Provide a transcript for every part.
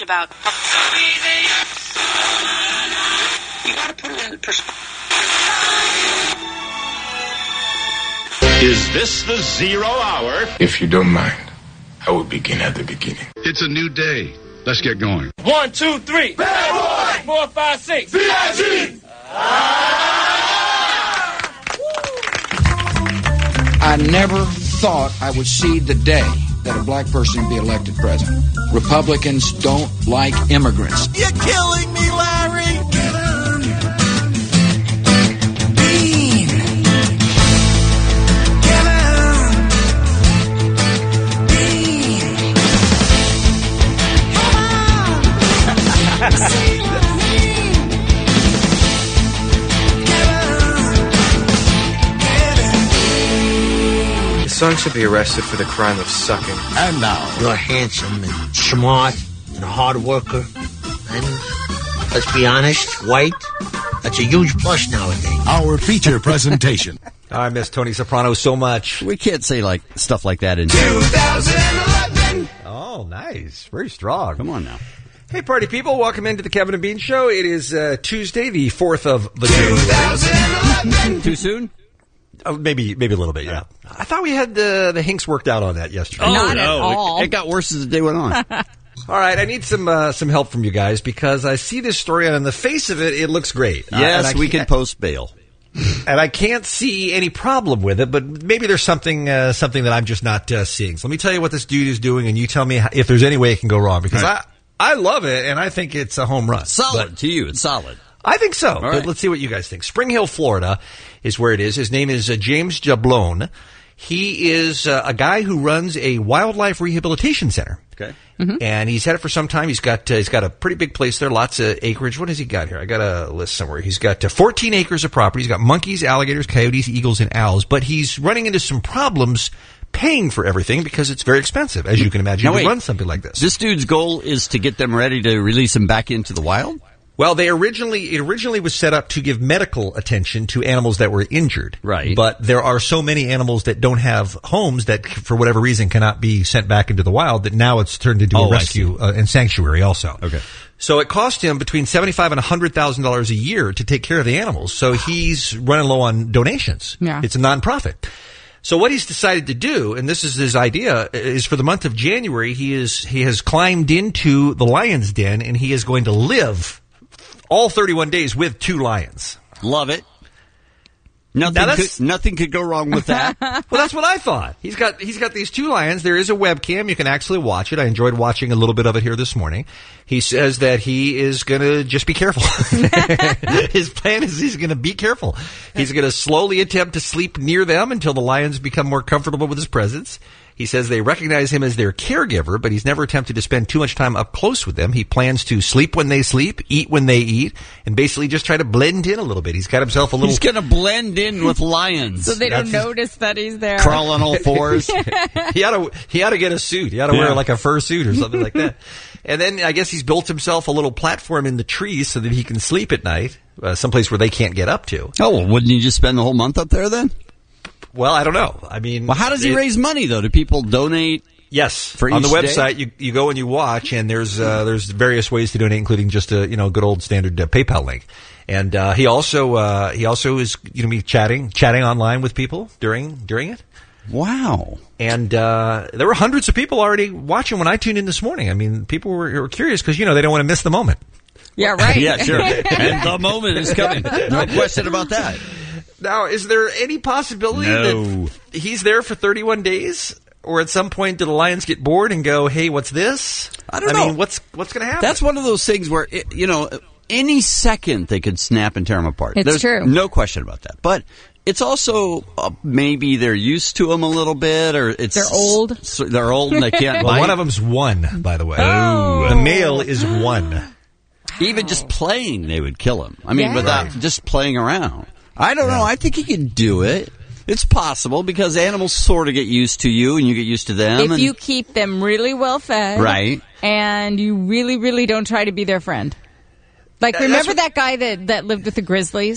much about. You gotta put it in perspective. Is this the 0 hour? If you don't mind, I will begin at the beginning. It's a new day. Let's get going. 1, 2, 3. Bad boy! 4, 5, 6. B.I.G. I never thought I would see the day that a black person be elected president. Republicans don't like immigrants. You're killing me, Larry! Son should be arrested for the crime of sucking. And now, you're handsome and smart and a hard worker. And let's be honest, white, that's a huge plus nowadays. Our feature presentation. I miss Tony Soprano so much. We can't say stuff like that in 2011. Oh, nice. Very strong. Come on now. Hey, party people. Welcome into the Kevin and Bean Show. It is Tuesday, the 4th of the January. 2011. Too soon? Maybe a little bit, yeah. I thought we had the hinks worked out on that yesterday. Not at all. It got worse as the day went on. All right, I need some help from you guys because I see this story and on the face of it, it looks great. Yes, we can post bail. And I can't see any problem with it, but maybe there's something that I'm just not seeing. So let me tell you what this dude is doing, and you tell me if there's any way it can go wrong because I love it, and I think it's a home run. Solid to you. It's solid. I think so. All right. But let's see what you guys think. Spring Hill, Florida is where it is. His name is James Jablon. He is a guy who runs a wildlife rehabilitation center. Okay. Mm-hmm. And he's had it for some time. He's got a pretty big place there, lots of acreage. What has he got here? I got a list somewhere. He's got 14 acres of property. He's got monkeys, alligators, coyotes, eagles, and owls. But he's running into some problems paying for everything because it's very expensive, as you can imagine, to run something like this. This dude's goal is to get them ready to release them back into the wild? Well, it originally was set up to give medical attention to animals that were injured. Right. But there are so many animals that don't have homes that, for whatever reason, cannot be sent back into the wild that now it's turned into a rescue and sanctuary also. Okay. So it cost him between $75,000 and $100,000 a year to take care of the animals. So he's running low on donations. Yeah. It's a nonprofit. So what he's decided to do, and this is his idea, is for the month of January, he has climbed into the lion's den and he is going to live all 31 days with 2 lions. Love it. Nothing could go wrong with that. Well, that's what I thought. He's got these 2 lions. There is a webcam. You can actually watch it. I enjoyed watching a little bit of it here this morning. He says that he is going to just be careful. His plan is he's going to be careful. He's going to slowly attempt to sleep near them until the lions become more comfortable with his presence. He says they recognize him as their caregiver, but he's never attempted to spend too much time up close with them. He plans to sleep when they sleep, eat when they eat, and basically just try to blend in a little bit. He's got himself a little... He's going to blend in with lions. So they don't notice that he's there. Crawl on all fours. He ought to get a suit. He ought to wear like a fur suit or something like that. And then I guess he's built himself a little platform in the trees so that he can sleep at night, someplace where they can't get up to. Oh, well, wouldn't you just spend the whole month up there then? Well, I don't know. I mean... Well, how does he raise money, though? Do people donate? Yes. For on the each website, day? you go and you watch, and there's various ways to donate, including just a good old standard PayPal link. And he also is going to be chatting online with people during it. Wow. And there were hundreds of people already watching when I tuned in this morning. I mean, people were curious because, they don't want to miss the moment. Yeah, right. Yeah, sure. And the moment is coming. No question about that. Now, is there any possibility that he's there for 31 days? Or at some point, do the lions get bored and go, hey, what's this? I don't know. I mean, what's going to happen? That's one of those things where, any second they could snap and tear them apart. It's true. No question about that. But it's also maybe they're used to them a little bit, or they're old. So they're old and they can't Well, bite. one of them's 1, by the way. Oh. The male is 1. Even just playing, they would kill him. I mean, without just playing around. I don't know. I think he can do it. It's possible because animals sort of get used to you and you get used to them. If you keep them really well fed. Right. And you really, really don't try to be their friend. Like, remember that guy that lived with the grizzlies?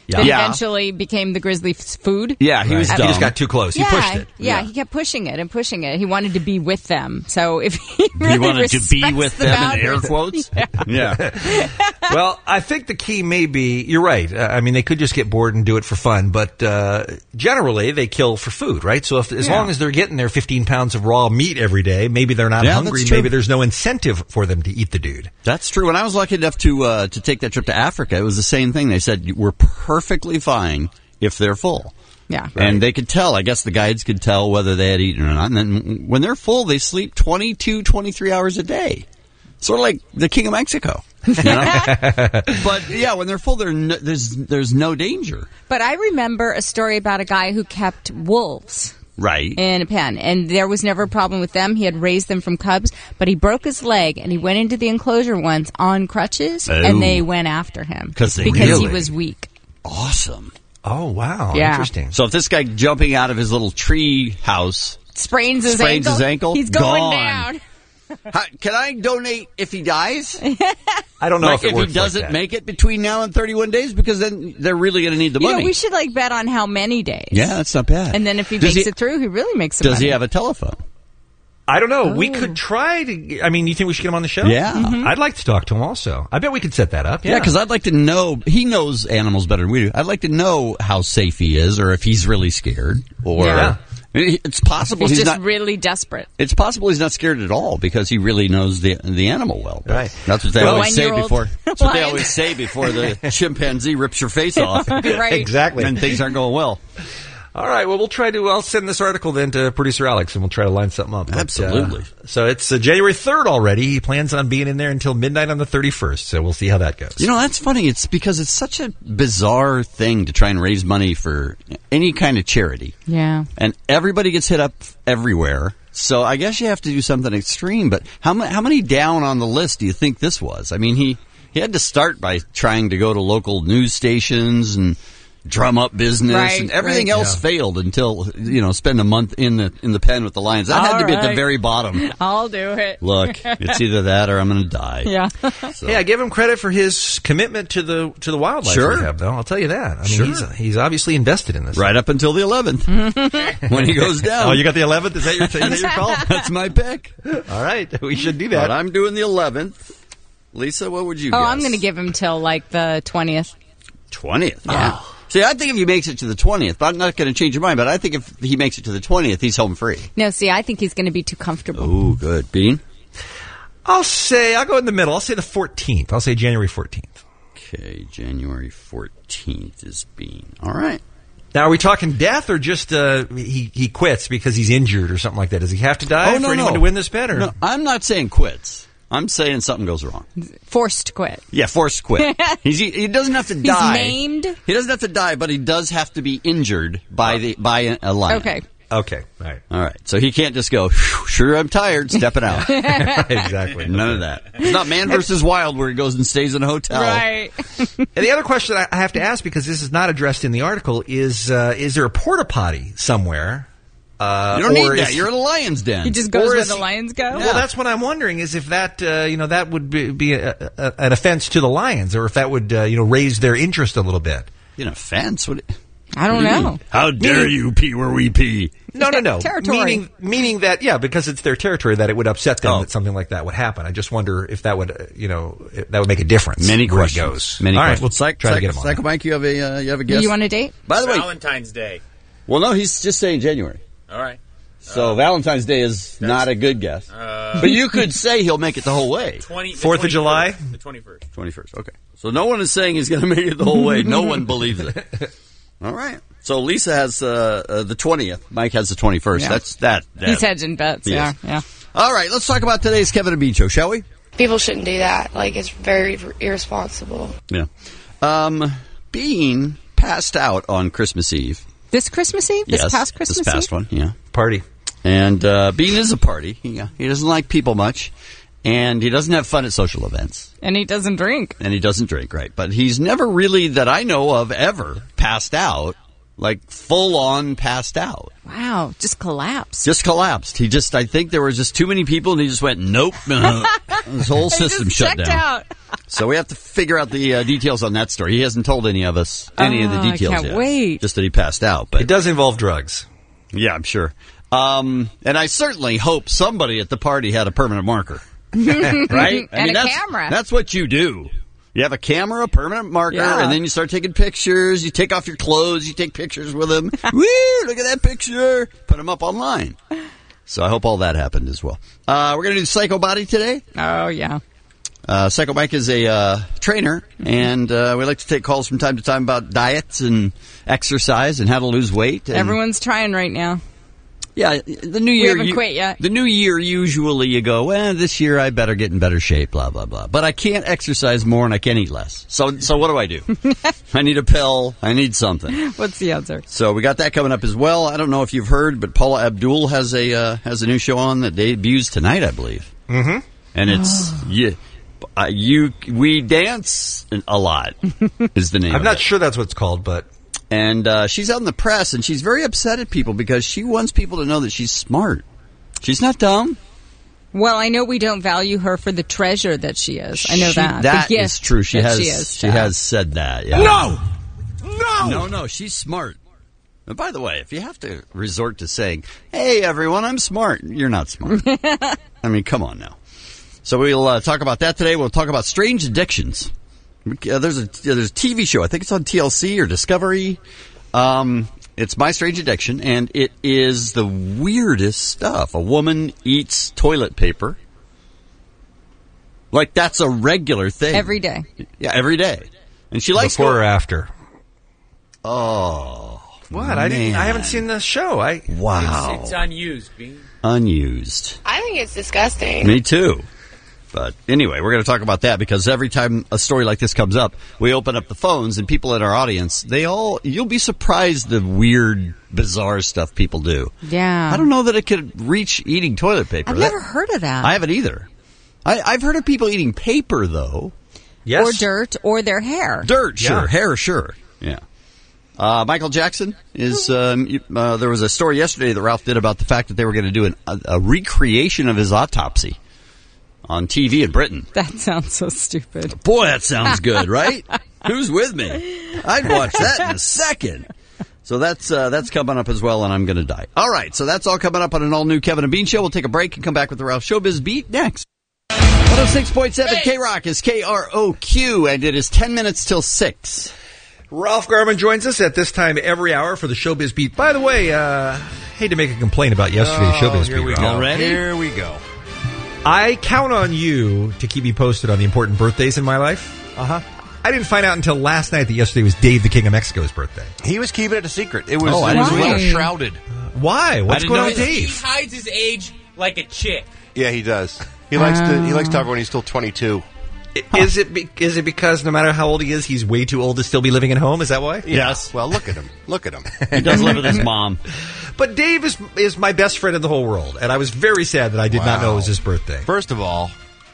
Yeah. That Yeah. eventually became the grizzly's food. Yeah, he was dumb. He just got too close. He pushed it. Yeah, he kept pushing it and pushing it. He wanted to be with them. So if he really He wanted to be respects with the them in air boundaries- quotes. Yeah. Well, I think the key may be, you're right. I mean, they could just get bored and do it for fun, but generally they kill for food, right? So as long as they're getting their 15 pounds of raw meat every day, maybe they're not hungry. that's true. Maybe there's no incentive for them to eat the dude. That's true. When I was lucky enough to take that trip to Africa, it was the same thing. They said we're perfectly fine if they're full. Yeah. And they could tell. I guess the guides could tell whether they had eaten or not. And then when they're full, they sleep 22, 23 hours a day. Sort of like the King of Mexico. You know? But yeah, when they're full, there's no danger. But I remember a story about a guy who kept wolves. Right. In a pen. And there was never a problem with them. He had raised them from cubs, but he broke his leg and he went into the enclosure once on crutches and they went after him. Because he was weak. Awesome. Oh, wow. Yeah. Interesting. So if this guy jumping out of his little tree house Sprains his ankle. He's going gone. down. Can I donate if he dies? I don't know Like if it works he doesn't like that. make it between now and 31 days, because then they're really going to need the You money. know, we should bet on how many days. Yeah, that's not bad. And then if he Does makes it through, he really makes some Does money. he have a telephone? I don't know. We could try to. I mean, you think we should get him on the show? Yeah. I'd like to talk to him also. I bet we could set that up. Yeah, because I'd like to know. He knows animals better than we do. I'd like to know how safe he is, or if he's really scared, or Yeah. it's possible He's he's just not. really desperate. It's possible he's not scared at all because he really knows the animal well. Right. That's what they Well, always say 1-year-old before. That's what they lion. always say before the chimpanzee rips your face off. Right. Exactly. And things aren't going well. All right. Well, I'll send this article then to producer Alex, and we'll try to line something up. But, Absolutely. So it's January 3rd already. He plans on being in there until midnight on the 31st. So we'll see how that goes. You know, that's funny. It's because it's such a bizarre thing to try and raise money for any kind of charity. Yeah. And everybody gets hit up everywhere. So I guess you have to do something extreme. But how many down on the list do you think this was? I mean, he had to start by trying to go to local news stations and drum up business, Right, and everything right. else failed until spend a month in the pen with the Lions. That had to be at the right. very bottom. I'll do it. Look, it's either that or I'm going to die. Yeah. So. Yeah, give him credit for his commitment to the wildlife Sure. we have, though. I'll tell you that. I mean, Sure. he's obviously invested in this. Right up until the 11th when he goes down. Oh, you got the 11th? Is that your call? That's my pick. All right, we should do But that. I'm doing the 11th. Lisa, what would you guess? Oh, I'm going to give him till the 20th. 20th. Yeah. See, I think if he makes it to the 20th, but I'm not going to change your mind, but I think if he makes it to the 20th, he's home free. No, see, I think he's going to be too comfortable. Ooh, good. Bean? I'll go in the middle. I'll say the 14th. I'll say January 14th. Okay, January 14th is Bean. All right. Now, are we talking death or just he quits because he's injured or something like that? Does he have to die for anyone to win this bet? Or? No, I'm not saying quits. I'm saying something goes wrong. Forced to quit. Yeah, forced quit. He doesn't have to He's die. maimed. He doesn't have to die, but he does have to be injured by a lion. Okay. Okay. All right. So he can't just go, sure, I'm tired, stepping out. Exactly. None of that. It's not Man versus Wild where he goes and stays in a hotel. Right. And the other question I have to ask, because this is not addressed in the article, is there a porta potty somewhere? You don't need that. You're in a lion's den. He just goes where the lions go? Well, that's what I'm wondering, is if that, that would be an offense to the lions, or if that would, raise their interest a little bit. An offense? I don't know. How dare you pee where we pee? No. Territory. Meaning that, because it's their territory, that it would upset them that something like that would happen. I just wonder if that would, if that would make a difference. Many where questions. It goes. Many All right, questions. we'll try to get him on. Psycho Mike, you have a guess? You want a date? By the way, Valentine's Day. well, no, he's just saying January. All right. So Valentine's Day is not a good guess. But you could say he'll make it the whole way. 4th of July? The 21st. 21st, okay. So no one is saying he's going to make it the whole way. No one believes it. All right. So Lisa has the 20th. Mike has the 21st. Yeah. That's that. He's hedging bets, Yes. yeah. All right, let's talk about today's Kevin and Bean show, shall we? People shouldn't do that. It's very irresponsible. Yeah. Bean passed out on Christmas Eve. This Christmas Eve? This past Christmas Eve? This past one, yeah. Party. And Bean is a party. He doesn't like people much. And he doesn't have fun at social events. And he doesn't drink. Right. But he's never really, that I know of, ever passed out. Full on passed out. Wow, just collapsed. I think there were just too many people and he just went, nope. His whole system shut checked down. out. So we have to figure out the details on that story. He hasn't told any of us any of the details I can't yet. wait. Just that he passed out. But it does involve drugs. Yeah, I'm sure. And I certainly hope somebody at the party had a permanent marker. Right? And a camera. That's what you do. You have a camera, a permanent marker, and then you start taking pictures. You take off your clothes. You take pictures with them. Woo! Look at that picture. Put them up online. So I hope all that happened as well. We're going to do Psycho Body today. Oh, yeah. Psycho Mike is a trainer, and we like to take calls from time to time about diets and exercise and how to lose weight. And everyone's trying right now. Yeah, the new year. We haven't quit yet. The new year, usually you go, well, this year I better get in better shape, blah, blah, blah. But I can't exercise more and I can't eat less. So what do? I need a pill. I need something. What's the answer? So we got that coming up as well. I don't know if you've heard, but Paula Abdul has a new show on that debuts tonight, I believe. Mm-hmm. And it's we dance a lot is the name. I'm not sure that's what it's called, but. And she's out in the press, and she's very upset at people because she wants people to know that she's smart. She's not dumb. Well, I know we don't value her for the treasure that she is. I know that. That the gift is true. She has said that. Yeah. No, she's smart. And by the way, if you have to resort to saying, hey, everyone, I'm smart, you're not smart. I mean, come on now. So we'll talk about that today. We'll talk about strange addictions. There's a TV show. I think it's on TLC or Discovery. It's My Strange Addiction, and it is the weirdest stuff. A woman eats toilet paper. Like, that's a regular thing. Every day. Yeah, every day. And she likes before or after. Oh. What? Man. I haven't seen the show. Wow. It's unused, Bean. Unused. I think it's disgusting. Me too. But anyway, we're going to talk about that because every time a story like this comes up, we open up the phones and people in our audience, you'll be surprised the weird, bizarre stuff people do. Yeah. I don't know that it could reach eating toilet paper. I've never heard of that. I haven't either. I've heard of people eating paper, though. Yes. Or dirt or their hair. Dirt, sure. Yeah. Hair, sure. Yeah. Michael Jackson is, there was a story yesterday that Ralph did about the fact that they were going to do a recreation of his autopsy on TV in Britain. That sounds so stupid. Boy, that sounds good, right? Who's with me? I'd watch that in a second. So that's coming up as well, and I'm going to die. All right, so that's all coming up on an all-new Kevin and Bean Show. We'll take a break and come back with the Ralph Showbiz Beat next. 106.7 K-Rock is KROQ, and it is 10 minutes till 6. Ralph Garman joins us at this time every hour for the Showbiz Beat. By the way, hate to make a complaint about yesterday's Showbiz Beat. We go. Already? Here we go. I count on you to keep me posted on the important birthdays in my life. Uh-huh. I didn't find out until last night that yesterday was Dave the King of Mexico's birthday. He was keeping it a secret. It was, Oh, I it was didn't a little know. shrouded. Why? What's didn't going on know with that. Dave? He hides his age like a chick. Yeah, he does. He likes to talk when he's still 22. Is it because no matter how old he is, he's way too old to still be living at home? Is that why? Yes. Well, look at him. Look at him. He does live with his mom. But Dave is my best friend in the whole world, and I was very sad that I did not know it was his birthday. First of all,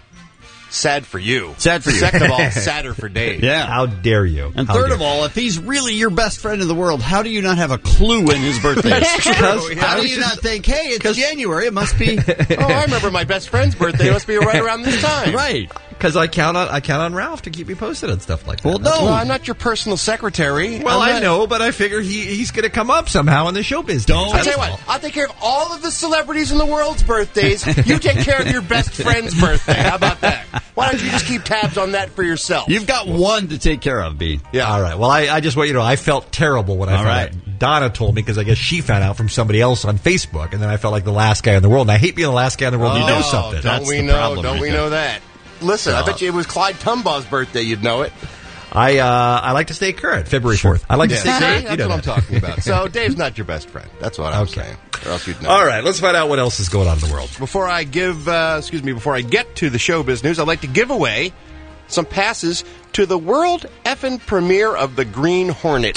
sad for you. Sad for you. Second of all, sadder for Dave. Yeah. How dare you? And How third dare of all, if he's really your best friend in the world, how do you not have a clue when his birthday is? Because How do you not think, hey, it's January, it must be... Oh, I remember my best friend's birthday. It must be right around this time. Right. Because I count on Ralph to keep me posted on stuff like that. Well, no. Well, I'm not your personal secretary. Well, I know, but I figure he's going to come up somehow in the showbiz. Don't. I'll tell you what, I'll take care of all of the celebrities in the world's birthdays. You take care of your best friend's birthday. How about that? Why don't you just keep tabs on that for yourself? You've got one to take care of, B. Yeah. All right. Well, I just want you to know I felt terrible when I found out. Donna told me because I guess she found out from somebody else on Facebook, and then I felt like the last guy in the world. And I hate being the last guy in the world. You know something. Don't we know that? Listen, I bet you it was Clyde Tumbaugh's birthday. You'd know it. I like to stay current. February 4th. I like to stay current. That's what I'm talking about. So Dave's not your best friend. That's what I'm saying. Or else you'd know. All right, let's find out what else is going on in the world. Before I get to the showbiz news, I'd like to give away some passes to the world effing premiere of The Green Hornet.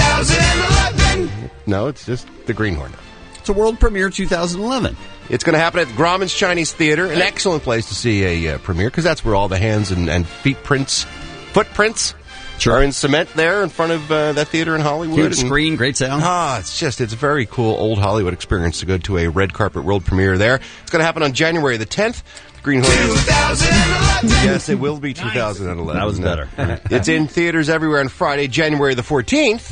2011. No, it's just The Green Hornet. It's a world premiere 2011. It's going to happen at Grauman's Chinese Theater, an excellent place to see a premiere because that's where all the hands and footprints are in cement there in front of that theater in Hollywood. Huge screen, great sound. It's a very cool old Hollywood experience to go to a red carpet world premiere there. It's going to happen on January the 10th. The Green Hornet. 2011. Yes, it will be 2011. That was better. It's in theaters everywhere on Friday, January the 14th.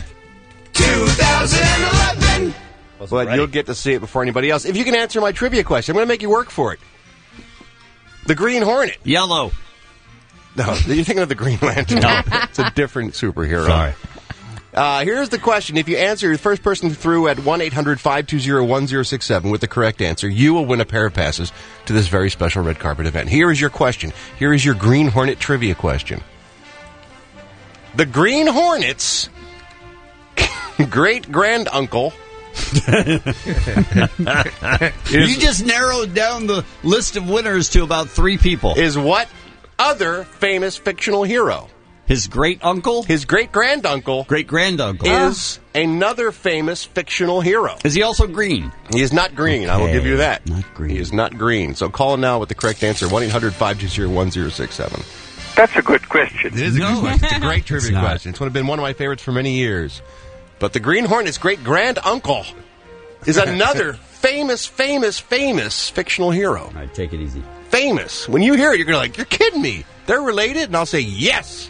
2011. But you'll get to see it before anybody else. If you can answer my trivia question, I'm going to make you work for it. The Green Hornet. Yellow. No, you're thinking of the Green Lantern. No, it's a different superhero. Sorry. Here's the question. If you answer the first person through at 1-800-520-1067 with the correct answer, you will win a pair of passes to this very special red carpet event. Here is your question. Here is your Green Hornet trivia question. The Green Hornet's great-granduncle... You just narrowed down the list of winners to about 3 people. Is what other famous fictional hero? His great-uncle? His great-granduncle. Great-granduncle. Is another famous fictional hero. Is he also green? He is not green. Okay. I will give you that. Not green. He is not green. So call now with the correct answer, 1-800-520-1067. That's a good question. It is a good question. It's a great trivia question. It's been one of my favorites for many years. But the Green Hornet's great-granduncle is another famous fictional hero. All right, take it easy. Famous. When you hear it, you're going to like, you're kidding me. They're related? And I'll say, yes.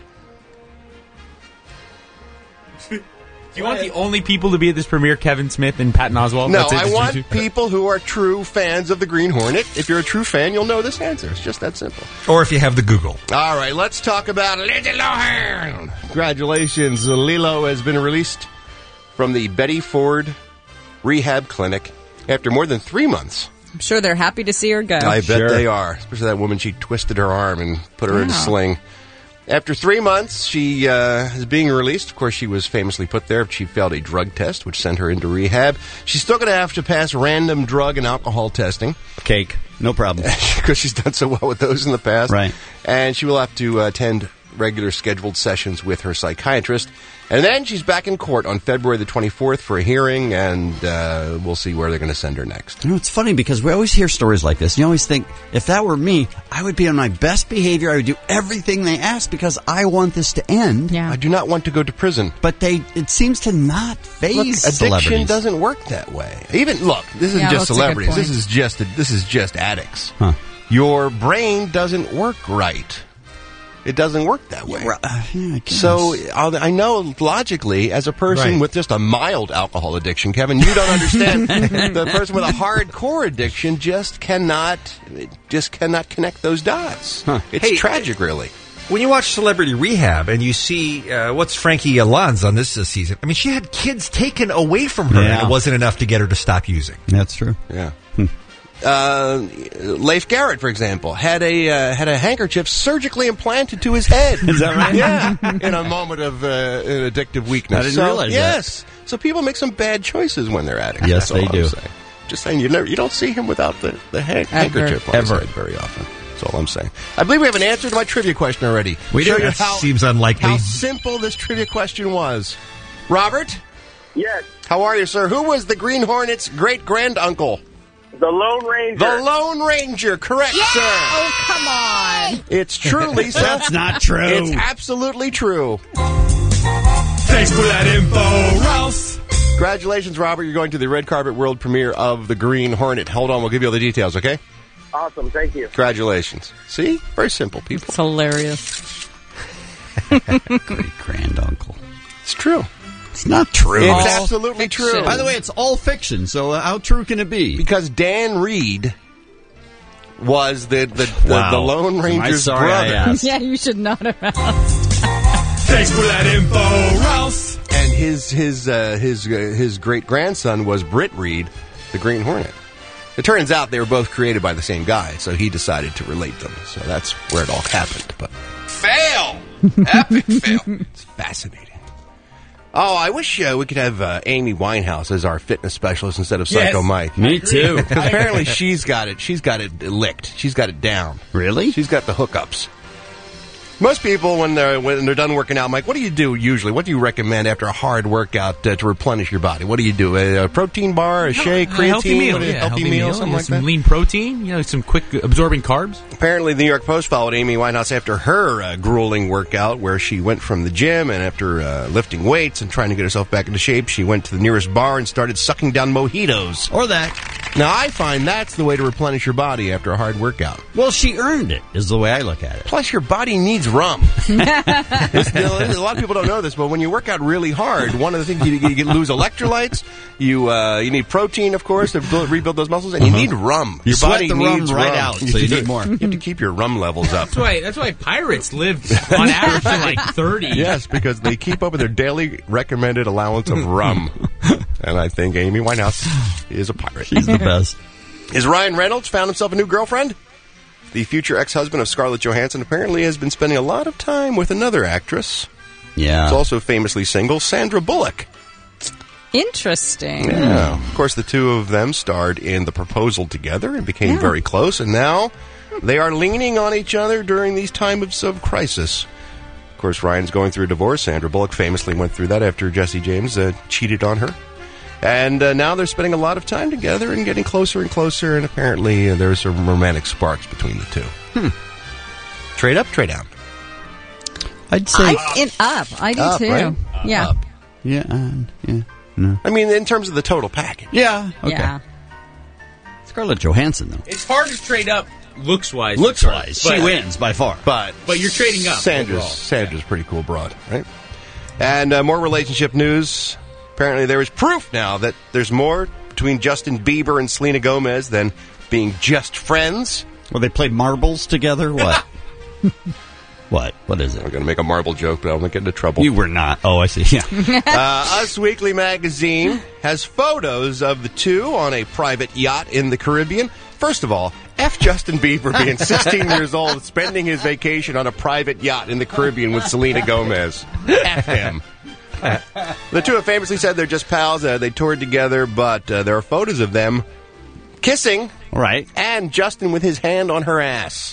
Do you want the only people to be at this premiere, Kevin Smith and Patton Oswalt? No, I want people who are true fans of the Green Hornet. If you're a true fan, you'll know this answer. It's just that simple. Or if you have the Google. All right, let's talk about Lindsay Lohan. Congratulations. Lilo has been released from the Betty Ford Rehab Clinic after more than 3 months. I'm sure they're happy to see her go. I bet they are. Especially that woman, she twisted her arm and put her in a sling. After 3 months, she is being released. Of course, she was famously put there. She failed a drug test, which sent her into rehab. She's still going to have to pass random drug and alcohol testing. Cake. No problem. Because she's done so well with those in the past. Right. And she will have to attend regular scheduled sessions with her psychiatrist. And then she's back in court on February the 24th for a hearing, and we'll see where they're going to send her next. You know, it's funny because we always hear stories like this. You always think, if that were me, I would be on my best behavior. I would do everything they ask because I want this to end. Yeah. I do not want to go to prison. But it seems to not phase addiction doesn't work that way. Even, look, this isn't just celebrities. This is just addicts. Huh. Your brain doesn't work right. It doesn't work that way. So I know logically, as a person with just a mild alcohol addiction, Kevin, you don't understand. The person with a hardcore addiction just cannot connect those dots. Huh. It's tragic, really. When you watch Celebrity Rehab and you see what's Frankie Alon's on this season, I mean, she had kids taken away from her, and it wasn't enough to get her to stop using. That's true. Yeah. Leif Garrett, for example, had a handkerchief surgically implanted to his head. Is that right? Yeah, in a moment of an addictive weakness. I didn't realize that. Yes, so people make some bad choices when they're addicts. Yes, they do. Just saying, you don't see him without the handkerchief on his head very often. That's all I'm saying. I believe we have an answer to my trivia question already. We do. That seems unlikely. How simple this trivia question was. Robert? Yes. How are you, sir? Who was the Green Hornet's great-granduncle? The Lone Ranger. The Lone Ranger, correct, sir. Oh, come on. It's true, Lisa. That's not true. It's absolutely true. Thanks for that info, Ralph. Congratulations, Robert. You're going to the red carpet world premiere of The Green Hornet. Hold on, we'll give you all the details, okay? Awesome, thank you. Congratulations. See? Very simple, people. It's hilarious. Great-granduncle. It's true. It's not true. It's absolutely true. By the way, it's all fiction, so how true can it be? Because Dan Reed was the Lone Ranger's brother. Yeah, you should not have asked. Thanks for that info, Ralph. And his great-grandson was Britt Reed, the Green Hornet. It turns out they were both created by the same guy, so he decided to relate them. So that's where it all happened. But fail! Epic fail. It's fascinating. Oh, I wish we could have Amy Winehouse as our fitness specialist instead of Psycho Mike. Me too. Because apparently she's got it. She's got it licked. She's got it down. Really? She's got the hookups. Most people, when they're done working out, Mike, what do you do usually? What do you recommend after a hard workout to replenish your body? What do you do? A protein bar, a shake, creatine? Healthy meal, something like some that? lean protein, some quick absorbing carbs. Apparently, the New York Post followed Amy Winehouse after her grueling workout where she went from the gym, and after lifting weights and trying to get herself back into shape, she went to the nearest bar and started sucking down mojitos. Or that. Now, I find that's the way to replenish your body after a hard workout. Well, she earned it, is the way I look at it. Plus, your body needs rum. A lot of people don't know this, but when you work out really hard, one of the things you lose electrolytes. You need protein, of course, to rebuild those muscles, and you need rum. You Your sweat body the needs rum right out, so you need more. You have to keep your rum levels up. That's why pirates live on average to like 30. Yes, because they keep up with their daily recommended allowance of rum. And I think Amy Winehouse is a pirate. She's the best. Is Ryan Reynolds found himself a new girlfriend? The future ex-husband of Scarlett Johansson apparently has been spending a lot of time with another actress. Yeah. Who's also famously single, Sandra Bullock. Interesting. Yeah. Of course, the two of them starred in The Proposal together and became very close, and now they are leaning on each other during these times of crisis. Of course, Ryan's going through a divorce. Sandra Bullock famously went through that after Jesse James cheated on her. And now they're spending a lot of time together and getting closer and closer, and apparently there's some romantic sparks between the two. Trade up, trade down? I'd say up. I do up, too. Right? Yeah. Up. Yeah. No. I mean, in terms of the total package. Yeah. Okay. Yeah. Scarlett Johansson, though. It's hard to trade up looks-wise. Looks-wise, she wins by far. But you're trading up. Sandra's pretty cool broad, right? And more relationship news. Apparently there is proof now that there's more between Justin Bieber and Selena Gomez than being just friends. Well, they played marbles together? What? What is it? I'm going to make a marble joke, but I won't get into trouble. You were not. Oh, I see. Yeah. Us Weekly magazine has photos of the two on a private yacht in the Caribbean. First of all, F Justin Bieber being 16 years old, spending his vacation on a private yacht in the Caribbean with Selena Gomez. F him. The two have famously said they're just pals. They toured together, but there are photos of them kissing. Right. And Justin with his hand on her ass.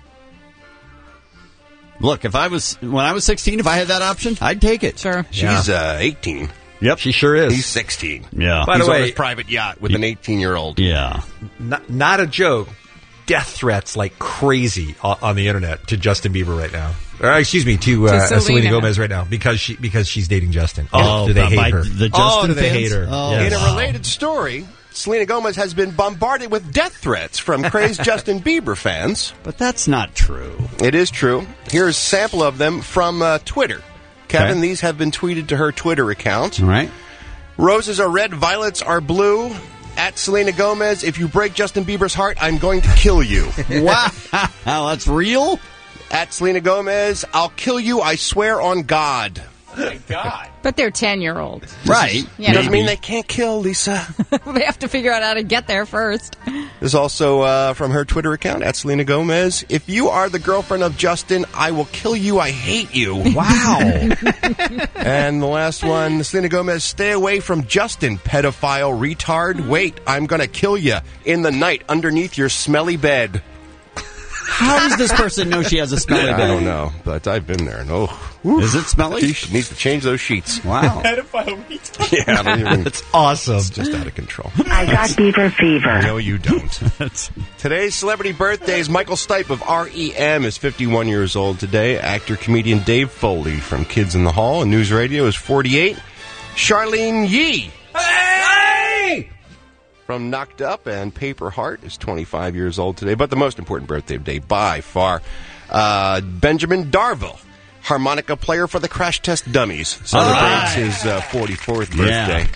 Look, when I was 16, if I had that option, I'd take it. Sure. She's 18. Yep. She sure is. He's 16. Yeah. By He's the way, on his private yacht with an 18-year-old. Yeah. Not a joke. Death threats like crazy on the internet to Justin Bieber right now. Excuse me, to Selena Gomez right now because she's dating Justin. Oh, do they hate her? The Justin do they fans? hate her? Oh, Yes. In a related story, Selena Gomez has been bombarded with death threats from crazed Justin Bieber fans. But that's not true. It is true. Here's a sample of them from Twitter. Kevin, Okay. these have been tweeted to her Twitter account. All right. Roses are red, violets are blue. At Selena Gomez, if you break Justin Bieber's heart, I'm going to kill you. Wow. That's real? At Selena Gomez, I'll kill you, I swear on God. Oh, my God. But they're 10-year-olds. Right. Yeah. Doesn't mean they can't kill, Lisa. They have to figure out how to get there first. This is also from her Twitter account, at Selena Gomez. If you are the girlfriend of Justin, I will kill you, I hate you. Wow. And the last one, Selena Gomez, stay away from Justin, pedophile retard. Wait, I'm going to kill you in the night underneath your smelly bed. How does this person know she has a smelly bed? I don't know, but I've been there. No, Is it smelly? She needs to change those sheets. Wow. Yeah, I don't even. That's awesome. It's just out of control. I got Bieber fever. No, you don't. Today's celebrity birthdays. Michael Stipe of REM is 51 years old today. Actor-comedian Dave Foley from Kids in the Hall and News Radio is 48. Charlene Yee. Hey! From Knocked Up and Paper Heart is 25 years old today. But the most important birthday of the day by far, Benjamin Darville, harmonica player for the Crash Test Dummies, celebrates his 44th birthday.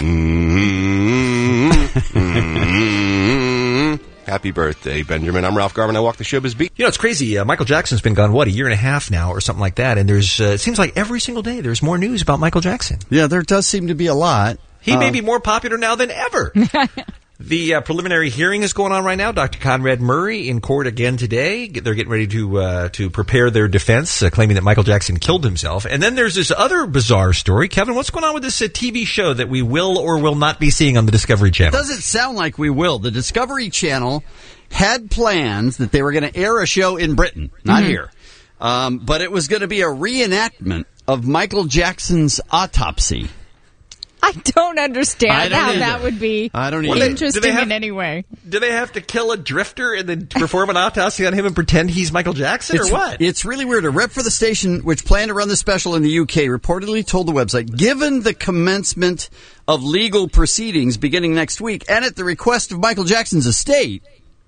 Happy birthday, Benjamin. I'm Ralph Garman. I walk the showbiz beat. You know, it's crazy. Michael Jackson's been gone, a year and a half now or something like that. And there's, it seems like every single day there's more news about Michael Jackson. Yeah, there does seem to be a lot. He may be more popular now than ever. The preliminary hearing is going on right now. Dr. Conrad Murray in court again today. They're getting ready to prepare their defense, claiming that Michael Jackson killed himself. And then there's this other bizarre story. Kevin, what's going on with this TV show that we will or will not be seeing on the Discovery Channel? It doesn't sound like we will. The Discovery Channel had plans that they were going to air a show in Britain, not here. But it was going to be a reenactment of Michael Jackson's autopsy. I don't understand I don't how either. that would be I don't either. interesting in any way. Do they have to kill a drifter and then perform an autopsy on him and pretend he's Michael Jackson, or what? It's really weird. A rep for the station, which planned to run the special in the UK, reportedly told the website, given the commencement of legal proceedings beginning next week, and at the request of Michael Jackson's estate,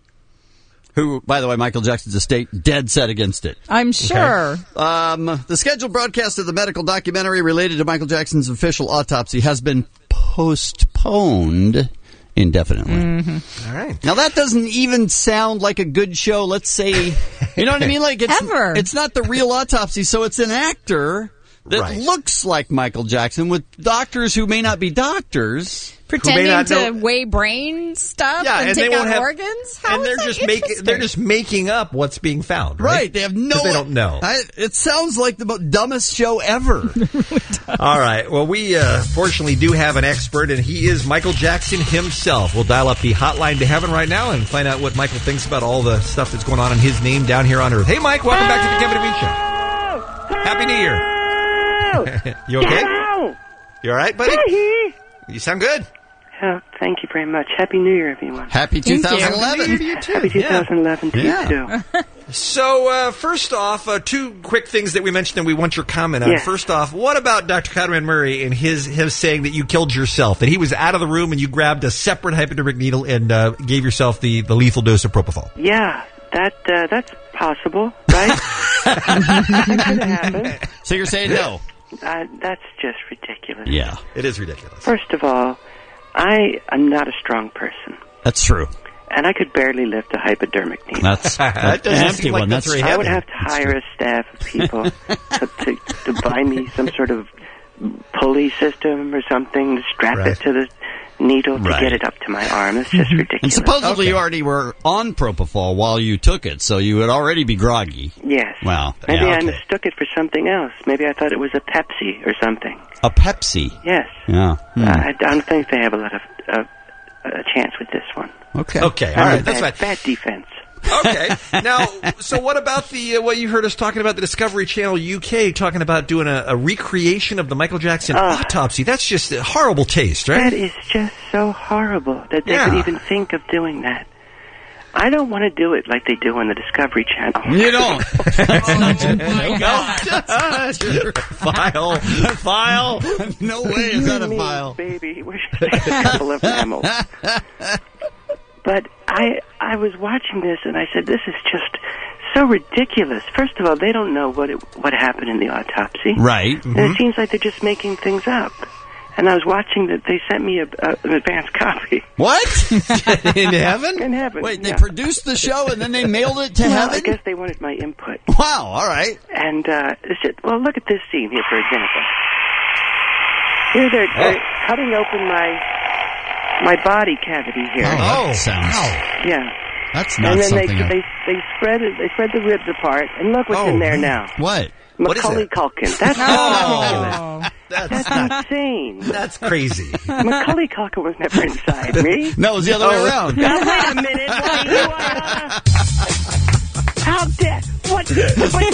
who, by the way, Michael Jackson's estate, dead set against it. I'm sure. The scheduled broadcast of the medical documentary related to Michael Jackson's official autopsy has been postponed indefinitely. Mm-hmm. All right. Now, that doesn't even sound like a good show, let's say. You know what I mean? Like it's not the real autopsy, so it's an actor that looks like Michael Jackson with doctors who may not be doctors. Pretending to weigh brain stuff and take out organs? How is that they're just making up what's being found, right? They have no... They don't know. It sounds like the dumbest show ever. All right. Well, we fortunately do have an expert, and he is Michael Jackson himself. We'll dial up the hotline to heaven right now and find out what Michael thinks about all the stuff that's going on in his name down here on Earth. Hey, Mike, welcome back to the Kevin and Bean Show. Happy New Year. You okay? You all right, buddy? You sound good. Oh, thank you very much. Happy New Year, everyone. Happy 2011. Happy 2011 to you, too. So, first off, two quick things that we mentioned that we want your comment on. Yes. First off, what about Dr. Conrad Murray and him saying that you killed yourself, that he was out of the room and you grabbed a separate hypodermic needle and gave yourself the lethal dose of propofol? Yeah, that's possible, right? That could have happened. So you're saying no? That's just ridiculous. Yeah. It is ridiculous. First of all, I am not a strong person. That's true. And I could barely lift a hypodermic needle. That's an empty one. That's I would have to hire a staff of people to buy me some sort of pulley system or something to strap it to the needle to get it up to my arm. It's just ridiculous. And supposedly you already were on propofol while you took it, so you would already be groggy. Yes. Wow. Maybe Yeah, I okay. mistook it for something else. Maybe I thought it was a Pepsi or something. A Pepsi? Yes. Yeah. I don't think they have a lot of a chance with this one. Okay. Okay. All right. That's bad, fine. bad defense. Okay. Now, so what about the what you heard us talking about, the Discovery Channel UK talking about doing a recreation of the Michael Jackson autopsy? That's just a horrible taste, right? That is just so horrible that they could even think of doing that. I don't want to do it like they do on the Discovery Channel. You don't. File. No way is that a file. Baby, we're just a couple of mammals. But I was watching this and I said, this is just so ridiculous. First of all, they don't know what happened in the autopsy. Right. And it seems like they're just making things up. And I was watching that they sent me an advance copy. What? In heaven? In heaven. Wait, they produced the show and then they mailed it to heaven? I guess they wanted my input. Wow, all right. And it's just, well, look at this scene here, for example. Here they're cutting open my body cavity here. That sounds... Yeah. That's not and then something... they spread the ribs apart, and look what's in there now. What? Macaulay Culkin. That's ridiculous. That's insane. That's crazy. Macaulay Culkin was never inside me. No, it was the other way around. Now, wait a minute. How dare... What you...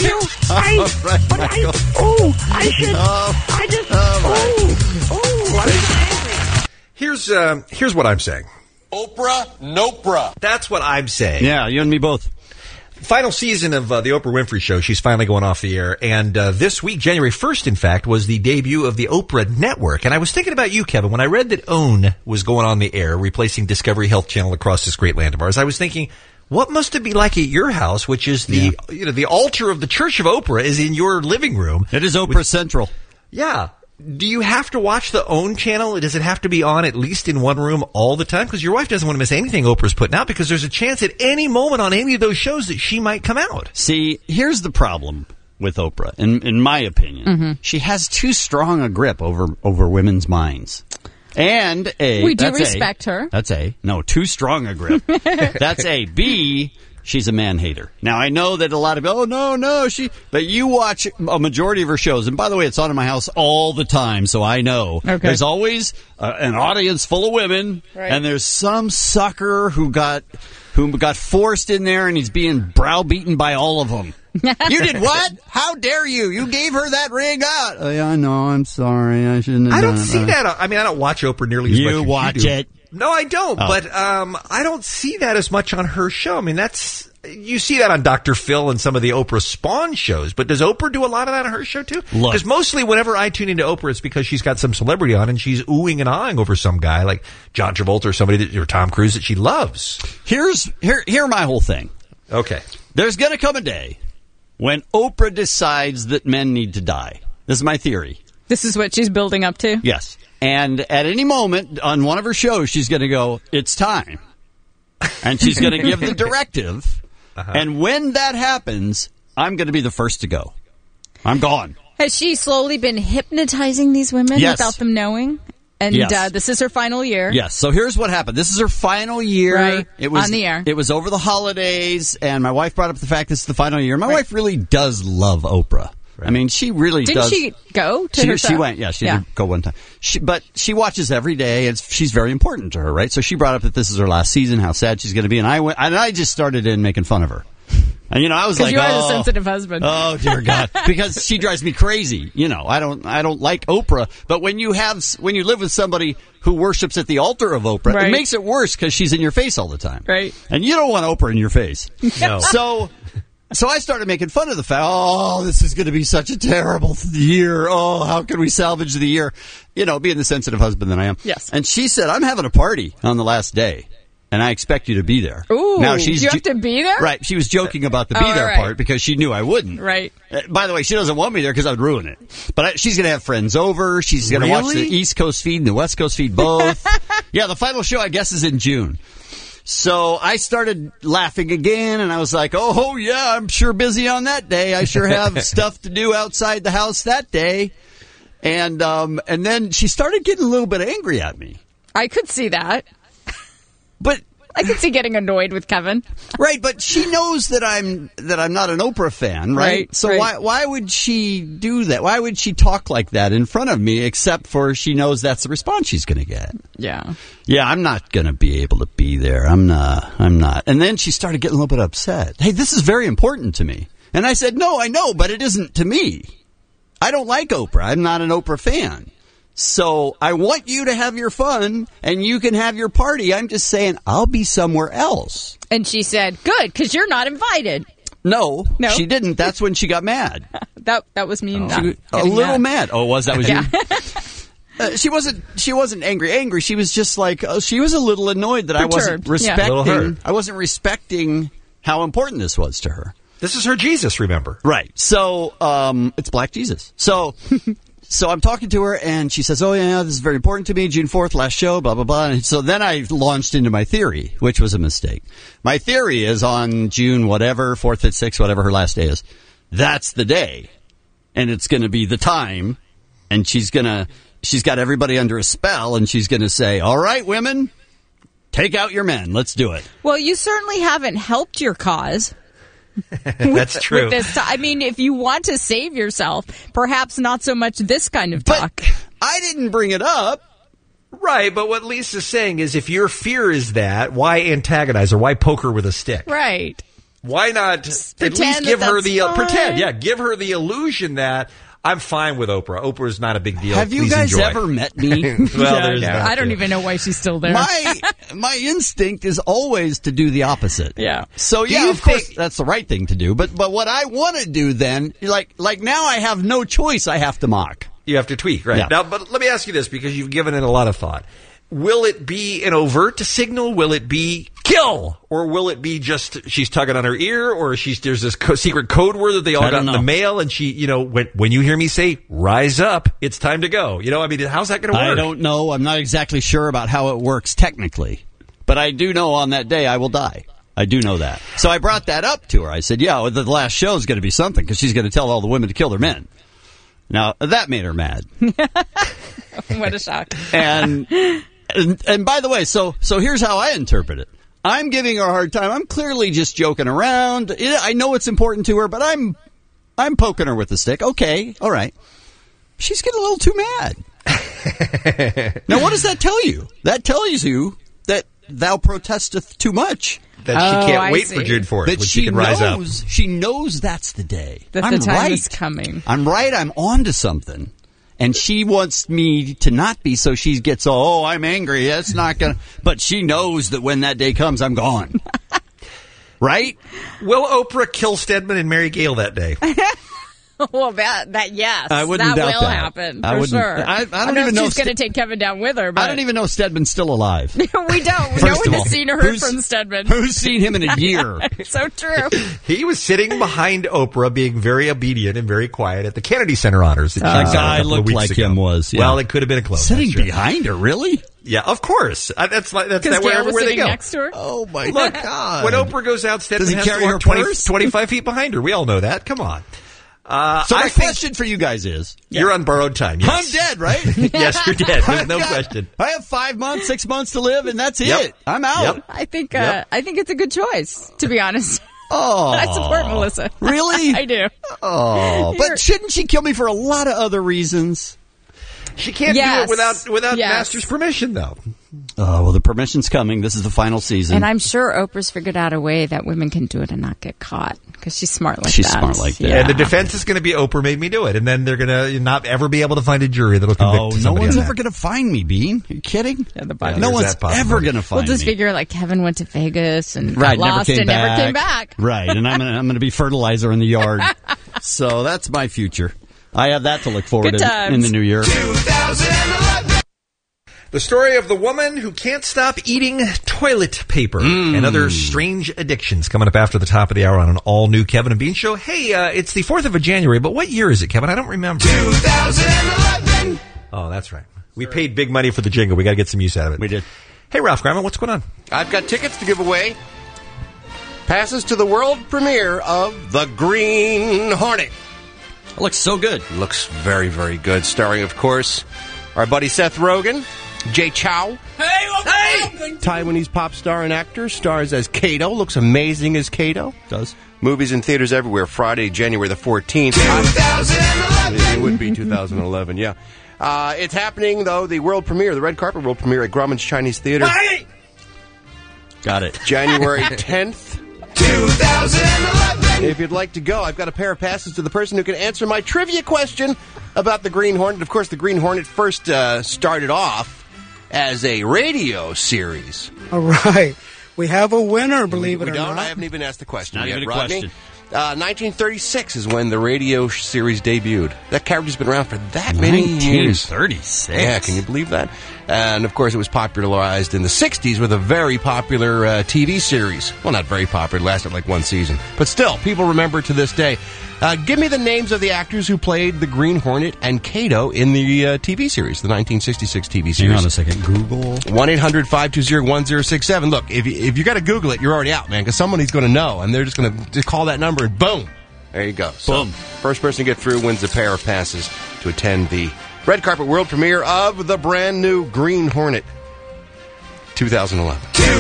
Here's what I'm saying. Oprah, Nopra. That's what I'm saying. Yeah, you and me both. Final season of the Oprah Winfrey Show. She's finally going off the air. And this week, January 1st, in fact, was the debut of the Oprah Network. And I was thinking about you, Kevin, when I read that OWN was going on the air, replacing Discovery Health Channel across this great land of ours. I was thinking, what must it be like at your house, which is the altar of the Church of Oprah is in your living room. It is Oprah Central. Yeah. Do you have to watch the OWN channel? Does it have to be on at least in one room all the time? Because your wife doesn't want to miss anything Oprah's putting out because there's a chance at any moment on any of those shows that she might come out. See, here's the problem with Oprah, in my opinion. Mm-hmm. She has too strong a grip over women's minds. And we do respect her. That's A. No, too strong a grip. That's A. B, she's a man-hater. Now, I know that a lot of but you watch a majority of her shows, and by the way, it's on in my house all the time, so I know. Okay. There's always an audience full of women, right, and there's some sucker who got who got forced in there, and he's being browbeaten by all of them. You did what? How dare you? You gave her that ring out. Oh, yeah, I know. I'm sorry. I shouldn't have I don't done it. see that. I mean, I don't watch Oprah nearly as much as You watch do. it. No, I don't. Oh. But I don't see that as much on her show. I mean, you see that on Dr. Phil and some of the Oprah Spawn shows. But does Oprah do a lot of that on her show, too? Because mostly whenever I tune into Oprah, it's because she's got some celebrity on and she's oohing and ahhing over some guy like John Travolta or somebody or Tom Cruise that she loves. Here my whole thing. Okay. There's going to come a day when Oprah decides that men need to die. This is my theory. This is what she's building up to? Yes. And at any moment on one of her shows, she's going to go, it's time. And she's going to give the directive. And when that happens, I'm going to be the first to go. I'm gone. Has she slowly been hypnotizing these women without them knowing? And this is her final year. Yes. So here's what happened. This is her final year. Right. It was, on the air. It was over the holidays, and my wife brought up the fact this is the final year. My wife really does love Oprah. Right. I mean, she really does. Didn't she go to her show? She went, she did go one time. But she watches every day. She's very important to her, right? So she brought up that this is her last season, how sad she's going to be, and I just started in making fun of her. And I was like, you are the sensitive husband. Oh dear God, because she drives me crazy. I don't like Oprah, but when you live with somebody who worships at the altar of Oprah, it makes it worse because she's in your face all the time. Right. And you don't want Oprah in your face. No. So I started making fun of the fact, this is going to be such a terrible year. Oh, how can we salvage the year? Being the sensitive husband that I am. Yes. And she said, I'm having a party on the last day, and I expect you to be there. Ooh, now, do you have to be there? Right. She was joking about the be there part because she knew I wouldn't. Right. By the way, she doesn't want me there because I would ruin it. But she's going to have friends over. She's going to watch the East Coast feed and the West Coast feed both. Yeah, the final show, I guess, is in June. So I started laughing again, and I was like, oh, yeah, I'm sure busy on that day. I sure have stuff to do outside the house that day. And then she started getting a little bit angry at me. I could see that. But I could see getting annoyed with Kevin. Right, but she knows that I'm not an Oprah fan, right? So why would she do that? Why would she talk like that in front of me, except for she knows that's the response she's going to get? Yeah. Yeah, I'm not going to be able to be there. I'm not. And then she started getting a little bit upset. Hey, this is very important to me. And I said, no, I know, but it isn't to me. I don't like Oprah. I'm not an Oprah fan. So I want you to have your fun, and you can have your party. I'm just saying I'll be somewhere else. And she said, good, because you're not invited. No, she didn't. That's when she got mad. That was me. A little mad. Oh, that was you? She wasn't angry. She was just like, she was a little annoyed that Perturbed. I wasn't respecting how important this was to her. This is her Jesus, remember? Right. So, it's Black Jesus. So I'm talking to her, and she says, oh, yeah, this is very important to me, June 4th, last show, blah, blah, blah. And so then I launched into my theory, which was a mistake. My theory is on June whatever, 4th, 5th, 6th, whatever her last day is. That's the day. And it's going to be the time. And she's got everybody under a spell, and she's going to say, all right, women, take out your men. Let's do it. Well, you certainly haven't helped your cause. That's true. With this I mean, if you want to save yourself, perhaps not so much this kind of talk. But I didn't bring it up. Right, but what Lisa's saying is if your fear is that, why antagonize her? Why poke her with a stick? Right. Why not at least give her give her the illusion that I'm fine with Oprah. Oprah is not a big deal. Have you guys ever met me? Well, I don't even know why she's still there. My instinct is always to do the opposite. Yeah. So of course that's the right thing to do. But what I want to do then, like now I have no choice. I have to mock. You have to tweak, right? Yeah. Now, but let me ask you this because you've given it a lot of thought. Will it be an overt signal? Will it be kill? Or will it be just she's tugging on her ear? Or there's this secret code word that they all got in the mail and she, when you hear me say, rise up, it's time to go. I mean, how's that going to work? I don't know. I'm not exactly sure about how it works technically. But I do know on that day I will die. I do know that. So I brought that up to her. I said, yeah, the last show is going to be something because she's going to tell all the women to kill their men. Now, that made her mad. What a shock. And by the way, so here's how I interpret it. I'm giving her a hard time. I'm clearly just joking around. I know it's important to her, but I'm poking her with the stick. Okay, all right. She's getting a little too mad. Now, what does that tell you? That tells you that thou protesteth too much. that she can't wait for June 4th that when she can rise up. She knows that's the day. That the time is coming. I'm right. I'm on to something. And she wants me to not be, so she gets, I'm angry. That's not going to... But she knows that when that day comes, I'm gone. Right? Will Oprah kill Stedman and Mary Gale that day? Well, that yes, I wouldn't that doubt will that. happen I for wouldn't- sure. I don't even if know she's going to take Kevin down with her. But I don't even know Stedman's still alive. we don't. No First one of all, has seen or heard from Stedman. Who's seen him in a year? So true. He was sitting behind Oprah, being very obedient and very quiet at the Kennedy Center honors. That guy looked like him was. Yeah. Well, it could have been a close. Sitting behind her, really? Yeah, of course. That's Gail wherever was they sitting go. next to her. Oh my Look, God! when Oprah goes out, Stedman Does he has carry to her walk 20, purse? 25 feet behind her. We all know that. Come on. So my question for you guys is: you're on borrowed time. Yes. I'm dead, right? Yes, you're dead. There's no question. I have 5 months, 6 months to live, and that's Yep. it. I'm out. Yep. I think it's a good choice, to be honest. Oh, I support Melissa. Really? I do. Oh, but shouldn't she kill me for a lot of other reasons? She can't do it without Master's permission, though. Oh, well, the permission's coming. This is the final season. And I'm sure Oprah's figured out a way that women can do it and not get caught because she's smart like that. She's smart like that. Yeah. And the defense is going to be Oprah made me do it, and then they're going to not ever be able to find a jury that'll convict no somebody one's on ever that. going to find me, Bean. Are you kidding? Yeah, no one's ever going to find me. We'll just figure like Kevin went to Vegas and Right, got lost and never came back. Right, and I'm going to be fertilizer in the yard. So that's my future. I have that to look forward Good to times. in the new year. 2011. The story of the woman who can't stop eating toilet paper and other strange addictions coming up after the top of the hour on an all-new Kevin and Bean show. Hey, it's the 4th of January, but what year is it, Kevin? I don't remember. 2011. Oh, that's right. We paid big money for the jingle. We got to get some use out of it. We did. Hey, Ralph Graham, what's going on? I've got tickets to give away. Passes to the world premiere of The Green Hornet. It looks so good. Looks very, very good. Starring, of course, our buddy Seth Rogen, Jay Chow. Hey! Taiwanese pop star and actor. Stars as Kato. Looks amazing as Kato. Does. Movies in theaters everywhere. Friday, January the 14th. 2011. It would be 2011, yeah. It's happening, though, the world premiere, the red carpet world premiere at Grauman's Chinese Theater. Hey! Got it. January 10th. 2011. If you'd like to go, I've got a pair of passes to the person who can answer my trivia question about the Green Hornet. Of course, the Green Hornet first started off as a radio series. All right. We have a winner, believe it We or don't. not. I haven't even asked the question Not yet, even a Rodney. question. 1936 is when the radio series debuted. That character's been around for that many years. 1936. Yeah, can you believe that? And, of course, it was popularized in the 60s with a very popular TV series. Well, not very popular. It lasted like one season. But still, people remember it to this day. Give me the names of the actors who played the Green Hornet and Kato in the TV series, the 1966 TV series. Hang on a second. Google. 1-800-520-1067. Look, if you got to Google it, you're already out, man, because somebody's going to know, and they're just going to call that number, and boom. There you go. So, Boom. first person to get through wins a pair of passes to attend the red carpet world premiere of the brand new Green Hornet 2011.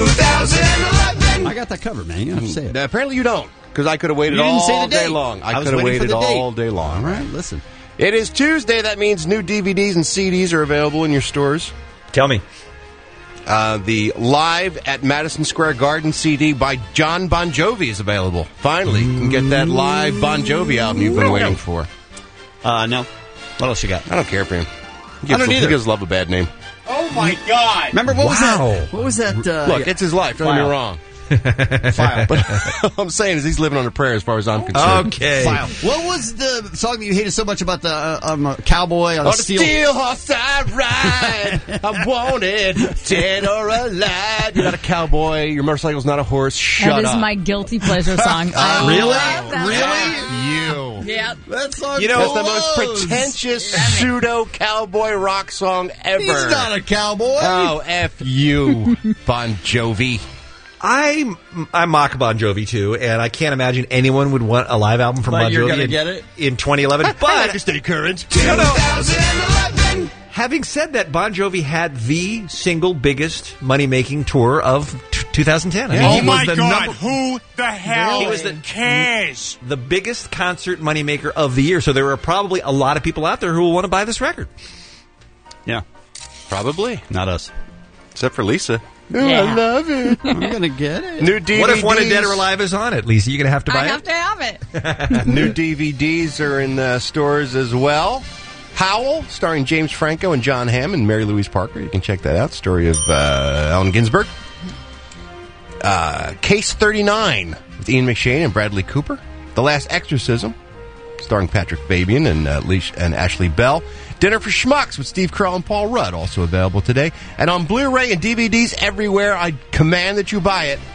2011. I got that covered, man. You don't have to say it. Apparently you don't, because I could have waited You didn't all say the day date. long. I was could have waiting for waited the date. all day long. All right, listen. It is Tuesday. That means new DVDs and CDs are available in your stores. Tell me. The Live at Madison Square Garden CD by John Bon Jovi is available. Finally, you can get that live Bon Jovi album you've been waiting for. No. What else you got? I don't care for him. I don't either. He gives love a bad name. Oh my God! Remember what was that? What was that? Look, it's his life. Don't get me wrong. File. But all I'm saying is he's living on a prayer as far as I'm concerned. Okay. File. What was the song that you hated so much about the cowboy on On a a steel horse I ride. I want it dead or alive. You're not a cowboy. Your motorcycle's not a horse. Shut That is up. my guilty pleasure song. I Really? love that You. song. Yep. That song. You know- That's the most pretentious pseudo cowboy rock song ever. He's not a cowboy. Oh, F you, Bon Jovi. I mock Bon Jovi too, and I can't imagine anyone would want a live album from But Bon you're Jovi gonna in, get it? in 2011. I like But to stay current. 2011. having said that, Bon Jovi had the single biggest money-making tour of 2010. I mean, Oh he was my the God! number- Who the hell He was the- cares? the biggest concert moneymaker of the year. So there are probably a lot of people out there who will want to buy this record. Yeah. Probably. Not us. Except for Lisa. I love it. I'm going to get it. New DVDs. What if Wanted Dead or Alive is on it, Lisa? You're going to have to buy I it? have to have it. New DVDs are in stores as well. Howl, starring James Franco and John Hamm and Mary Louise Parker. You can check that out. Story of Allen Ginsberg. Case 39 with Ian McShane and Bradley Cooper. The Last Exorcism, starring Patrick Fabian and Ashley Bell. Dinner for Schmucks with Steve Carell and Paul Rudd, also available today. And on Blu-ray and DVDs everywhere, I command that you buy it.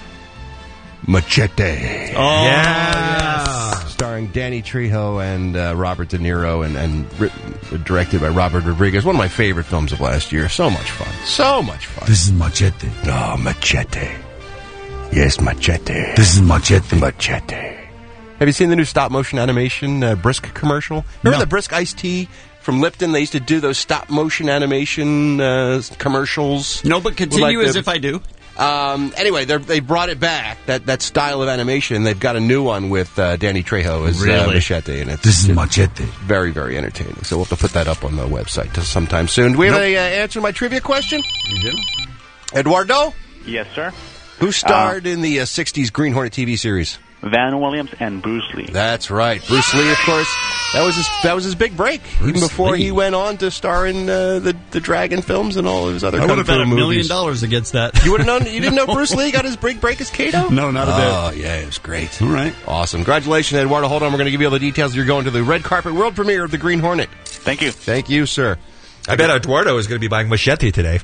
Machete. Oh, yeah. Starring Danny Trejo and Robert De Niro and written, directed by Robert Rodriguez. One of my favorite films of last year. So much fun. So much fun. This is Machete. Oh, Machete. Yes, Machete. This is Machete. Machete. Have you seen the new stop-motion animation Brisk commercial? Remember the Brisk iced tea from Lipton? They used to do those stop-motion animation commercials. No, but continue as if I do. Anyway, they brought it back, that style of animation. They've got a new one with Danny Trejo as Machete, and this is Machete. Very, very entertaining. So we'll have to put that up on the website sometime soon. Do we have an answer to my trivia question? You do. Eduardo? Yes, sir. Who starred in the 60s Green Hornet TV series? Van Williams and Bruce Lee. That's right. Bruce Lee, of course. That was his big break. Even before he went on to star in the Dragon films and all of his other I kung would fu have bet $1 movies. million against that. You would have known. You didn't know Bruce Lee got his big break as Kato? No, not a bit. Oh, yeah, it was great. All right. Awesome. Congratulations, Eduardo. Hold on. We're going to give you all the details. You're going to the red carpet world premiere of the Green Hornet. Thank you. Thank you, sir. I bet Eduardo is going to be buying Machete today.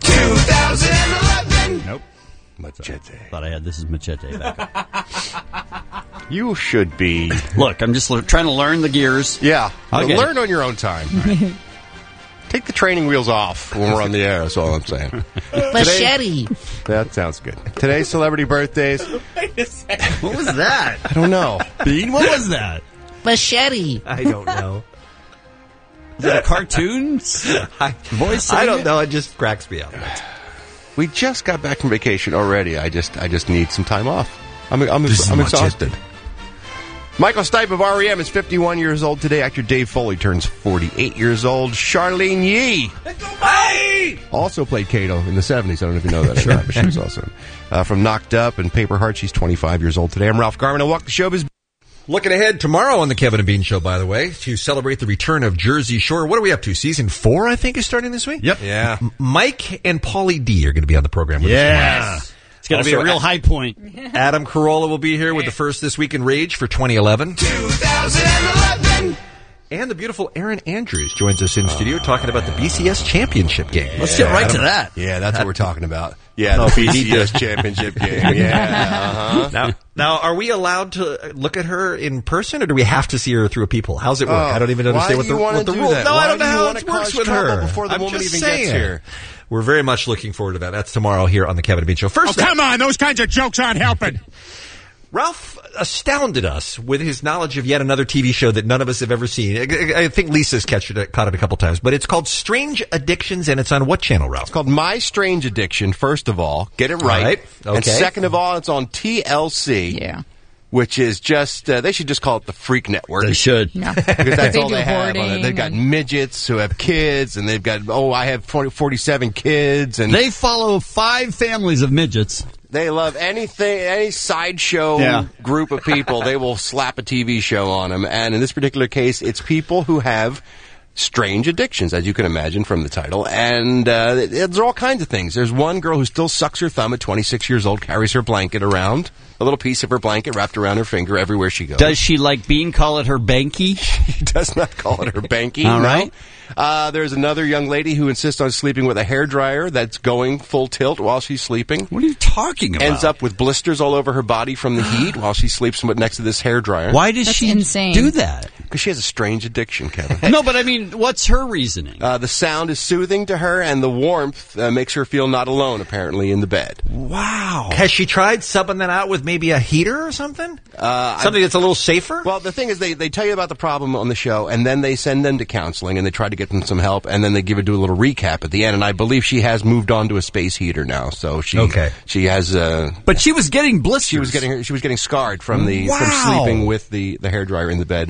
2011. Nope. Machete. Thought I had This is Machete back up. You should be. Look, I'm just trying to learn the gears. Yeah. I'll get learn it. on your own time. Right. Take the training wheels off when we're on the air. That's all I'm saying. Machete. That sounds good. Today's celebrity birthdays. Wait a second. What was that? I don't know. Bean, what was that? Machete. I don't know. Is it a cartoon voice? I don't know. It just cracks me up. We just got back from vacation already. I just need some time off. I'm exhausted. Michael Stipe of R.E.M. is 51 years old today. Actor Dave Foley turns 48 years old. Charlene Yee also played Kato in the 70s. I don't know if you know that or not, but she was also from Knocked Up and Paper Heart. She's 25 years old today. I'm Ralph Garman. I walk the showbiz. Looking ahead tomorrow on the Kevin and Bean Show, by the way, to celebrate the return of Jersey Shore. What are we up to? Season 4, I think, is starting this week? Yep. Yeah. Mike and Pauly D are going to be on the program with us tomorrow. It's going to be a real high point. Adam Carolla will be here with the first This Week in Rage for 2011. 2011. And the beautiful Erin Andrews joins us in studio talking about the BCS Championship game. Let's get right to that. Yeah, that's what we're talking about. Yeah, the BCS Championship game. Yeah. Uh-huh. Now, are we allowed to look at her in person, or do we have to see her through a peephole? How's it work? I don't even understand what the rules. No, I don't know how it works with her. Before the I'm woman just even saying. gets here. We're very much looking forward to that. That's tomorrow here on the Kevin and Bean Show. First, Come on, those kinds of jokes aren't helping. Ralph astounded us with his knowledge of yet another TV show that none of us have ever seen. I think Lisa's caught it a couple times, but it's called Strange Addictions, and it's on what channel, Ralph? It's called My Strange Addiction, first of all. Get it right. All right. Okay. And second of all, it's on TLC. Yeah. Which is just, they should just call it the Freak Network. They should. Yeah. Because that's They all do they have on it. hoarding They've got midgets who have kids, and they've got, I have 47 kids. And They follow 5 families of midgets. they love anything, any sideshow group of people, they will slap a TV show on them. And in this particular case, it's people who have strange addictions, as you can imagine from the title. And there's all kinds of things. There's one girl who still sucks her thumb at 26 years old, carries her blanket around, a little piece of her blanket wrapped around her finger everywhere she goes. Does she, like Bean, call it her banky? She does not call it her banky. All no. right. There's another young lady who insists on sleeping with a hairdryer that's going full tilt while she's sleeping. What are you talking about? Ends up with blisters all over her body from the heat while she sleeps next to this hairdryer. Why does That's she insane. do that? Because she has a strange addiction, Kevin. No, but I mean, what's her reasoning? The sound is soothing to her, and the warmth makes her feel not alone, apparently, in the bed. Wow. Has she tried subbing that out with maybe a heater or something? Something that's a little safer? Well, the thing is, they tell you about the problem on the show, and then they send them to counseling, and they try to get them some help, and then they do a little recap at the end. And I believe she has moved on to a space heater now, so she has. But she was getting blisters. She was getting scarred from from sleeping with the hairdryer in the bed running.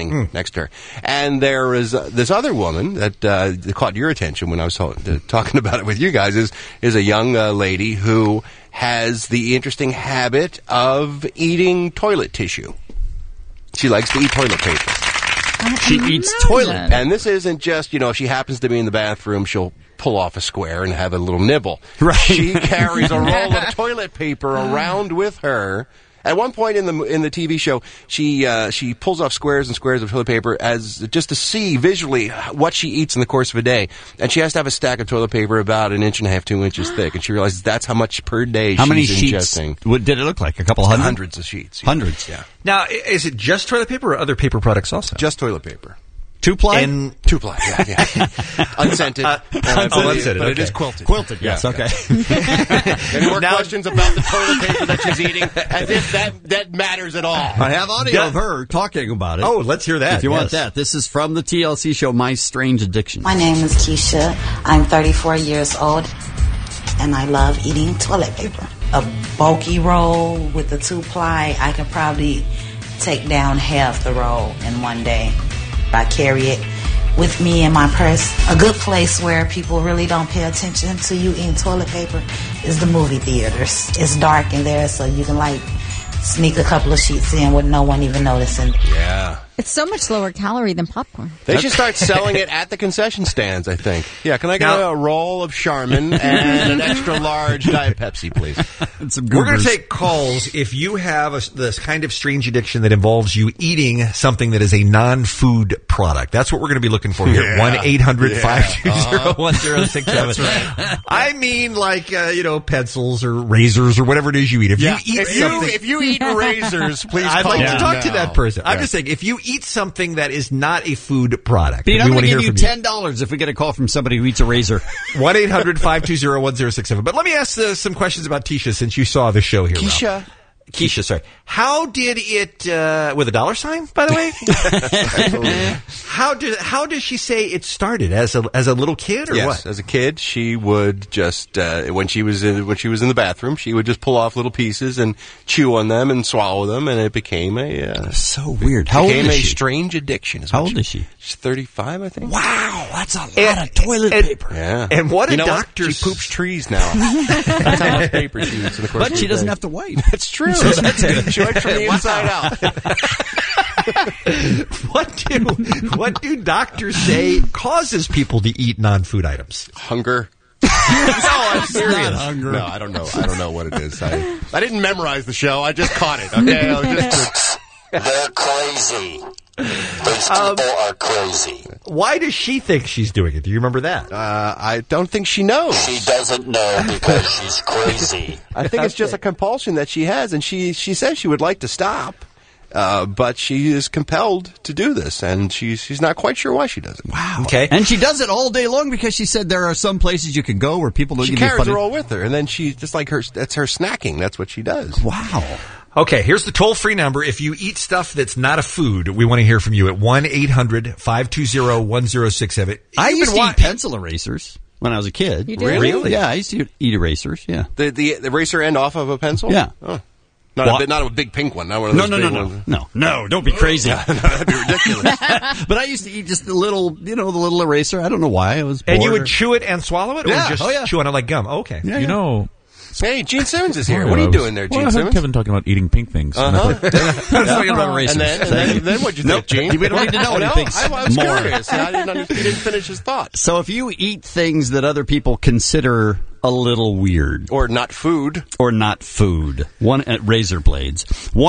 running next to her. And there is this other woman that caught your attention when I was talking about it with you guys, is a young lady who has the interesting habit of eating toilet tissue. She likes to eat toilet paper. She eats toilet paper. And this isn't just, if she happens to be in the bathroom, she'll pull off a square and have a little nibble. Right. She carries a roll of toilet paper around with her. At one point in the TV show, she pulls off squares and squares of toilet paper as just to see visually what she eats in the course of a day. And she has to have a stack of toilet paper about 1.5 inches, 2 inches thick. And she realizes that's how much per day how many she's sheets? ingesting. What did it look like? A couple hundred? Hundreds of sheets. Yeah. Hundreds. Yeah. Now, is it just toilet paper or other paper products also? Just toilet paper. 2-ply? 2-ply, yeah. Unscented. Unscented, but okay. it is quilted. Quilted, yes, okay. Any more questions about the toilet paper that she's eating? As if that matters at all. I have audio of her talking about it. Oh, let's hear that. If you want that. This is from the TLC show, My Strange Addiction. My name is Keisha. I'm 34 years old, and I love eating toilet paper. A bulky roll with the 2-ply, I can probably take down half the roll in one day. I carry it with me in my purse. A good place where people really don't pay attention to you eating toilet paper is the movie theaters. It's dark in there, so you can sneak a couple of sheets in with no one even noticing. Yeah. It's so much lower calorie than popcorn. They should start selling it at the concession stands, I think. Yeah, can I get a roll of Charmin and an extra large Diet Pepsi, please? We're going to take calls if you have this kind of strange addiction that involves you eating something that is a non-food product. That's what we're going to be looking for here. 1-800-520-1067. That's right. I mean, pencils or razors or whatever it is you eat. If you eat razors, please I'd call like to talk now. to that person. I'm Yeah. just saying, if you eat something that is not a food product, Pete, we I'm want going to to hear give you from $10 if we get a call from somebody who eats a razor. 1-800-520-1067. But let me ask some questions about Tisha since you saw the show here. Keisha. Keisha, sorry. How did it, with a dollar sign, by the way? How does she say it started? As a little kid or yes, what? As a kid, she would just when she was in the bathroom, she would just pull off little pieces and chew on them and swallow them, and it became so weird. How old is she? Strange addiction. How old is she? She's 35, I think. Wow, that's a lot of toilet paper. Yeah. And what a doctor. She poops trees now. That's how much paper she eats in the course But of she the doesn't day. have to wipe. That's true. So that's good. She wipes from the inside out. What do doctors say causes people to eat non-food items? Hunger. No, I'm serious. No, I don't know. I don't know what it is. I didn't memorize the show. I just caught it. Okay. They're crazy. Those people are crazy. Why does she think she's doing it? Do you remember that? I don't think she knows. She doesn't know because she's crazy. I think it's just a compulsion that she has, and she says she would like to stop, but she is compelled to do this, and she's not quite sure why she does it. Wow. Okay. And she does it all day long because she said there are some places you can go where people don't She give you carries funny... her all with her, and then she just that's her snacking. That's what she does. Wow. Okay, here's the toll-free number. If you eat stuff that's not a food, we want to hear from you at 1-800-520-1067. I used to eat pencil erasers when I was a kid. You did? Really? Yeah, I used to eat erasers, yeah. The eraser end off of a pencil? Yeah. Oh. Not a big pink one. Not one of those big ones. No, don't be crazy. That'd be ridiculous. But I used to eat just the little eraser. I don't know why. I was bored. And you would chew it and swallow it? Or Yeah. just Oh, yeah. chew on it like gum? Okay. Yeah, You know, Hey, Gene Simmons is here. well, What are I you was- doing there, well, Gene I heard Simmons? Kevin talking about eating pink things. And I Uh-huh. thought- I was talking about erasers. And then what'd you think, Gene? We don't need to know what he thinks I was more. curious. He didn't finish his thought. So if you eat things that other people consider a little weird Or not food. razor blades.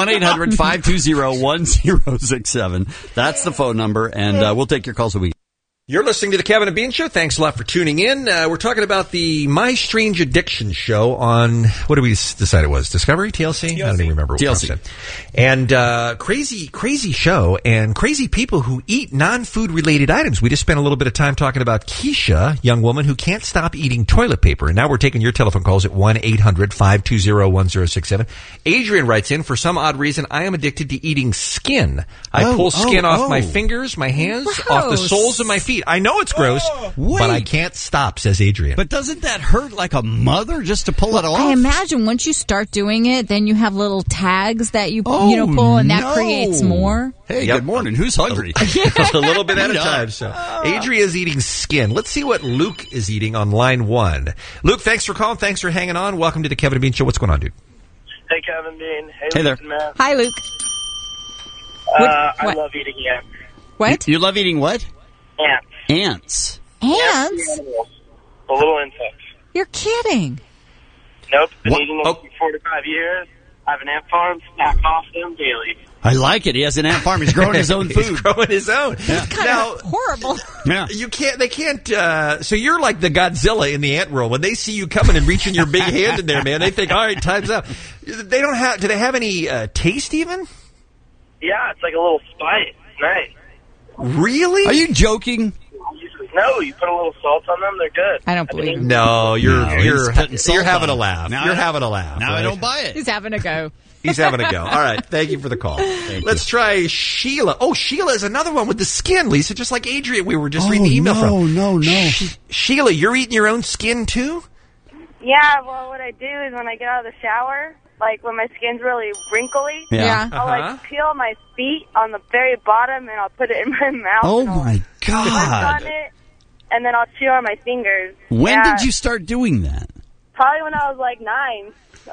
1-800-520-1067. That's the phone number, and we'll take your calls a week. You're listening to the Kevin and Bean Show. Thanks a lot for tuning in. We're talking about the My Strange Addiction show on, what did we decide it was? Discovery? TLC? I don't even remember what TLC. we said. And crazy show and crazy people who eat non-food related items. We just spent a little bit of time talking about Keisha, young woman who can't stop eating toilet paper. And now we're taking your telephone calls at 1-800-520-1067. Adrian writes in, for some odd reason, I am addicted to eating skin. I pull skin off my fingers, my hands, off the soles of my feet. feet. I know it's gross, but I can't stop, says Adrian. But doesn't that hurt like a mother just to pull it off? I imagine once you start doing it, then you have little tags that you pull, and that creates more. Hey, good morning. Who's hungry? A little bit at a time. So Adria's eating skin. Let's see what Luke is eating on line 1. Luke, thanks for calling. Thanks for hanging on. Welcome to the Kevin and Bean Show. What's going on, dude? Hey, Kevin Bean. Hey there. Matt. Hi, Luke. I love eating ants. What? You love eating what? Ants. Ants. Ants? The little insects. You're kidding. Nope. Been eating them for 45 years. I have an ant farm. Snack off them daily. I like it. He has an ant farm. He's growing his own food. He's growing his own. Yeah. Kind of horrible. Yeah. They can't, so you're like the Godzilla in the ant world. When they see you coming and reaching your big hand in there, man, they think, all right, time's up. Do they have any taste even? Yeah, it's like a little spice. It's nice. Really? Are you joking? No, you put a little salt on them, they're good. I don't believe it. No, you're having a laugh. Now You're having a laugh. Now right? I don't buy it. He's having a go. He's having a go. All right. Thank you for the call. Let's try Sheila. Oh, Sheila is another one with the skin, Lisa, just like Adrian we were just reading the email from. No. Sheila, you're eating your own skin too? Yeah, well, what I do is when I get out of the shower, like when my skin's really wrinkly, I'll like peel my feet on the very bottom and I'll put it in my mouth. Oh my God. On it, and then I'll chew on my fingers. When did you start doing that? Probably when I was like 9.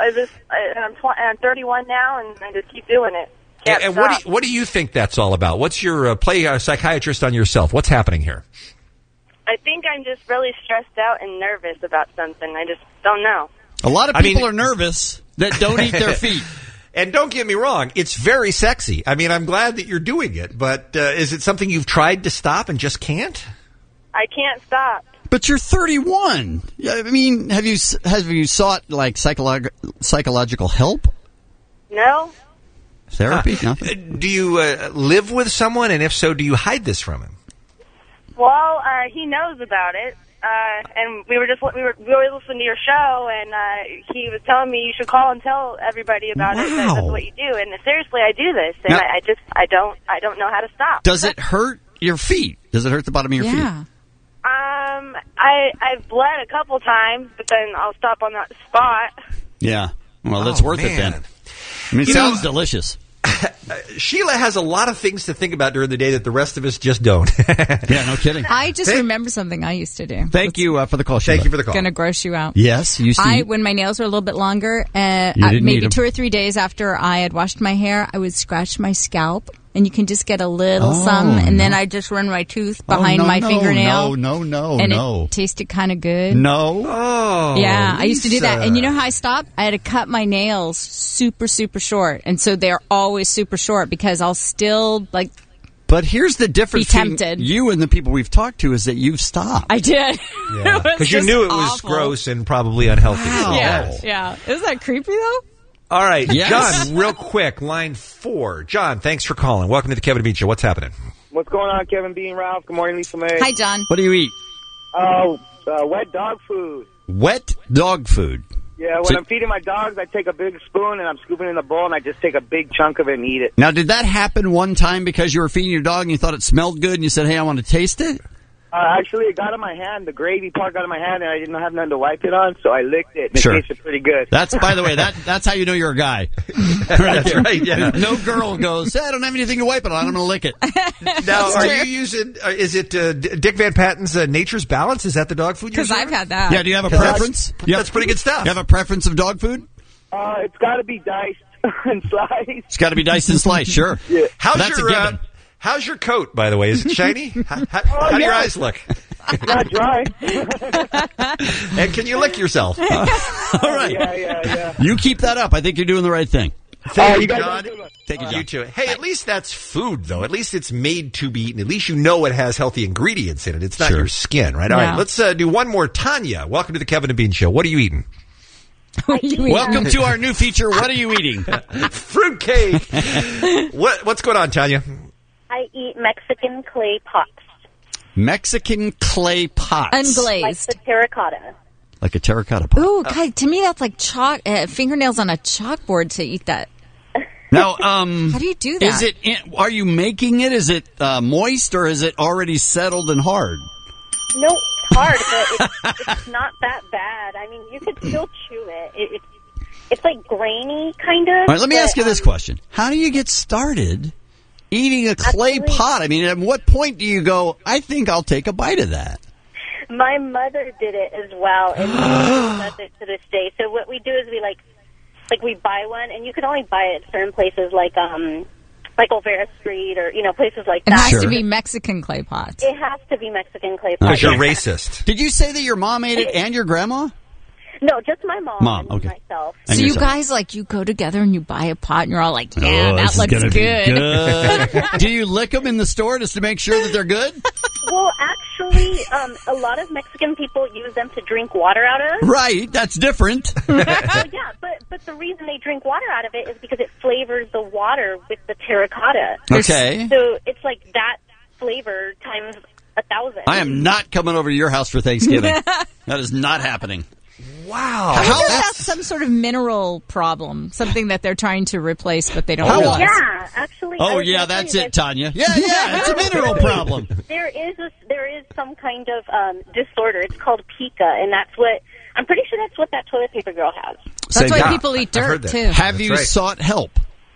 I'm 31 now, and I just keep doing it. And what do you think that's all about? What's your play psychiatrist on yourself? What's happening here? I think I'm just really stressed out and nervous about something. I just don't know. A lot of people are nervous that don't eat their feet. And don't get me wrong, it's very sexy. I mean, I'm glad that you're doing it, but is it something you've tried to stop and just can't? I can't stop. But you're 31. I mean, have you sought like psychological help? No. Therapy? Nothing. Do you live with someone, and if so, do you hide this from him? Well, he knows about it, and we always listen to your show, and he was telling me you should call and tell everybody about it. That's what you do, and seriously, I do this, and I don't know how to stop. Does it hurt your feet? Does it hurt the bottom of your feet? I've bled a couple times, but then I'll stop on that spot. Yeah. Well, that's worth it then. I mean, it sounds delicious. Sheila has a lot of things to think about during the day that the rest of us just don't. Yeah, no kidding. I just remember something I used to do. Thank you for the call, Sheila. Thank you for the call. Going to gross you out. Yes, you see. When my nails were a little bit longer, didn't maybe need 'em. 2 or 3 days after I had washed my hair, I would scratch my scalp. And you can just get a little some, and then I just run my tooth behind my fingernail. And it tasted kind of good. No. Oh, yeah, I used to do that. Lisa. And you know how I stopped? I had to cut my nails super, super short. And so they're always super short because I'll still, like... But here's the difference be tempted. between you and the people we've talked to is that you've stopped. I did. Because you knew it was awful. gross and probably unhealthy. Wow. Yeah. Isn't that creepy, though? All right, Yes. John, real quick, line 4. John, thanks for calling. Welcome to the Kevin and Bean Show. What's happening? What's going on, Kevin Bean, Ralph? Good morning, Lisa May. Hi, John. What do you eat? Wet dog food. Wet dog food. Yeah, when I'm feeding my dogs, I take a big spoon and I'm scooping it in the bowl and I just take a big chunk of it and eat it. Now, did that happen one time because you were feeding your dog and you thought it smelled good and you said, hey, I want to taste it? Actually, it got in my hand. The gravy part got in my hand, and I didn't have nothing to wipe it on, so I licked it, and it tasted pretty good. That's, by the way, that's how you know you're a guy. That's right, yeah. No girl goes, I don't have anything to wipe it on. I'm going to lick it. Now, are you using, is it Dick Van Patten's Nature's Balance? Is that the dog food you're Because I've had that. Yeah, do you have a preference? That's pretty good stuff. You have a preference of dog food? It's got to be diced and sliced. It's got to be diced and sliced, sure. Yeah. How's your coat, by the way? Is it shiny? How do your eyes look? Not dry. And can you lick yourself? All right. Yeah. You keep that up. I think you're doing the right thing. Thank you, John. Thank you, John. You too. Hey, at least that's food, though. At least it's made to be eaten. At least you know it has healthy ingredients in it. It's not your skin, right? All right, let's do one more. Tanya, welcome to the Kevin and Bean Show. What are you eating? Welcome to our new feature, What Are You Eating? Fruitcake. What's going on, Tanya? I eat Mexican clay pots. Mexican clay pots. Unglazed. Like the terracotta. Like a terracotta pot. Ooh, God, to me that's like fingernails on a chalkboard to eat that. Now, how do you do that? Are you making it? Is it moist or is it already settled and hard? No, it's hard, but it's not that bad. I mean, you could still chew it. It's like grainy, kind of. All right, let me ask you this question. How do you get started eating a clay pot? I mean, at what point do you go, I think I'll take a bite of that? My mother did it as well, and she does it to this day. So what we do is we we buy one, and you can only buy it at certain places like Olvera Street or, places like that. It has to be Mexican clay pots. It has to be Mexican clay pots. Because you're racist. Did you say that your mom ate it and your grandma? No, just my mom and okay. myself. So you guys, you go together and you buy a pot and you're all like, yeah, that looks good. Do you lick them in the store just to make sure that they're good? Well, actually, a lot of Mexican people use them to drink water out of. Right, that's different. Well, yeah, but the reason they drink water out of it is because it flavors the water with the terracotta. Okay. So it's like that flavor times 1,000. I am not coming over to your house for Thanksgiving. That is not happening. Wow. I wonder if that's some sort of mineral problem, something that they're trying to replace, but they don't realize. Yeah, actually. Oh, yeah, that's it, Tanya. Yeah, it's a mineral problem. There is some kind of disorder. It's called pica, and I'm pretty sure that's what that toilet paper girl has. That's why people eat dirt, too. Have you sought help?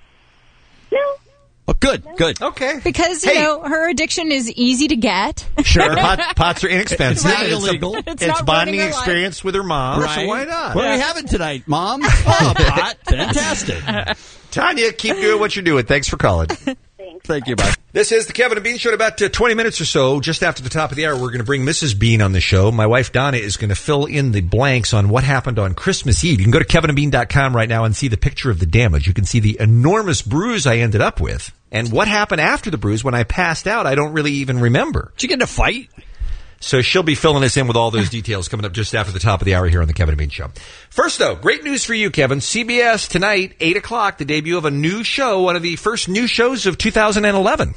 No. Oh, good. Okay. Because, her addiction is easy to get. Sure, pots are inexpensive. It's not illegal. It's bonding experience with her mom, right. so why not? What are we having tonight, Mom? Oh, a pot. Fantastic. Tanya, keep doing what you're doing. Thanks for calling. Thank you, bye. This is the Kevin and Bean Show. In about 20 minutes or so, just after the top of the hour, we're going to bring Mrs. Bean on the show. My wife, Donna, is going to fill in the blanks on what happened on Christmas Eve. You can go to kevinandbean.com right now and see the picture of the damage. You can see the enormous bruise I ended up with. And what happened after the bruise when I passed out, I don't really even remember. Did you get in a fight? So she'll be filling us in with all those details coming up just after the top of the hour here on the Kevin and Bean Show. First, though, great news for you, Kevin. CBS tonight, 8 o'clock, the debut of a new show, one of the first new shows of 2011.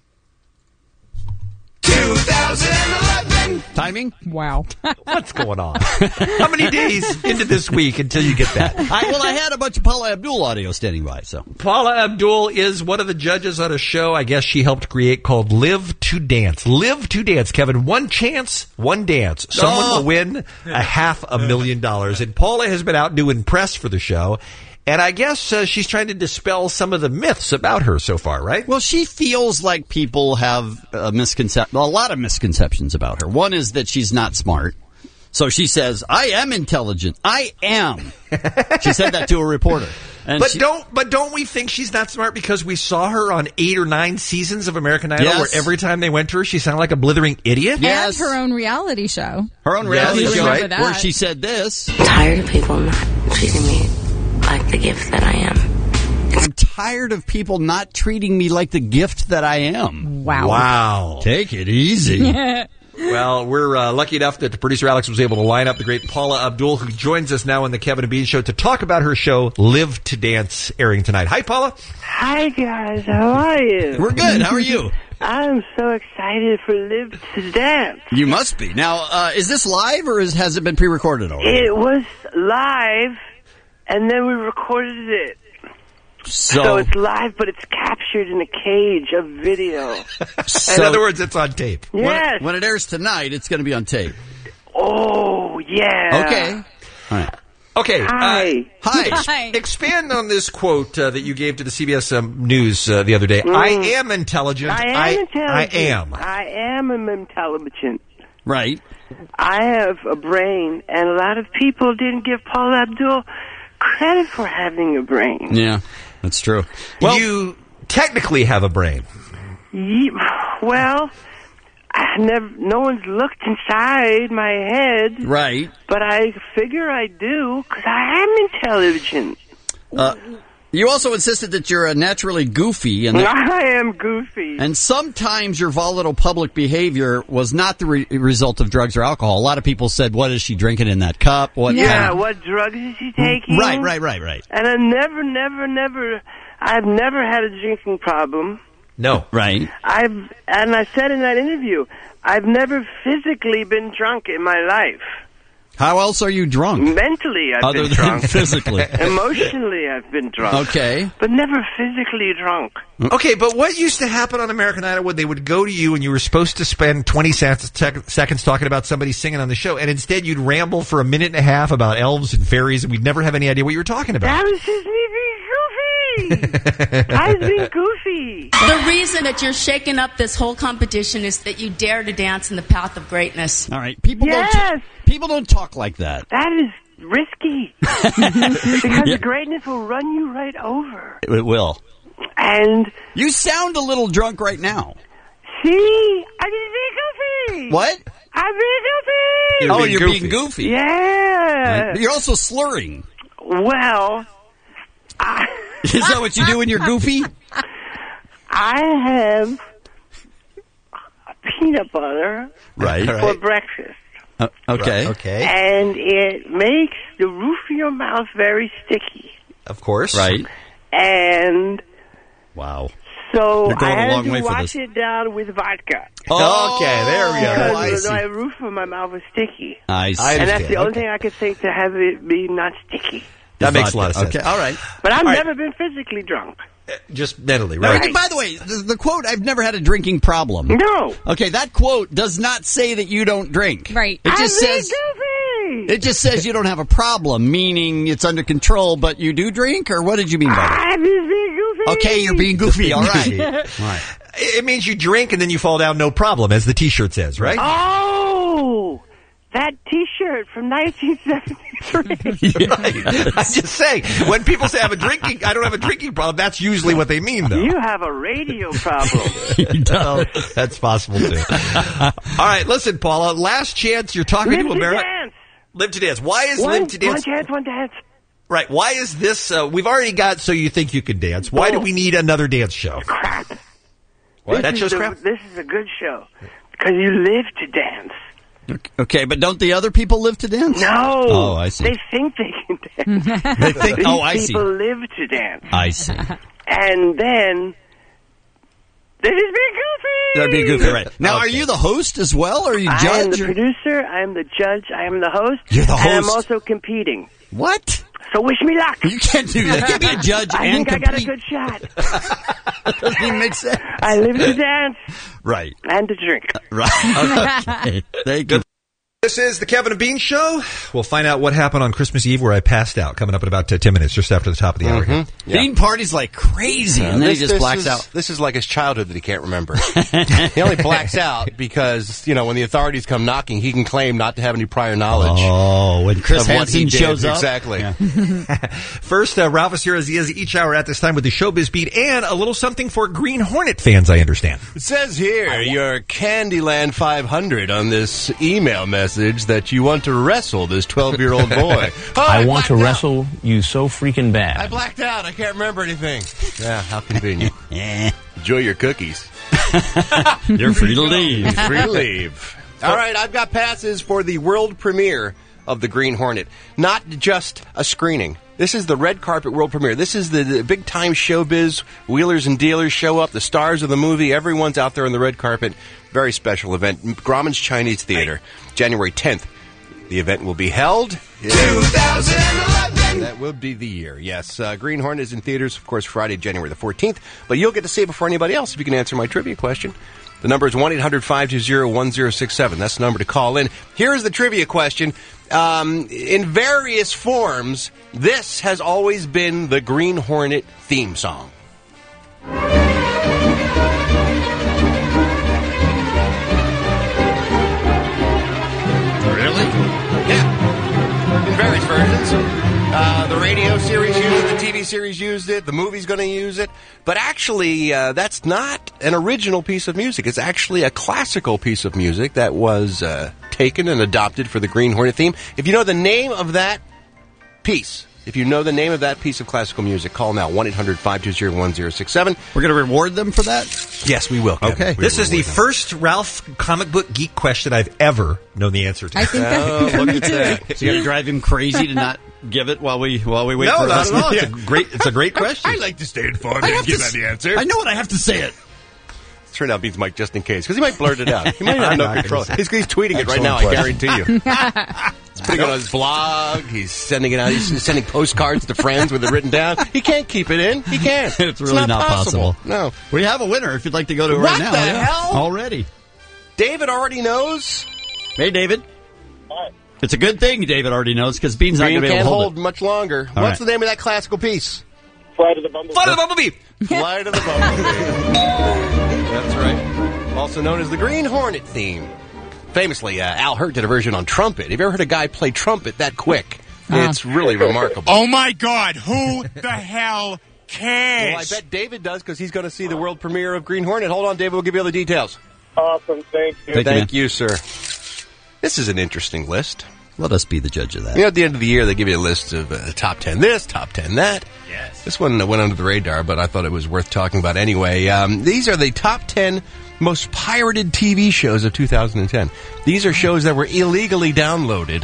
2011. Timing? Wow. What's going on? How many days into this week until you get that? I had a bunch of Paula Abdul audio standing by. So Paula Abdul is one of the judges on a show I guess she helped create called Live to Dance. Live to Dance, Kevin. One chance, one dance. Someone will win $500,000. And Paula has been out doing press for the show. And I guess she's trying to dispel some of the myths about her so far, right? Well, she feels like people have a lot of misconceptions about her. One is that she's not smart. So she says, I am intelligent. I am. She said that to a reporter. And don't we think she's not smart because we saw her on 8 or 9 seasons of American Idol where every time they went to her, she sounded like a blithering idiot? Yes. And her own reality show. Her own reality show, right? Where she said this. I'm tired of people not treating me like the gift that I am. I'm tired of people not treating me like the gift that I am. Wow. Take it easy. Well, we're lucky enough that the producer Alex was able to line up the great Paula Abdul, who joins us now on the Kevin and Bean Show to talk about her show, Live to Dance, airing tonight. Hi, Paula. Hi, guys. How are you? We're good. How are you? I'm so excited for Live to Dance. You must be. Now, is this live or has it been pre-recorded already? It was live, and then we recorded it. So it's live, but it's captured in a cage of video. In other words, it's on tape. Yes. When it airs tonight, it's going to be on tape. Oh, yeah. Okay. All right. Okay. Hi. Hi. Expand on this quote that you gave to the CBS News the other day. I am intelligent. I am intelligent. I am intelligent. Right. I have a brain, and a lot of people didn't give Paula Abdul credit for having a brain. Yeah, that's true. Well, you technically have a brain. Well, no one's looked inside my head. Right. But I figure I do, because I am intelligent. You also insisted that you're naturally goofy. And I am goofy. And sometimes your volatile public behavior was not the result of drugs or alcohol. A lot of people said, what is she drinking in that cup? What drugs is she taking? Right. And I've never had a drinking problem. No. Right. And I said in that interview, I've never physically been drunk in my life. How else are you drunk? Mentally, I've Other been than drunk. physically. Emotionally, I've been drunk. Okay. But never physically drunk. Okay, but what used to happen on American Idol when they would go to you and you were supposed to spend 20 seconds talking about somebody singing on the show, and instead you'd ramble for a minute and a half about elves and fairies, and we'd never have any idea what you were talking about. That was just me being goofy. I was being goofy. The reason that you're shaking up this whole competition is that you dare to dance in the path of greatness. All right. People don't talk like that. That is risky. Because greatness will run you right over. It will. And you sound a little drunk right now. See? I'm just being goofy. What? I'm being goofy. You're being goofy. Yeah. Right. You're also slurring. Well, is that what you do when you're goofy? I have peanut butter for breakfast. Okay. Okay. And it makes the roof of your mouth very sticky. Of course. Right. And wow. So You're going I a long had way to for wash this. it down with vodka. Oh, okay, there we go. Because my roof of my mouth was sticky. I see. And that's the only thing I could think to have it be not sticky. That makes a lot of sense. Okay, all right. But I've never been physically drunk. Just mentally, right? Now, by the way, the quote, I've never had a drinking problem. No. Okay, that quote does not say that you don't drink. Right. It just says... It just says you don't have a problem, meaning it's under control, but you do drink, or what did you mean by that? I'm just being goofy. Okay, you're being goofy, all right. Right. It means you drink and then you fall down, no problem, as the T-shirt says, right? Oh! That T-shirt from 1973. Right. I'm just saying, when people say I don't have a drinking problem, that's usually what they mean, though. You have a radio problem. No, that's possible, too. All right, listen, Paula, last chance. You're talking Live to to America. Dance. Live to Dance. Why is Live to Dance? One dance. Right. Why is this? We've already got So You Think You Can Dance. Why do we need another dance show? Crap. What? That show's crap? This is a good show. Because you live to dance. Okay, but don't the other people live to dance? No. Oh, I see. They think they can dance. They think, These I see. people live to dance. I see. And then they're just being goofy. They're being goofy, right. Now, are you the host as well, or are you judge? I am the producer, I am the judge, I am the host. You're the And I'm host. also competing. What? So wish me luck. You can't do that. You can't be a judge I and think compete. I got a good shot. That doesn't even make sense. I live to dance. Right. And to drink. Right. Okay. Thank you. This is the Kevin and Bean Show. We'll find out what happened on Christmas Eve where I passed out, coming up in about 10 minutes, just after the top of the hour. Here. Yeah. Bean parties like crazy, and then he just blacks out. This is like his childhood that he can't remember. He only blacks out because, when the authorities come knocking, he can claim not to have any prior knowledge. Oh, when Chris of what he Hansen did. shows up. Exactly. Yeah. First, Ralph is here as he is each hour at this time with the Showbiz Beat and a little something for Green Hornet fans, I understand. It says here, your Candyland 500 on this email message that you want to wrestle this 12-year-old boy. I want to wrestle you so freaking bad. I blacked out. I can't remember anything. Yeah, how convenient. Enjoy your cookies. You're free to leave. Free to leave. All right, I've got passes for the world premiere of the Green Hornet. Not just a screening. This is the red carpet world premiere. This is the big-time showbiz. Wheelers and dealers show up. The stars of the movie. Everyone's out there on the red carpet. Very special event. Grauman's Chinese Theater, January 10th. The event will be held 2011. That will be the year, yes. Green Hornet is in theaters, of course, Friday, January the 14th. But you'll get to see it before anybody else if you can answer my trivia question. The number is 1-800-520-1067. That's the number to call in. Here's the trivia question. In various forms, this has always been the Green Hornet theme song. Really? Yeah. In various versions. The radio series used it, the TV series used it, the movie's going to use it. But actually, that's not an original piece of music. It's actually a classical piece of music that was taken and adopted for the Green Hornet theme. If you know the name of that piece, if you know the name of that piece of classical music, call now, 1-800-520-1067. We're going to reward them for that? Yes, we will. Kevin. Okay. This is the first Ralph comic book geek question I've ever known the answer to. I think that's look at that. So you got to drive him crazy to not give it while we wait No, for not us. at all. It's a great question. I like to stay informed and give that the answer. I know what I have to say it. Turn out beats Mike just in case, because he might blurt it out. He might have no not control. gonna He's tweeting it right Excellent now, question. I guarantee you. putting it on his blog. He's sending it out. He's sending postcards to friends with it written down. He can't keep it in. He can't. It's really not possible. No. We have a winner if you'd like to go to it right now. What the hell? Already. David already knows. Hey, David. Hi. It's a good thing David already knows because Bean's not going to be able to hold it. Much longer. All What's right. the name of that classical piece? Flight of the Bumblebee. Flight of the Bumblebee. Flight of the Bumblebee. That's right. Also known as the Green Hornet theme. Famously, Al Hirt did a version on trumpet. Have you ever heard a guy play trumpet that quick? It's really remarkable. Oh, my God. Who the hell cares? Well, I bet David does because he's going to see the world premiere of Green Hornet. Hold on, David. We'll give you all the details. Awesome. Thank you. Thank you, sir. This is an interesting list. Let us be the judge of that. You know, at the end of the year, they give you a list of top 10 this, top 10 that. Yes. This one went under the radar, but I thought it was worth talking about anyway. These are the top 10 most pirated TV shows of 2010. These are shows that were illegally downloaded.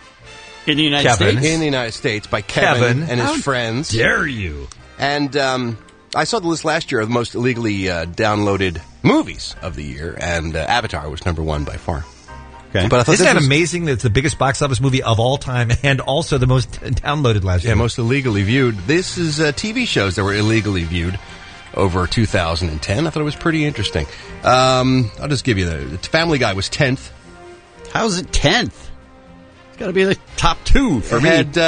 In the United States? In the United States by Kevin and his friends. Dare you? And I saw the list last year of the most illegally downloaded movies of the year, and Avatar was number one by far. Okay. But I thought Isn't that amazing that it's the biggest box office movie of all time and also the most downloaded last year? Yeah, most illegally viewed. This is TV shows that were illegally viewed over 2010. I thought it was pretty interesting. I'll just give you the Family Guy was 10th. How's it 10th? It's got to be the top two for me. It had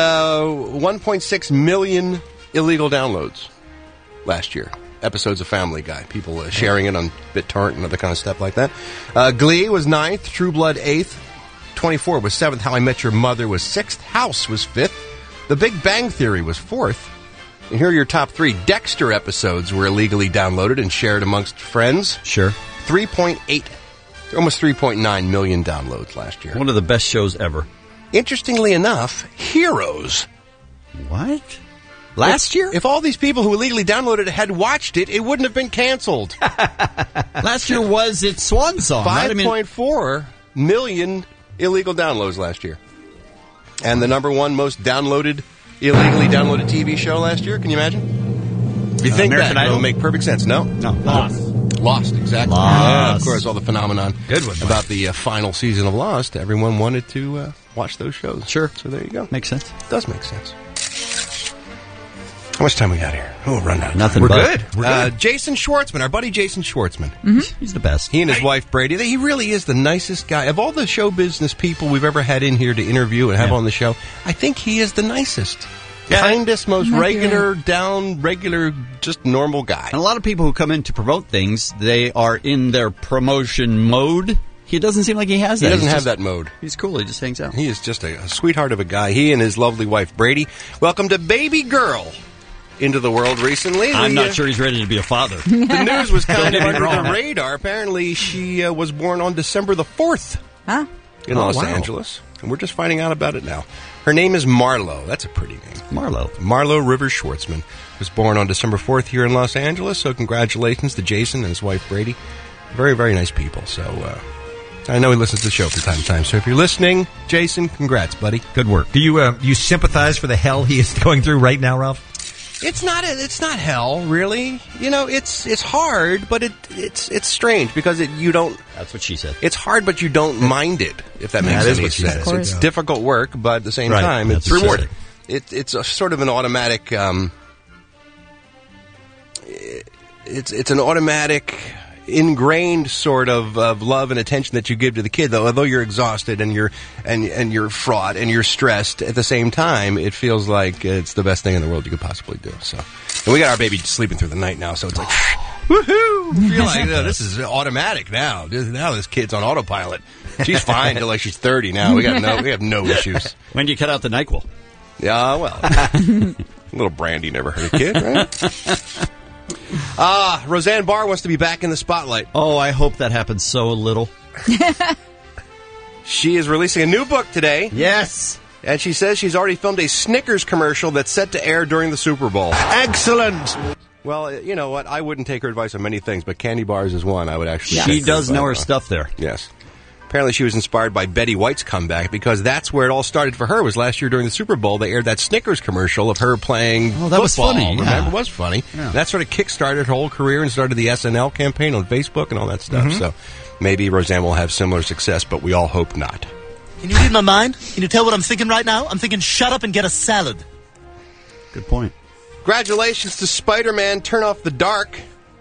1.6 million illegal downloads last year. Episodes of Family Guy. People sharing it on BitTorrent and other kind of stuff like that. Glee was 9th. True Blood 8th. 24 was 7th. How I Met Your Mother was 6th. House was 5th. The Big Bang Theory was 4th. And here are your top 3. Dexter episodes were illegally downloaded and shared amongst friends. Sure. 3.8, almost 3.9 million downloads last year. One of the best shows ever. Interestingly enough, Heroes. What? Last year? If all these people who illegally downloaded it had watched it, it wouldn't have been canceled. Last year was its swan song. 5.4 million illegal downloads last year. And the number one most illegally downloaded TV show last year, can you imagine? You think American that Idol? will make perfect sense? No. Lost, exactly. Lost. Yeah, of course, all the phenomenon Good one, about the final season of Lost. Everyone wanted to watch those shows. Sure. So there you go. Makes sense. It does make sense. How much time we got here? Oh, we're running out of time. Nothing We're but. good. We're good. Jason Schwartzman, our buddy Jason Schwartzman. He's the best. He and his wife Brady, he really is the nicest guy. Of all the show business people we've ever had in here to interview and have on the show, I think he is the nicest. Yeah. Kindest, most regular, just normal guy. And a lot of people who come in to promote things, they are in their promotion mode. He doesn't seem like he has that. He doesn't have that mode. He's cool. He just hangs out. He is just a sweetheart of a guy. He and his lovely wife Brady welcomed a baby girl into the world recently. I'm not sure he's ready to be a father. The news was kind of Don't get me under wrong. the radar. Apparently, she was born on December the 4th in Los Angeles. And we're just finding out about it now. Her name is Marlo. That's a pretty name. Marlo Rivers Schwartzman was born on December 4th here in Los Angeles. So congratulations to Jason and his wife Brady. Very, very nice people. So I know he listens to the show from time to time. So if you're listening, Jason, congrats, buddy. Good work. Do you sympathize for the hell he is going through right now, Ralph? It's not hell, really. You know, it's hard, but it's strange because you don't. That's what she said. It's hard, but you don't mind it. If that makes any sense. It's difficult work, but at the same time, it's rewarding. It's a sort of an automatic. It's an automatic, ingrained sort of love and attention that you give to the kid. Though, although you're exhausted and you're fraught and you're stressed at the same time, it feels like it's the best thing in the world you could possibly do. So, and we got our baby sleeping through the night now, so it's like, woohoo! I feel like this is automatic now. Now this kid's on autopilot. She's fine until like she's 30 now. We have no issues. When do you cut out the NyQuil? Yeah, well, a little brandy never hurt a kid, right? Roseanne Barr wants to be back in the spotlight. Oh, I hope that happens so little. She is releasing a new book today. Yes. And she says she's already filmed a Snickers commercial that's set to air during the Super Bowl. Excellent. Well, you know what? I wouldn't take her advice on many things, but candy bars is one I would actually She does know her stuff there. Yes. Apparently she was inspired by Betty White's comeback because that's where it all started for her. Was last year during the Super Bowl. They aired that Snickers commercial of her playing football. That was funny. Remember? Yeah. It was funny. Yeah. That sort of kick-started her whole career and started the SNL campaign on Facebook and all that stuff. So maybe Roseanne will have similar success, but we all hope not. Can you read my mind? Can you tell what I'm thinking right now? I'm thinking shut up and get a salad. Good point. Congratulations to Spider-Man Turn Off the Dark.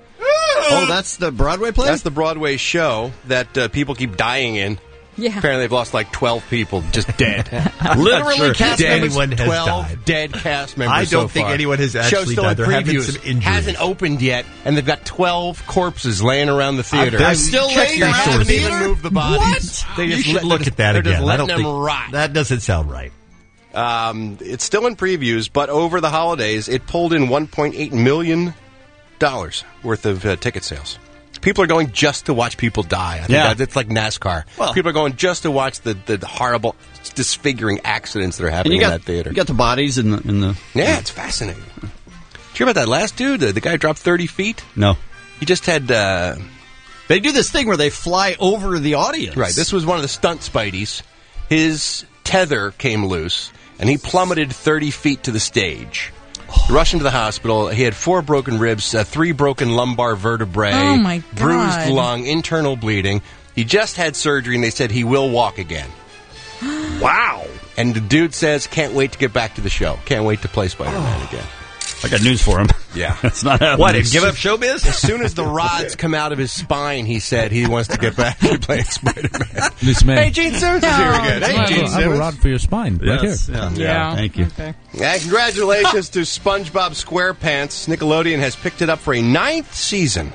Oh, that's the Broadway play? That's the Broadway show that people keep dying in. Yeah. Apparently they've lost like 12 people just dead. Literally Sure cast members, anyone has 12 died. Dead cast members I don't so think far. anyone has actually Show's still died. in There have been previews. some injuries. Hasn't opened yet, and they've got 12 corpses laying around the theater. They're still laying around They the haven't even theater? moved the bodies. What? You should look at that they're again. Just I letting don't them think rot. that doesn't sound right. It's still in previews, but over the holidays, it pulled in $1.8 million worth of ticket sales. People are going just to watch people die. I think it's like NASCAR. Well, people are going just to watch the horrible, disfiguring accidents that are happening in that theater. You got the bodies in the. Yeah, it's fascinating. Did you hear about that last dude? The guy dropped 30 feet? No. He just had... They do this thing where they fly over the audience. Right. This was one of the stunt Spideys. His tether came loose, and he plummeted 30 feet to the stage. Rushed into the hospital. He had 4 broken ribs, 3 broken lumbar vertebrae, Oh, my God. bruised lung, internal bleeding. He just had surgery, and they said he will walk again. Wow. And the dude says, can't wait to get back to the show. Can't wait to play Spider-Man again. I got news for him. Yeah. It's not happening. What, give up showbiz? As soon as the rods come out of his spine, he said he wants to get back to playing Spider-Man. This man. Hey, Gene Simmons is here again. Hey, Gene I have a Simmons. rod for your spine right Yes. here. Yeah. Thank you. Okay. Yeah, congratulations to SpongeBob SquarePants. Nickelodeon has picked it up for a 9th season.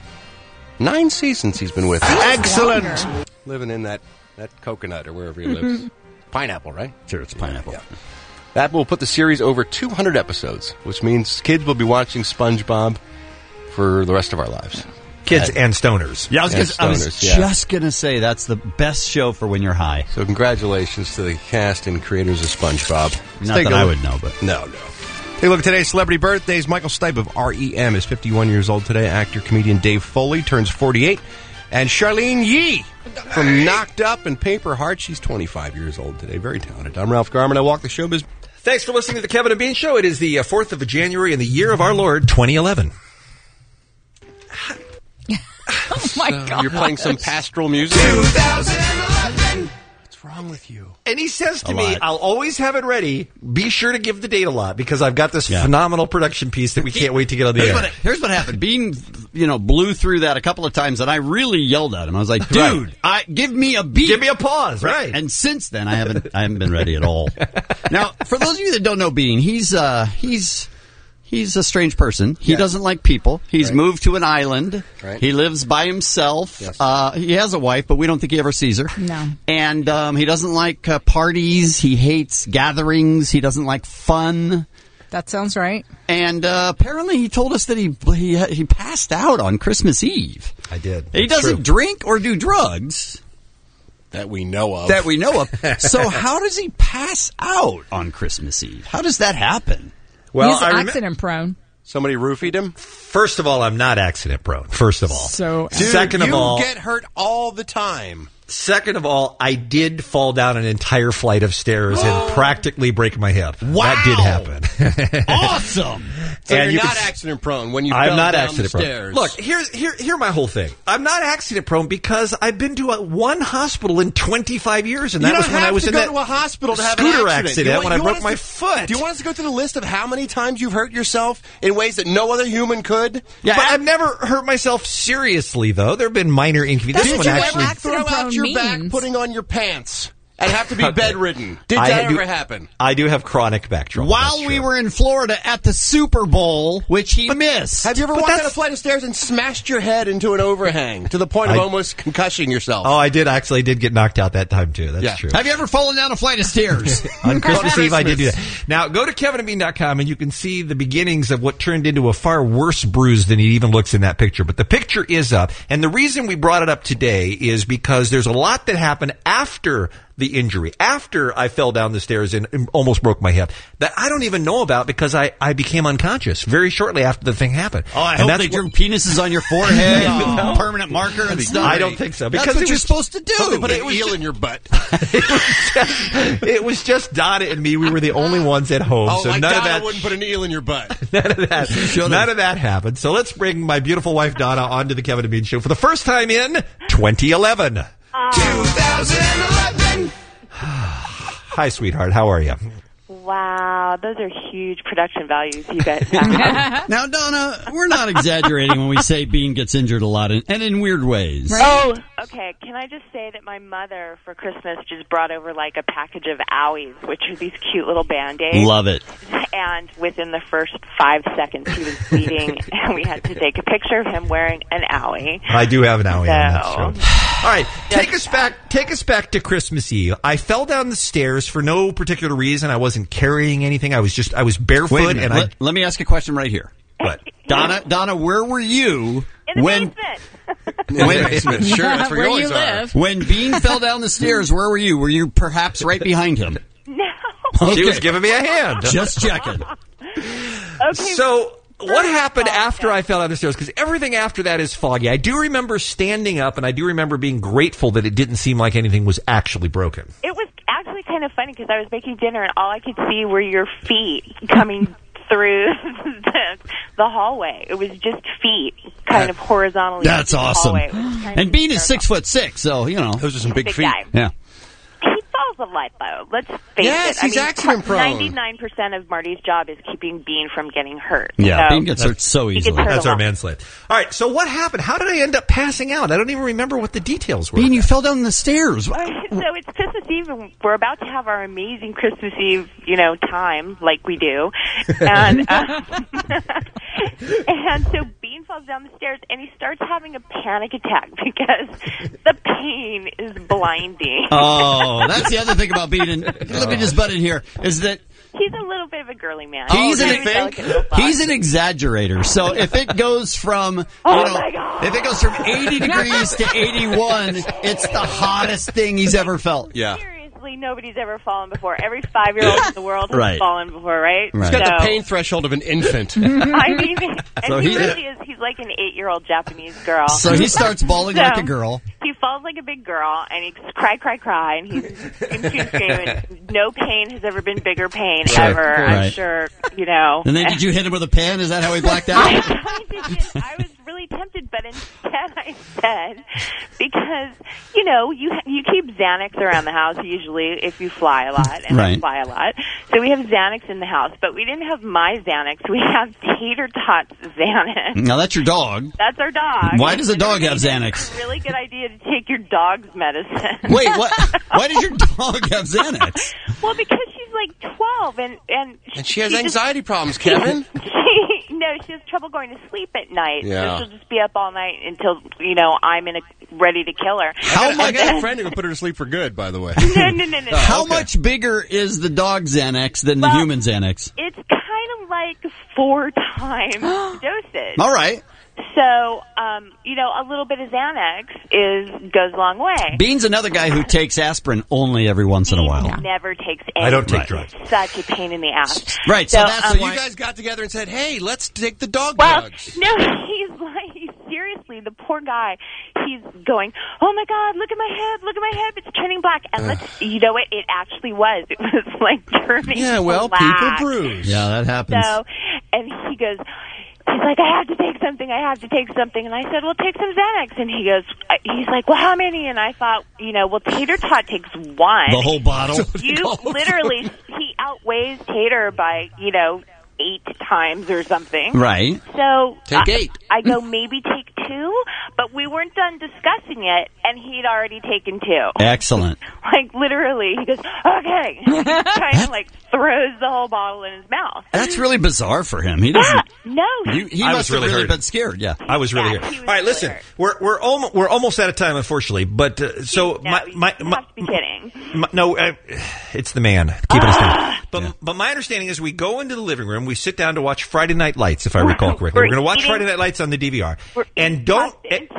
9 seasons he's been with us. Excellent. Living in that coconut or wherever he lives. Pineapple, right? Sure, it's pineapple. Yeah. That will put the series over 200 episodes, which means kids will be watching SpongeBob for the rest of our lives. Kids and stoners. Yeah, I was just going to say that's the best show for when you're high. So congratulations to the cast and creators of SpongeBob. Not that I would know, but... No. Take a look at today's celebrity birthdays. Michael Stipe of REM is 51 years old today. Actor, comedian Dave Foley turns 48. And Charlene Yee from Knocked Up and Paper Heart, she's 25 years old today. Very talented. I'm Ralph Garman. I walk the showbiz. Thanks for listening to the Kevin and Bean Show. It is the 4th of January in the year of our Lord, 2011. Oh, my God. You're playing some pastoral music? 2011. What's wrong with you? And he says to me, I'll always have it ready. Be sure to give the date a lot because I've got this phenomenal production piece that we can't wait to get on the air. Here's what happened. Bean, blew through that a couple of times, and I really yelled at him. I was like, dude, give me a beat. Give me a pause. Right. And since then, I haven't been ready at all. Now, for those of you that don't know Bean, he's a strange person. He doesn't like people. He's moved to an island. Right. He lives by himself. Yes. He has a wife, but we don't think he ever sees her. No. And he doesn't like parties. He hates gatherings. He doesn't like fun. That sounds right. And apparently he told us that he passed out on Christmas Eve. I did. He doesn't drink or do drugs. That we know of. So how does he pass out on Christmas Eve? How does that happen? Well, He's accident prone. Somebody roofied him? First of all, I'm not accident prone. First of all. So, dude, second of all, you get hurt all the time. Second of all, I did fall down an entire flight of stairs and practically break my hip. Wow. That did happen. Awesome. So and you're not accident prone when you fell down the stairs. Look, here's my whole thing. I'm not accident prone because I've been to one hospital in 25 years, and that was when I was in that to a hospital to have scooter an accident when I broke my foot. Do you want us to go through the list of how many times you've hurt yourself in ways that no other human could? Yeah, but I've never hurt myself seriously, though. There have been minor inconveniences. Did you ever throw out your back putting on your pants and have to be bedridden? Did that ever happen? I do have chronic back trauma. While we were in Florida at the Super Bowl, which he missed. Have you ever walked down a flight of stairs and smashed your head into an overhang to the point of almost concussing yourself? Oh, I did actually did get knocked out that time, too. That's true. Have you ever fallen down a flight of stairs? On Christmas Eve, I did do that. Now, go to kevinandbean.com and you can see the beginnings of what turned into a far worse bruise than it even looks in that picture. But the picture is up. And the reason we brought it up today is because there's a lot that happened after the injury, after I fell down the stairs and almost broke my hip, that I don't even know about because I became unconscious very shortly after the thing happened. Oh, I hope they drew penises on your forehead with a permanent marker and stuff. I don't think so. Because that's what you're supposed to do. But it was eel in your butt. It was just Donna and me. We were the only ones at home. Oh, so like none Donna of that wouldn't put an eel in your butt. None of that happened. So let's bring my beautiful wife Donna onto the Kevin and Bean Show for the first time in 2011. 2011. Hi, sweetheart. How are you? Wow, those are huge production values you guys have. Now, Donna, we're not exaggerating when we say Bean gets injured a lot, and in weird ways. Oh, okay. Can I just say that my mother, for Christmas, just brought over like a package of Owies, which are these cute little Band-Aids. Love it. And within the first 5 seconds, he was bleeding, and we had to take a picture of him wearing an Owie. I do have an Owie on that show. All right, take us back to Christmas Eve. I fell down the stairs for no particular reason. I wasn't carrying anything. I was barefoot. Wait a minute. Let me ask a question right here. What? Donna, where were you in the when... basement? In the basement, sure. That's where you always live. are. When Bean fell down the stairs, where were you? Were you perhaps right behind him? No. Okay. She was giving me a hand. Just checking. Okay. So... What happened after I fell down the stairs? Because everything after that is foggy. I do remember standing up, and I do remember being grateful that it didn't seem like anything was actually broken. It was actually kind of funny because I was making dinner, and all I could see were your feet coming through the hallway. It was just feet kind of horizontally. That's awesome. And Bean is 6'6", so, you know. Those are some big feet. Guy. Yeah. He falls a lot, though. Let's face it. Yes, he's accident prone. 99% of Marty's job is keeping Bean from getting hurt. Yeah, so Bean gets hurt so easily. That's our man slave. All right, so what happened? How did I end up passing out? I don't even remember what the details were. Bean, you fell down the stairs. So it's Christmas Eve, and we're about to have our amazing Christmas Eve, time, like we do. And and so Bean falls down the stairs, and he starts having a panic attack because the pain is blinding. Oh, that's the other thing about Bean. And let me just butt in here, is that he's a little bit of a girly man. He's an exaggerator. So if it goes from if it goes from 80 degrees to 81, it's the hottest thing he's ever felt. Yeah. Seriously, nobody's ever fallen before. Every 5-year-old in the world has fallen before, right? He's got the pain threshold of an infant. I mean, and he really is. He's like an 8-year-old Japanese girl. So he starts bawling like a girl. He falls like a big girl, and he cry, and he's screaming. No pain has ever been bigger pain ever. Right. I'm sure, And then did you hit him with a pen? Is that how he blacked out? I was really tempted, but instead I said, because, you keep Xanax around the house usually if you fly a lot, and I fly a lot. So we have Xanax in the house, but we didn't have my Xanax. We have Tater Tot's Xanax. Now that's your dog. That's our dog. Why does a dog have Xanax? It's a really good idea to take your dog's medicine. Wait, what? Why does your dog have Xanax? Well, because she's like 12, and she has anxiety problems, Kevin. She has trouble going to sleep at night. Yeah. So she'll just be up all night until, I'm ready to kill her. I got a friend who can put her to sleep for good, by the way. No. How much bigger is the dog Xanax than the human Xanax? It's kind of like 4 times dosage. All right. So, a little bit of Xanax goes a long way. Bean's another guy who takes aspirin only every once in a while. He never takes any. I don't take drugs. It's such a pain in the ass. Right. So you guys got together and said, "Hey, let's take the dog drugs." No, he's seriously, the poor guy. He's going, "Oh my God, look at my head, it's turning black." And you know what? It actually was. It was like turning. Yeah, well, black. people bruise. Yeah, that happens. So, and he goes. He's like, I have to take something. And I said, well, take some Xanax. And he's like, well, how many? And I thought, well, Tater Tot takes 1. The whole bottle? Literally, he outweighs Tater by, 8 times or something. Right. So take 8. I go, maybe take 2, but we weren't done discussing it, and he'd already taken 2. Excellent. Literally, he goes, okay. Kind of throws the whole bottle in his mouth. That's really bizarre for him. He doesn't. No. He must have really been scared. Yeah. I was really hurt. All right, listen. We're almost out of time, unfortunately. But so you have to be kidding. It's the man keeping us down. But my understanding is we go into the living room, we sit down to watch Friday Night Lights, if I recall correctly. We're going to watch Friday Night Lights on the DVR. And don't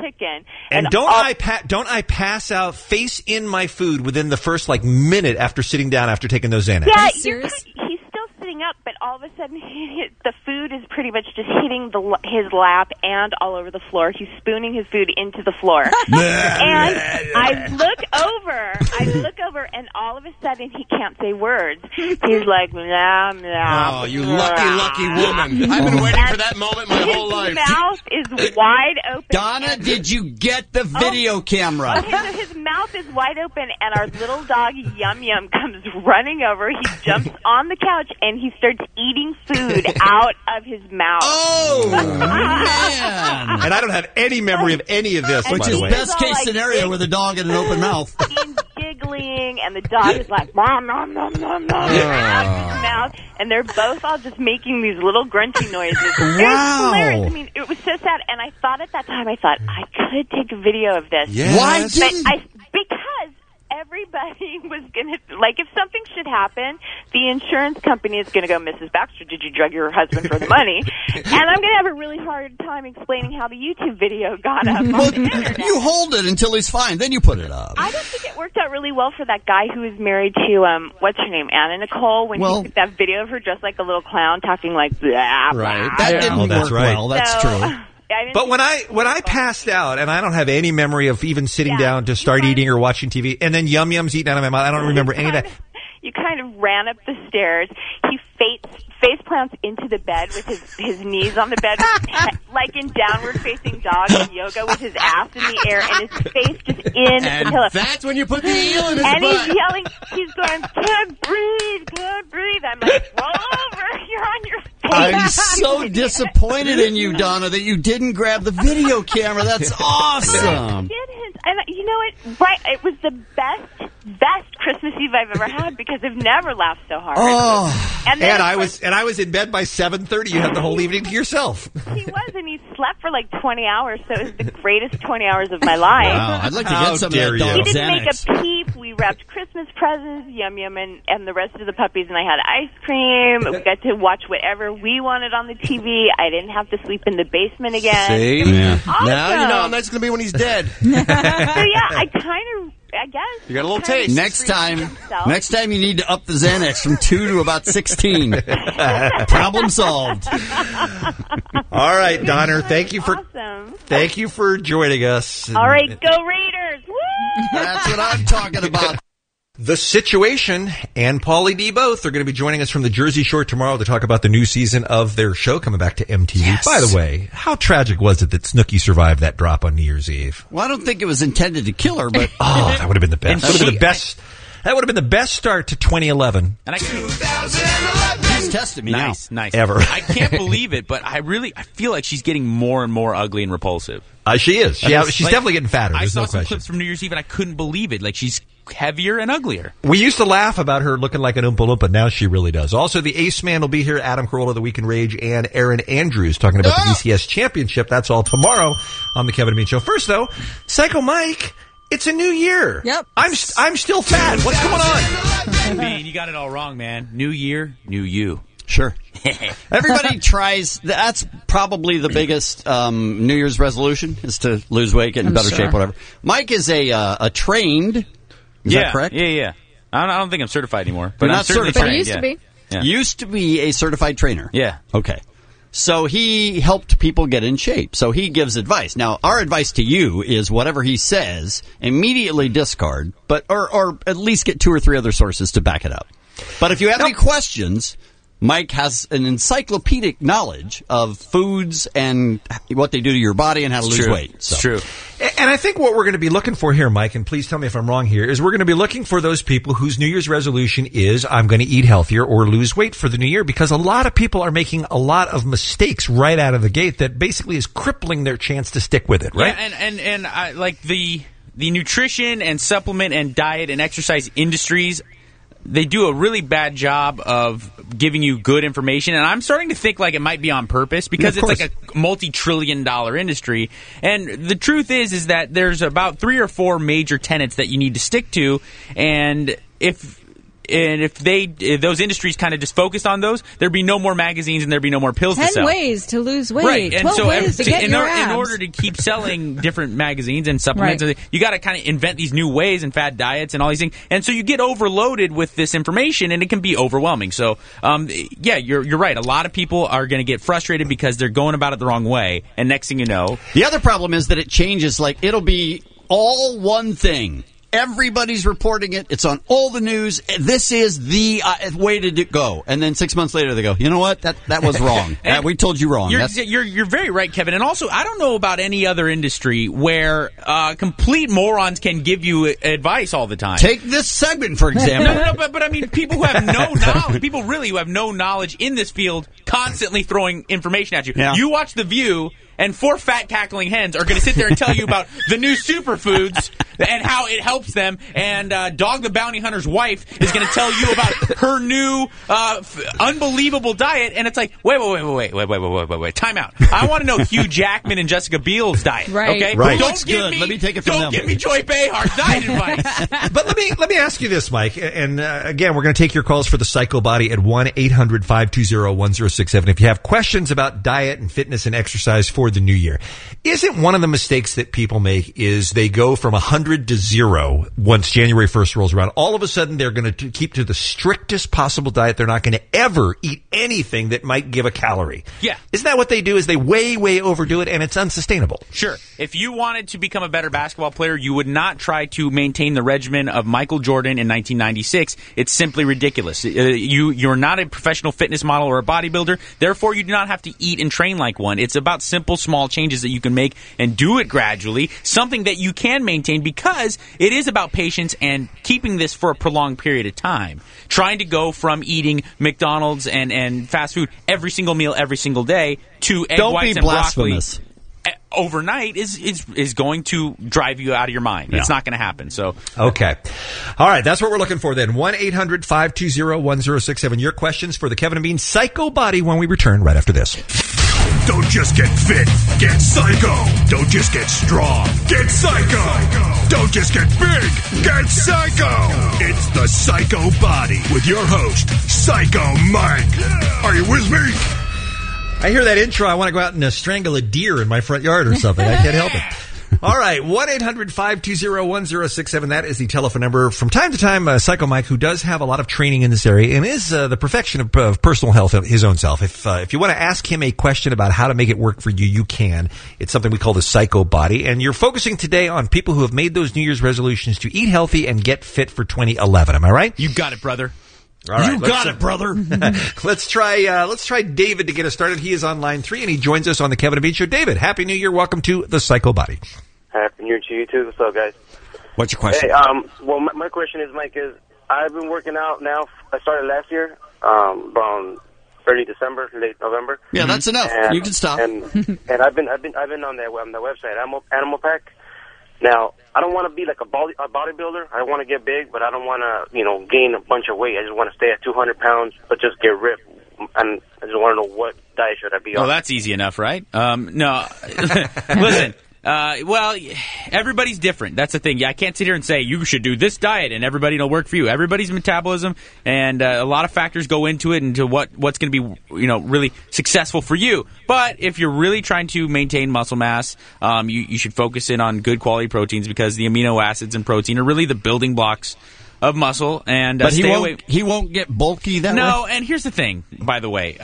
I pass out face in my food within the first minute after sitting down after taking those Xanax? Yeah, he's still sitting up, but all of a sudden the food is pretty much just hitting his lap and all over the floor. He's spooning his food into the floor. And I look over, and all of a sudden he can't say words. He's like, nah, nah. Oh, you lucky woman. I've been waiting for that moment my whole life. His mouth is wide open. Donna, did you get the video camera? Okay, so his mouth is wide open, and our little dog, Yum Yum, comes running over. He jumps on the couch, and he starts eating food out of his mouth. Oh, man. And I don't have any memory of any of this, which is best case scenario with a dog in an open mouth. He's giggling, and the dog is like, nom, nom, nom, nom, nom, out of his mouth. And they're both all just making these little grunty noises. Wow. It was hilarious. I mean, it was so sad. And I thought at that time, I could take a video of this. Yes. Why didn't? Because everybody was going to, like, if something should happen, the insurance company is going to go, Mrs. Baxter, did you drug your husband for the money? And I'm going to have a really hard time explaining how the YouTube video got up on the internet. You hold it until he's fine, then you put it up. I don't think it worked out really well for that guy who was married to, what's her name, Anna Nicole, when he took that video of her dressed like a little clown, talking like, blah, right. Blah. That didn't work well, that's true. But when I passed out, and I don't have any memory of even sitting down to start eating or watching TV, and then Yum Yum's eating out of my mouth, I don't remember any of that. You kind of ran up the stairs. He face plants into the bed with his knees on the bed, like in downward facing dog in yoga, with his ass in the air and his face just in the pillow. That's when you put the eel in his and butt. he's yelling, he's going, can't breathe. I'm like, roll over, you're on your face. I'm so disappointed in you, Donna, that you didn't grab the video camera. That's awesome. And you know what? Right, it was the best Christmas Eve I've ever had because I've never laughed so hard. Oh, and I was in bed by 7:30. You had the whole evening to yourself. He was, and he slept for like 20 hours, so it was the greatest 20 hours of my life. Wow, I'd like to get some of that dog He didn't Xanax. make a peep. We wrapped Christmas presents, Yum Yum, and the rest of the puppies, and I had ice cream. We got to watch whatever we wanted on the TV. I didn't have to sleep in the basement again. See? Yeah. Awesome. Now you know how nice it's going to be when he's dead. So yeah, I guess. You got a little taste. Next time you need to up the Xanax from 2 to about 16. Problem solved. All right, Donner, thank you for joining us. All right, go Raiders! Woo! That's what I'm talking about. The Situation and Pauly D both are going to be joining us from the Jersey Shore tomorrow to talk about the new season of their show coming back to MTV. Yes. By the way, how tragic was it that Snooki survived that drop on New Year's Eve? Well, I don't think it was intended to kill her, but that would have been the best. That would have been the best start to 2011. And I can't. He's tested me nice. Ever. I can't believe it, but I feel like she's getting more and more ugly and repulsive. She is. She's definitely getting fatter. There's I no saw some question. clips from New Year's Eve, and I couldn't believe it. Like, she's heavier and uglier. We used to laugh about her looking like an Oompa Loompa. Now she really does. Also, the Ace Man will be here. Adam Carolla, The Weekend Rage, and Aaron Andrews talking about the BCS Championship. That's all tomorrow on the Kevin and Bean Show. First, though, Psycho Mike, it's a new year. Yep. I'm still fat. What's going on? Bean, you got it all wrong, man. New year, new you. Sure. Everybody tries. That's probably the biggest New Year's resolution is to lose weight, get in better shape, whatever. Mike is a trained. Is that correct? Yeah. I don't think I'm certified anymore. But You're I'm not certainly certified. trained. Used to be. Yeah. Used to be a certified trainer. Yeah. Okay. So he helped people get in shape. So he gives advice. Now, our advice to you is whatever he says, immediately discard, but or at least get 2 or 3 other sources to back it up. But if you have any questions, Mike has an encyclopedic knowledge of foods and what they do to your body and how to lose weight. So. It's true. And I think what we're going to be looking for here, Mike, and please tell me if I'm wrong here, is we're going to be looking for those people whose New Year's resolution is I'm going to eat healthier or lose weight for the new year, because a lot of people are making a lot of mistakes right out of the gate that basically is crippling their chance to stick with it, right? Yeah, and I, like the nutrition and supplement and diet and exercise industries, they do a really bad job of giving you good information, and I'm starting to think like it might be on purpose because it's like a multi-trillion-dollar industry. And the truth is that there's about 3 or 4 major tenets that you need to stick to, and if those industries kind of just focused on those, there'd be no more magazines and there'd be no more pills to 10 sell. ways to lose weight. Right, and 12 so ways to get your abs. in order to keep selling different magazines and supplements, you got to kind of invent these new ways and fad diets and all these things. And so you get overloaded with this information, and it can be overwhelming. So, yeah, you're right. A lot of people are going to get frustrated because they're going about it the wrong way, and next thing you know, the other problem is that it changes. Like, it'll be all one thing Everybody's reporting it. It's on all the news. This is the way to go. And then 6 months later, they go, you know what? That was wrong. We told you wrong. You're very right, Kevin. And also, I don't know about any other industry where complete morons can give you advice all the time. Take this segment, for example. No, but I mean, people who have no knowledge, people really who have no knowledge in this field constantly throwing information at you. Yeah. You watch The View, and 4 fat cackling hens are going to sit there and tell you about the new superfoods and how it helps them. And Dog the Bounty Hunter's wife is going to tell you about her new unbelievable diet. And it's like, wait. Time out. I want to know Hugh Jackman and Jessica Biel's diet. Right. Okay. Right. Don't give me. Let me take it from don't them. give me Joy Behar's diet advice. But let me ask you this, Mike. And again, we're going to take your calls for the Psycho Body at 1-800-520-1067. If you have questions about diet and fitness and exercise for the new year, isn't one of the mistakes that people make is they go from 100 to 0 once January 1st rolls around. All of a sudden, they're going to keep to the strictest possible diet. They're not going to ever eat anything that might give a calorie. Yeah. Isn't that what they do? Is they way overdo it, and it's unsustainable. Sure. If you wanted to become a better basketball player, you would not try to maintain the regimen of Michael Jordan in 1996. It's simply ridiculous. You're not a professional fitness model or a bodybuilder. Therefore, you do not have to eat and train like one. It's about simple, small changes that you can make and do it gradually, something that you can maintain because it is about patience and keeping this for a prolonged period of time. Trying to go from eating McDonald's and fast food every single meal every single day to egg whites and broccoli overnight is going to drive you out of your mind. Yeah. It's not going to happen. So okay. All right, that's what we're looking for then. 1-800-520-1067. Your questions for the Kevin and Bean Psycho Body when we return right after this. Don't just get fit, get psycho. Don't just get strong, get psycho. Don't just get big, get psycho. It's the Psycho Body with your host, Psycho Mike. Are you with me? I hear that intro. I want to go out and strangle a deer in my front yard or something. I can't help it. All right, 1-800-520-1067. That is the telephone number. From time to time, Psycho Mike, who does have a lot of training in this area and is the perfection of personal health his own self. If you want to ask him a question about how to make it work for you, you can. It's something we call the Psycho Body. And you're focusing today on people who have made those New Year's resolutions to eat healthy and get fit for 2011. Am I right? You got it, brother. All right, you got it, brother. Let's try David to get us started. He is on line 3, and he joins us on the Kevin and Bean Show. David, Happy New Year. Welcome to the Psycho Body. Happy New Year to you, too. What's up, guys? What's your question? Hey, well, my question is, Mike, I've been working out now. I started last year, around early December, late November. Yeah, that's enough. You can stop. And I've been on the website, Animal Pack. Now, I don't want to be like a bodybuilder. I want to get big, but I don't want to, gain a bunch of weight. I just want to stay at 200 pounds, but just get ripped. And I just want to know what diet should I be on. Well, that's easy enough, right? No. Listen. Well, everybody's different. That's the thing. I can't sit here and say you should do this diet and everybody will work for you. Everybody's metabolism and a lot of factors go into it, into what's going to be really successful for you. But if you're really trying to maintain muscle mass, you should focus in on good quality proteins because the amino acids and protein are really the building blocks of muscle. And but he won't get bulky that way. No, and here's the thing. By the way.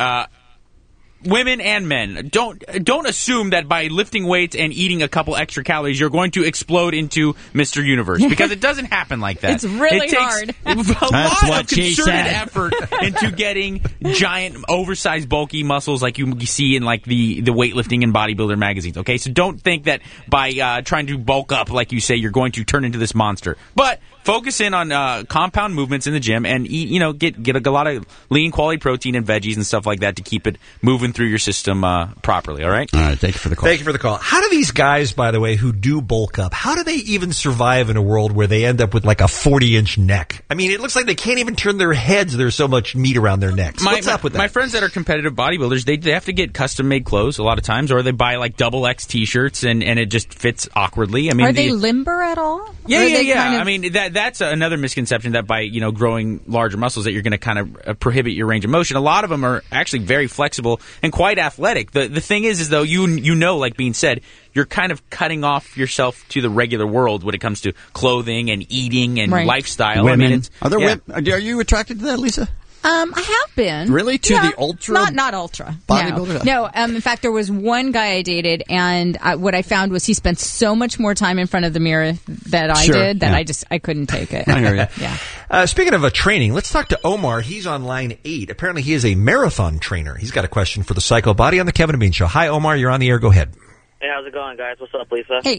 Women and men, don't assume that by lifting weights and eating a couple extra calories, you're going to explode into Mr. Universe, because it doesn't happen like that. It's really hard. A lot of concerted effort into getting giant, oversized, bulky muscles like you see in like the weightlifting and bodybuilder magazines. Okay, so don't think that by trying to bulk up, like you say, you're going to turn into this monster. But focus in on compound movements in the gym and eat, get a lot of lean quality protein and veggies and stuff like that to keep it moving through your system properly. All right. All right. Thank you for the call. Thank you for the call. How do these guys, by the way, who do bulk up, how do they even survive in a world where they end up with like a 40-inch neck? I mean, it looks like they can't even turn their heads. There's so much meat around their necks. What's up with that? My friends that are competitive bodybuilders, they have to get custom-made clothes a lot of times, or they buy like XXL T-shirts and it just fits awkwardly. I mean, are they limber at all? Yeah. I mean, that's another misconception, that by growing larger muscles that you're going to kind of prohibit your range of motion. A lot of them are actually very flexible and quite athletic. The thing is though, like being said, you're kind of cutting off yourself to the regular world when it comes to clothing and eating and lifestyle. Women. I mean, are you attracted to that, Lisa? I have been. Really? To the ultra? Not ultra. Bodybuilder? No. In fact, there was one guy I dated, and what I found was he spent so much more time in front of the mirror that I did that I couldn't take it. I hear you. Yeah. Speaking of training, let's talk to Omar. He's on line 8. Apparently, he is a marathon trainer. He's got a question for the Psycho Body on the Kevin and Bean Show. Hi, Omar. You're on the air. Go ahead. Hey, how's it going, guys? What's up, Lisa? Hey.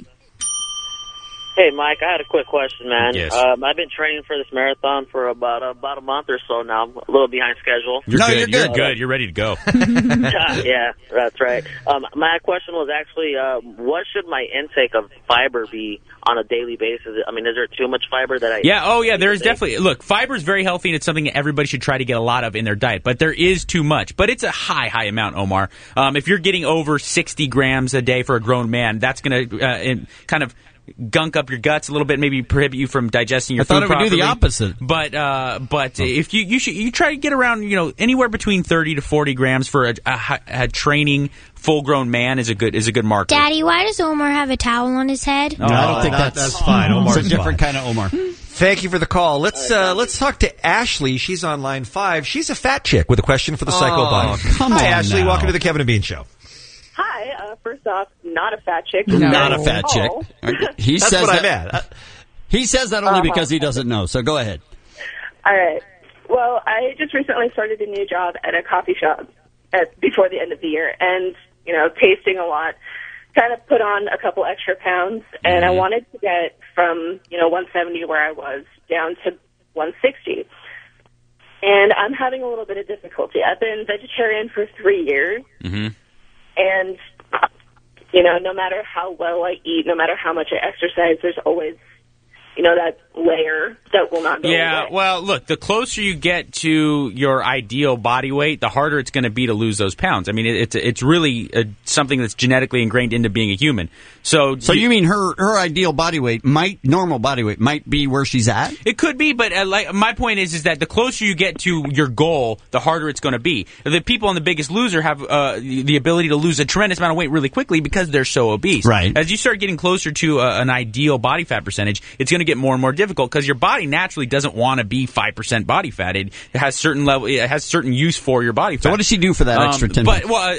Hey, Mike, I had a quick question, man. Yes. I've been training for this marathon for about a month or so now. I'm a little behind schedule. You're good. You're ready to go. Yeah, that's right. My question was actually, what should my intake of fiber be on a daily basis? I mean, is there too much fiber that I... Yeah, there is definitely... Look, fiber is very healthy, and it's something that everybody should try to get a lot of in their diet, but there is too much. But it's a high amount, Omar. If you're getting over 60 grams a day for a grown man, that's going to kind of gunk up your guts a little bit, maybe prohibit you from digesting your food properly. I thought it would do the opposite. But if you try to get around, anywhere between 30 to 40 grams for a training full-grown man is a good marker. Daddy, why does Omar have a towel on his head? No, I don't think that's fine. Omar's a different kind of Omar. Thank you for the call. Let's talk to Ashley. She's on line 5. She's a fat chick with a question for the Psycho Body. Hi, Ashley. Now. Welcome to the Kevin and Bean Show. Hi. First off, not a fat chick. Not a fat chick. He That's says what that, I meant. He says that only because he doesn't know. So go ahead. All right. Well, I just recently started a new job at a coffee shop before the end of the year, and tasting a lot, kind of put on a couple extra pounds, and I wanted to get from 170 where I was down to 160. And I'm having a little bit of difficulty. I've been vegetarian for 3 years. Mm-hmm. And, no matter how well I eat, no matter how much I exercise, there's always, that layer that will not go away. Well, look, the closer you get to your ideal body weight, the harder it's going to be to lose those pounds. I mean, it's really something that's genetically ingrained into being a human. So you mean her ideal body weight, normal body weight, might be where she's at? It could be, but my point is that the closer you get to your goal, the harder it's going to be. The people on The Biggest Loser have the ability to lose a tremendous amount of weight really quickly because they're so obese. Right. As you start getting closer to an ideal body fat percentage, it's going to get more and more difficult because your body naturally doesn't want to be 5% body fat. It has certain use for your body fat. So what does she do for that extra 10?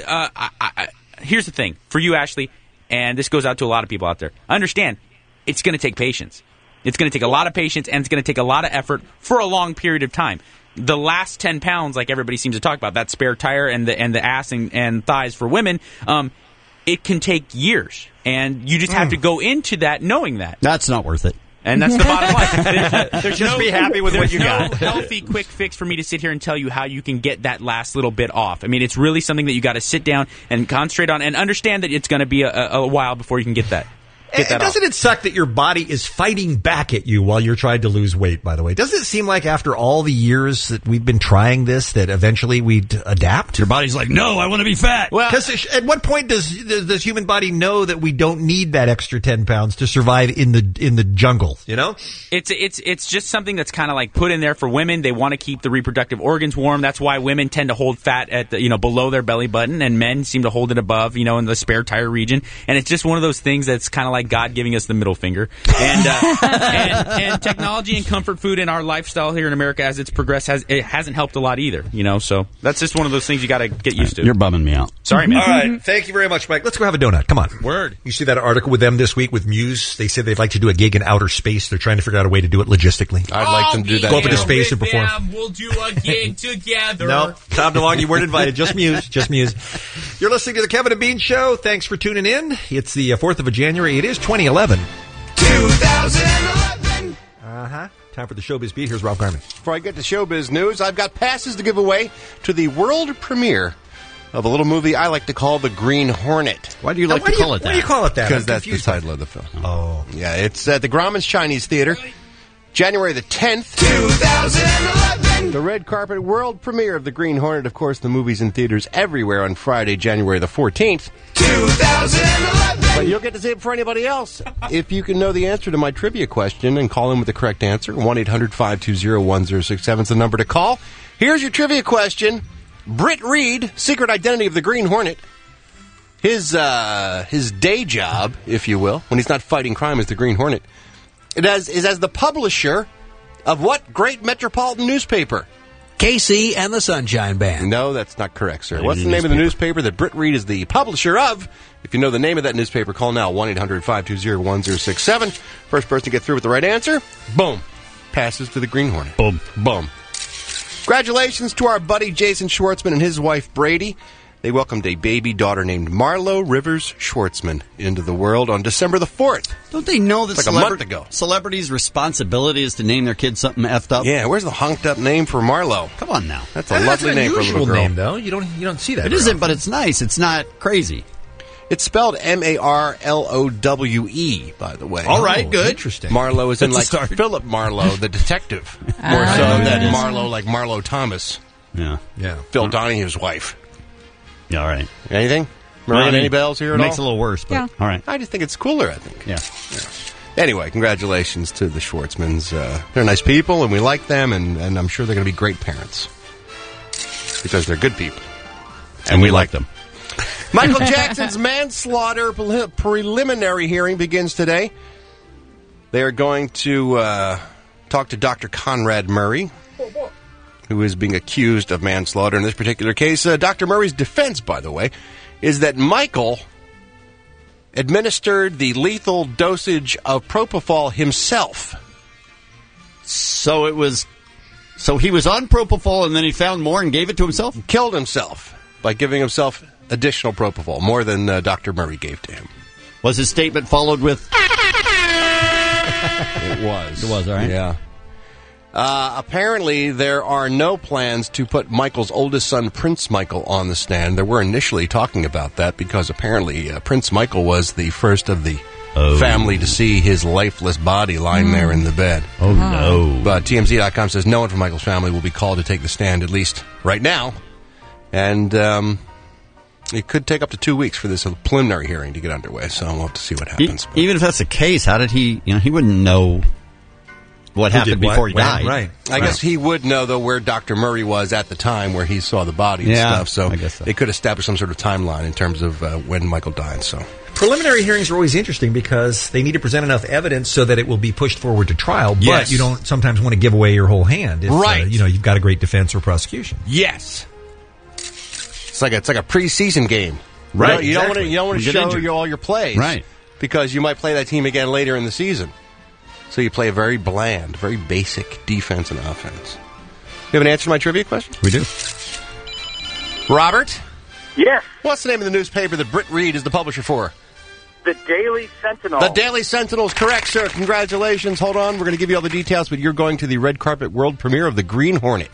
Here's the thing for you, Ashley, and this goes out to a lot of people out there. Understand, it's going to take patience. It's going to take a lot of patience, and it's going to take a lot of effort for a long period of time. The last 10 pounds, like everybody seems to talk about, that spare tire and the ass and thighs for women, it can take years, and you just have to go into that knowing that. That's not worth it. And that's the bottom line. There's Just be happy with what you got. There's no healthy, quick fix for me to sit here and tell you how you can get that last little bit off. I mean, it's really something that you got to sit down and concentrate on and understand that it's going to be a while before you can get that. Doesn't it suck that your body is fighting back at you while you're trying to lose weight, by the way? Doesn't it seem like after all the years that we've been trying this that eventually we'd adapt? Your body's like, no, I want to be fat. Well, because at what point does human body know that we don't need that extra 10 pounds to survive in the jungle, It's just something that's kind of like put in there for women. They want to keep the reproductive organs warm. That's why women tend to hold fat at below their belly button, and men seem to hold it above, in the spare tire region. And it's just one of those things that's kind of like God giving us the middle finger. And technology and comfort food in our lifestyle here in America as it's progressed it hasn't helped a lot either, so that's just one of those things you got to get used to. You're bumming me out. Sorry, man. All right. Thank you very much, Mike. Let's go have a donut. Come on. Word. You see that article with them this week with Muse? They said they'd like to do a gig in outer space. They're trying to figure out a way to do it logistically. I'd like them to do that. Go up into space and perform. We'll do a gig together. No, Tom DeLonge, you weren't invited. Just Muse. Just Muse. You're listening to the Kevin and Bean Show. Thanks for tuning in. It's the 4th of January. It is 2011. 2011. Time for the Showbiz Beat. Here's Rob Garman. Before I get to showbiz news, I've got passes to give away to the world premiere of a little movie I like to call The Green Hornet. Why do you like to call it that? Why do you call it that? Because that's the title of the film. Oh. Yeah, it's at the Grauman's Chinese Theater, January the 10th. 2011. The red carpet world premiere of The Green Hornet. Of course, the movie's in theaters everywhere on Friday, January the 14th. 2011. But you'll get to see it before anybody else if you can know the answer to my trivia question and call in with the correct answer. 1-800-520-1067 is the number to call. Here's your trivia question. Britt Reed, secret identity of the Green Hornet. His day job, if you will, when he's not fighting crime as the Green Hornet, is as the publisher of what great metropolitan newspaper? KC and the Sunshine Band. No, that's not correct, sir. What's the name of the newspaper that Britt Reed is the publisher of? If you know the name of that newspaper, call now, 1-800-520-1067. First person to get through with the right answer, boom, passes to the Green Hornet. Boom. Boom. Congratulations to our buddy Jason Schwartzman and his wife Brady. They welcomed a baby daughter named Marlo Rivers Schwartzman into the world on December the 4th. Don't they know that like a month ago. Celebrities' responsibility is to name their kid something effed up? Yeah, where's the honked up name for Marlo? Come on now. That's a lovely name for a little girl. Name, though. You don't see that. It isn't, but it's nice. It's not crazy. It's spelled Marlowe, by the way. All right, good. Interesting. Marlowe is in like Philip Marlowe, the detective. More so than Marlowe like Marlo Thomas. Yeah. Phil Donahue's wife. Yeah, all right. Anything? Any bells here at all? Makes it a little worse, but all right. I just think it's cooler, I think. Yeah. Anyway, congratulations to the Schwartzmans. They're nice people, and we like them, and I'm sure they're going to be great parents. Because they're good people. And we like them. Michael Jackson's manslaughter preliminary hearing begins today. They are going to talk to Dr. Conrad Murray, who is being accused of manslaughter in this particular case. Dr. Murray's defense, by the way, is that Michael administered the lethal dosage of propofol himself. So he was on propofol and then he found more and gave it to himself? Killed himself by giving himself additional propofol, more than Dr. Murray gave to him. Was his statement followed with... It was. It was, all right. Yeah. Apparently, there are no plans to put Michael's oldest son, Prince Michael, on the stand. They were initially talking about that because apparently Prince Michael was the first of the family to see his lifeless body lying there in the bed. Oh, no. But TMZ.com says no one from Michael's family will be called to take the stand, at least right now. And it could take up to 2 weeks for this preliminary hearing to get underway, so we'll have to see what happens. Even if that's the case, how did he, he wouldn't know what happened before he died. Right. I guess he would know, though, where Dr. Murray was at the time where he saw the body and stuff. So, I guess so they could establish some sort of timeline in terms of when Michael died. So preliminary hearings are always interesting because they need to present enough evidence so that it will be pushed forward to trial. But you don't sometimes want to give away your whole hand if you've got a great defense or prosecution. Yes. It's like a preseason game. Right. You don't want to show all your plays. Right. Because you might play that team again later in the season. So you play a very bland, very basic defense and offense. You have an answer to my trivia question? We do. Robert? Yes. What's the name of the newspaper that Britt Reed is the publisher for? The Daily Sentinel. The Daily Sentinel is correct, sir. Congratulations. Hold on. We're going to give you all the details, but you're going to the red carpet world premiere of The Green Hornet.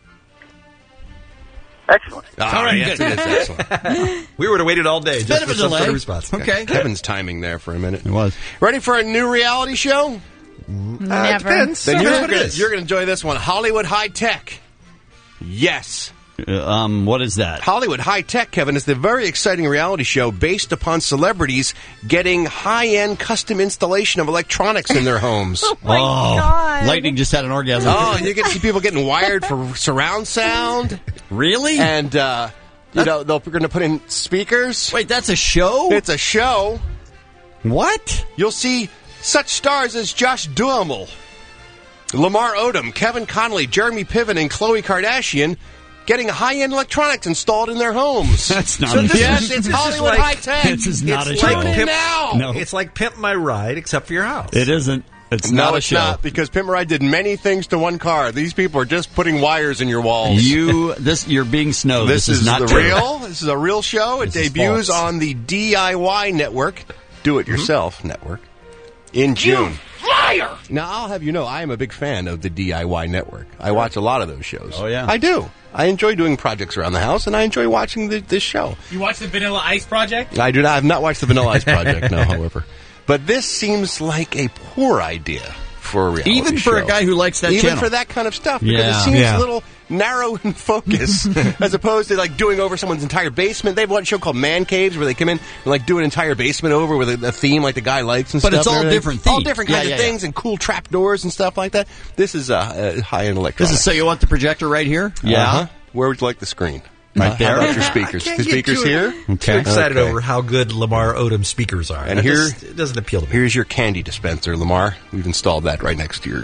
Excellent. All right, yes, it is excellent. We would have waited all day just for some sort of response. Okay. Kevin's timing there for a minute. It was. Ready for a new reality show? Never. Depends. Then you're what it is. going to enjoy this one. Hollywood High Tech. Yes. What is that? Hollywood High Tech, Kevin, is the very exciting reality show based upon celebrities getting high-end custom installation of electronics in their homes. Oh, my God. Lightning just had an orgasm. Oh, you get to see people getting wired for surround sound. Really? And, they're going to put in speakers. Wait, that's a show? It's a show. What? You'll see such stars as Josh Duhamel, Lamar Odom, Kevin Connolly, Jeremy Piven, and Khloe Kardashian getting high-end electronics installed in their homes. That's not so a show. Yes, it's Hollywood High Tech. This is not a it's show. like now. No. It's like Pimp My Ride, except for your house. It isn't. It's not a show. No, it's not, because Pimp My Ride did many things to one car. These people are just putting wires in your walls. You're being snowed. This is not real. This is a real show. It debuts on the DIY network, Do-It-Yourself network, in June. Liar! Now, I'll have you know, I am a big fan of the DIY network. I watch a lot of those shows. Oh, yeah. I do. I enjoy doing projects around the house, and I enjoy watching this show. You watch the Vanilla Ice Project? I do not. I have not watched the Vanilla Ice Project, no, however. But this seems like a poor idea for a reality Even for show. a guy who likes that channel. Even for that kind of stuff, because it seems a little narrow in focus, as opposed to like doing over someone's entire basement. They have one show called Man Caves where they come in and like do an entire basement over with a theme like the guy likes and but stuff. But it's all different themes. All different kinds of things and cool trap doors and stuff like that. This is high-end electronics. So you want the projector right here? Yeah. Uh-huh. Where would you like the screen? Right there. How about your speakers? The speakers here? Too excited over how good Lamar Odom speakers are. And it doesn't appeal to me. Here's your candy dispenser, Lamar. We've installed that right next to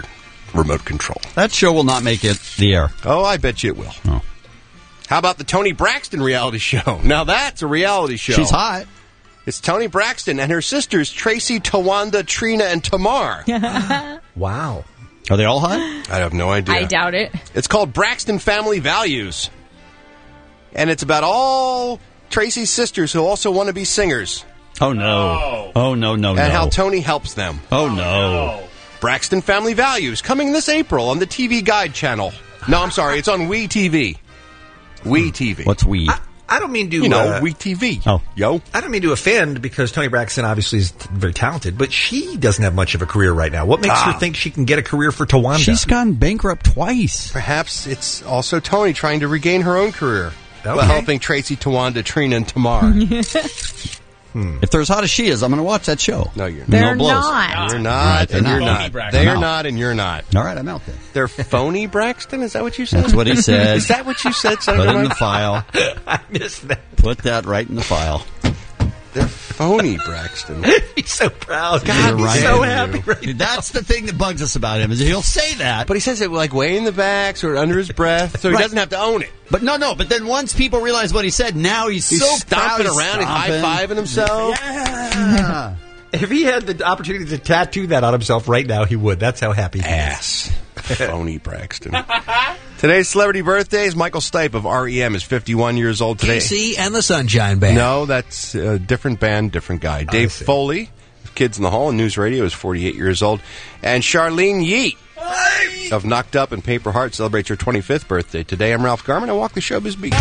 remote control. That show will not make it the air. Oh, I bet you it will. Oh. How about the Toni Braxton reality show? Now that's a reality show. She's hot. It's Toni Braxton and her sisters, Tracy, Tawanda, Trina, and Tamar. Wow. Are they all hot? I have no idea. I doubt it. It's called Braxton Family Values. And it's about all Tracy's sisters who also want to be singers. Oh, no. Oh, no. And how Toni helps them. Oh, no. Braxton Family Values, coming this April on the TV Guide channel. No, I'm sorry, it's on WeTV. WeTV. What's We? I don't mean to... WeTV. Oh. Yo. I don't mean to offend, because Toni Braxton obviously is very talented, but she doesn't have much of a career right now. What makes her think she can get a career for Tawanda? She's gone bankrupt twice. Perhaps it's also Toni trying to regain her own career. While helping Tracy, Tawanda, Trina, and Tamar. If they're as hot as she is, I'm going to watch that show. No, you're not. They're no blows. not. You're not, and you're not. They're not, and you're not. All right, I'm out there. They're phony, Braxton? Is that what you said? That's what he said. Is that what you said, Put Senator? it in the file. I missed that. Put that right in the file. They're phony, Braxton. He's so proud. God, he's right. so happy right now. That's the thing that bugs us about him, is he'll say that. But he says it like way in the back, sort of under his breath, so he doesn't have to own it. But but then once people realize what he said, now he's so stomping proud. around and high-fiving himself. Yeah. If he had the opportunity to tattoo that on himself right now, he would. That's how happy he is. Phony Braxton. Today's celebrity birthdays. Michael Stipe of REM is 51 years old today. Casey and the Sunshine Band. No, that's a different band, different guy. Dave Foley of Kids in the Hall and News Radio is 48 years old. And Charlene Yeet of Knocked Up and Paper Heart celebrates her 25th birthday today. I'm Ralph Garman. I walk the showbiz beat.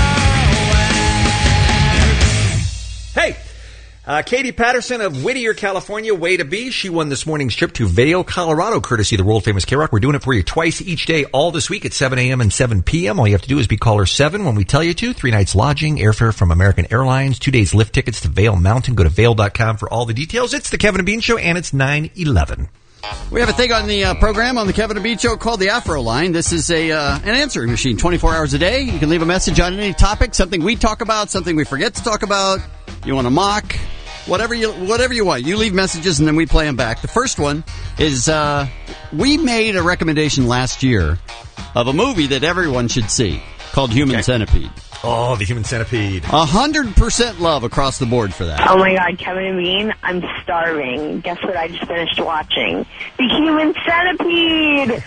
Hey! Katie Patterson of Whittier, California, way to be. She won this morning's trip to Vail, Colorado, courtesy of the world-famous K-Rock. We're doing it for you twice each day, all this week at 7 a.m. and 7 p.m. All you have to do is be caller 7 when we tell you to. 3 nights lodging, airfare from American Airlines, 2 days lift tickets to Vail Mountain. Go to vail.com for all the details. It's the Kevin and Bean Show, and it's 9/11. We have a thing on the program on the Kevin and Bean Show called the Afro Line. This is an answering machine 24 hours a day. You can leave a message on any topic, something we talk about, something we forget to talk about, you want to mock. Whatever you want. You leave messages and then we play them back. The first one is we made a recommendation last year of a movie that everyone should see called Human Centipede. Oh, the Human Centipede. 100% love across the board for that. Oh my God, Kevin and Bean, I'm starving. Guess what I just finished watching? The Human Centipede!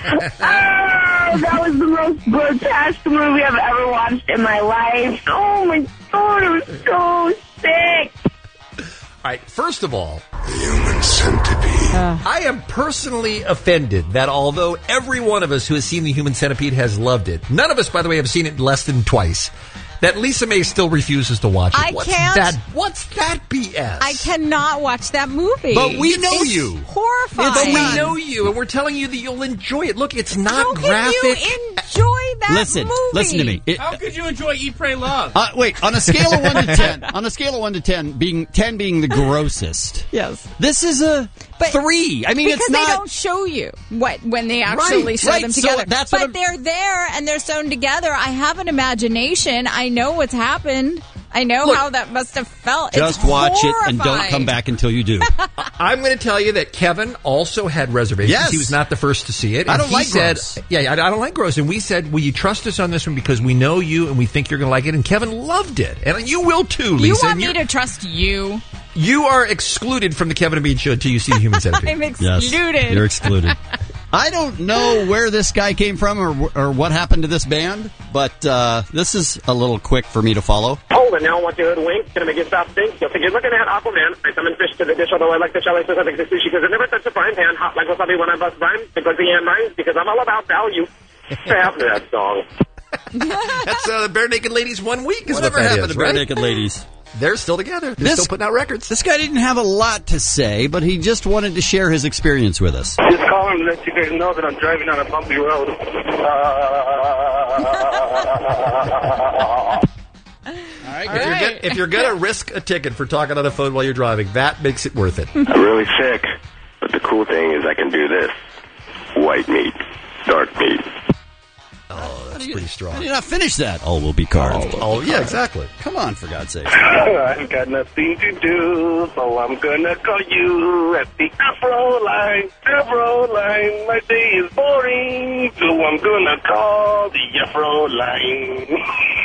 Oh, that was the most grotesque movie I've ever watched in my life. Oh my God, it was so sick. All right, first of all, Human Centipede. I am personally offended that although every one of us who has seen the Human Centipede has loved it, none of us, by the way, have seen it less than twice, that Lisa May still refuses to watch it. What's that BS? I cannot watch that movie. But we know you. Horrifying. But we know you, and we're telling you that you'll enjoy it. Look, it's not graphic. How can you enjoy that movie? Listen to me. How could you enjoy Eat, Pray, Love? Wait, on a scale of 1 to 10, on a scale of 1 to 10, being 10 being the grossest. Yes. This is a 3. I mean, because it's not. They don't show you when they actually show them together. So they're there and they're sewn together. I have an imagination. I know what's happened. I know how that must have felt. Just watch it and don't come back until you do. I'm going to tell you that Kevin also had reservations. Yes. He was not the first to see it. I don't like gross. Yeah, I don't like gross. And we said, will you trust us on this one because we know you and we think you're going to like it? And Kevin loved it. And you will too, Lisa. You want me to trust you? You are excluded from the Kevin and Bean Show until you see the Human Centipede. I'm excluded. Yes, you're excluded. I don't know where this guy came from or what happened to this band, but this is a little quick for me to follow. Hold it now, want you hoodwink, gonna make you stop think. You'll think you're looking at Aquaman. I summon fish to the dish, although I like the shell, I says I think the sushi, because it never touched the frying pan. Hot like wasabi when I bust rhymes, because he ain't mine, because I'm all about value. What happened to that song? That's the Bare Naked Ladies 1 week. Whatever happened to Bare Naked Ladies? They're still together. They're still putting out records. This guy didn't have a lot to say, but he just wanted to share his experience with us. Just calling to let you guys know that I'm driving on a bumpy road. All right. If you're gonna risk a ticket for talking on the phone while you're driving, that makes it worth it. I'm really sick, but the cool thing is I can do this. White meat, dark meat. That's pretty strong. How do you not finish that? All will be carved. Oh, yeah, exactly. Come on, for God's sake. I've got nothing to do, so I'm gonna call you at the Afro line. Afro line, my day is boring, so I'm gonna call the Afro line.